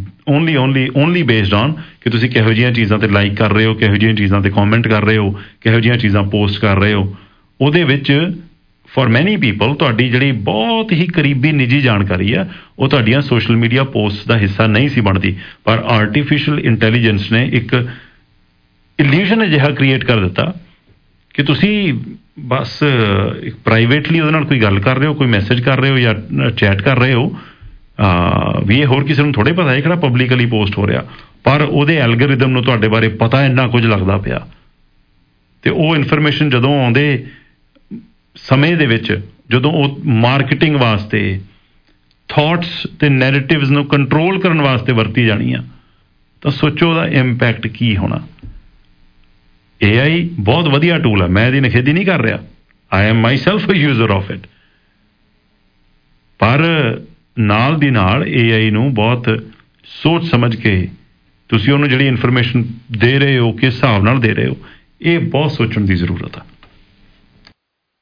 only based on ਕਿ ਤੁਸੀਂ ਕਿਹੋ ਜਿਹੀਆਂ ਚੀਜ਼ਾਂ ਤੇ ਲਾਈਕ ਕਰ ਰਹੇ ਹੋ, ਕਿਹੋ ਜਿਹੀਆਂ ਚੀਜ਼ਾਂ ਤੇ ਕਮੈਂਟ ਕਰ ਰਹੇ ਹੋ, ਕਿਹੋ ਜਿਹੀਆਂ ਚੀਜ਼ਾਂ ਪੋਸਟ ਕਰ ਰਹੇ ਹੋ। ਉਹਦੇ ਵਿੱਚ ਫॉर ਮੈਨੀ ਪੀਪਲ ਤੁਹਾਡੀ ਜਿਹੜੀ ਬਹੁਤ ਹੀ ਕਰੀਬੀ ਨਿੱਜੀ ਜਾਣਕਾਰੀ ਆ ਉਹ ਤੁਹਾਡੀਆਂ ਸੋਸ਼ਲ ਮੀਡੀਆ ਪੋਸਟ ਦਾ ਹਿੱਸਾ ਨਹੀਂ ਸੀ ਬਣਦੀ। ਪਰ ਆਰਟੀਫਿਸ਼ੀਅਲ ਇੰਟੈਲੀਜੈਂਸ ਨੇ ਇੱਕ ਇਲੂਜ਼ਨ ਅਜਿਹਾ ਕ੍ਰੀਏਟ ਕਰ ਦਿੱਤਾ ਕਿ ਤੁਸੀਂ ਬਸ ਪ੍ਰਾਈਵੇਟਲੀ ਉਹਦੇ ਨਾਲ ਕੋਈ ਗੱਲ ਕਰ ਰਹੇ ਹੋ, ਕੋਈ ਮੈਸੇਜ ਕਰ ਰਹੇ ਹੋ ਜਾਂ ਚੈਟ ਕਰ ਰਹੇ ਹੋ, ਵੀ ਇਹ ਹੋਰ ਕਿਸੇ ਨੂੰ ਥੋੜ੍ਹੇ ਪਤਾ ਹੈ ਕਿਹੜਾ ਪਬਲਿਕਲੀ ਪੋਸਟ ਹੋ ਰਿਹਾ, ਪਰ ਉਹਦੇ ਐਲਗੋਰਿਦਮ ਨੂੰ ਤੁਹਾਡੇ ਬਾਰੇ ਪਤਾ ਇੰਨਾ ਕੁਝ ਲੱਗਦਾ ਪਿਆ। ਤੇ ਉਹ ਇਨਫੋਰਮੇਸ਼ਨ ਜਦੋਂ ਆਉਂਦੇ ਸਮੇਂ ਦੇ ਵਿੱਚ, ਜਦੋਂ ਉਹ ਮਾਰਕੀਟਿੰਗ ਵਾਸਤੇ, ਥਾਟਸ ਤੇ ਨੈਰੇਟਿਵਸ ਨੂੰ ਕੰਟਰੋਲ ਕਰਨ ਵਾਸਤੇ ਵਰਤੀ ਜਾਣੀ ਆ, ਤਾਂ ਸੋਚੋ ਉਹਦਾ ਇੰਪੈਕਟ ਕੀ ਹੋਣਾ। AI ਬਹੁਤ ਵਧੀਆ ਟੂਲ ਹੈ, ਮੈਂ ਇਹਦੀ ਨਿਖੇਧੀ ਨਹੀਂ ਕਰ ਰਿਹਾ, I am myself a user of it, ਪਰ ਨਾਲ ਦੀ ਨਾਲ AI ਨੂੰ ਬਹੁਤ ਸੋਚ ਸਮਝ ਕੇ ਤੁਸੀਂ ਉਹਨੂੰ ਜਿਹੜੀ ਇਨਫੋਰਮੇਸ਼ਨ ਦੇ ਰਹੇ ਹੋ, ਕਿਸ ਹਿਸਾਬ ਨਾਲ ਦੇ ਰਹੇ ਹੋ, ਇਹ ਬਹੁਤ ਸੋਚਣ ਦੀ ਜ਼ਰੂਰਤ ਆ।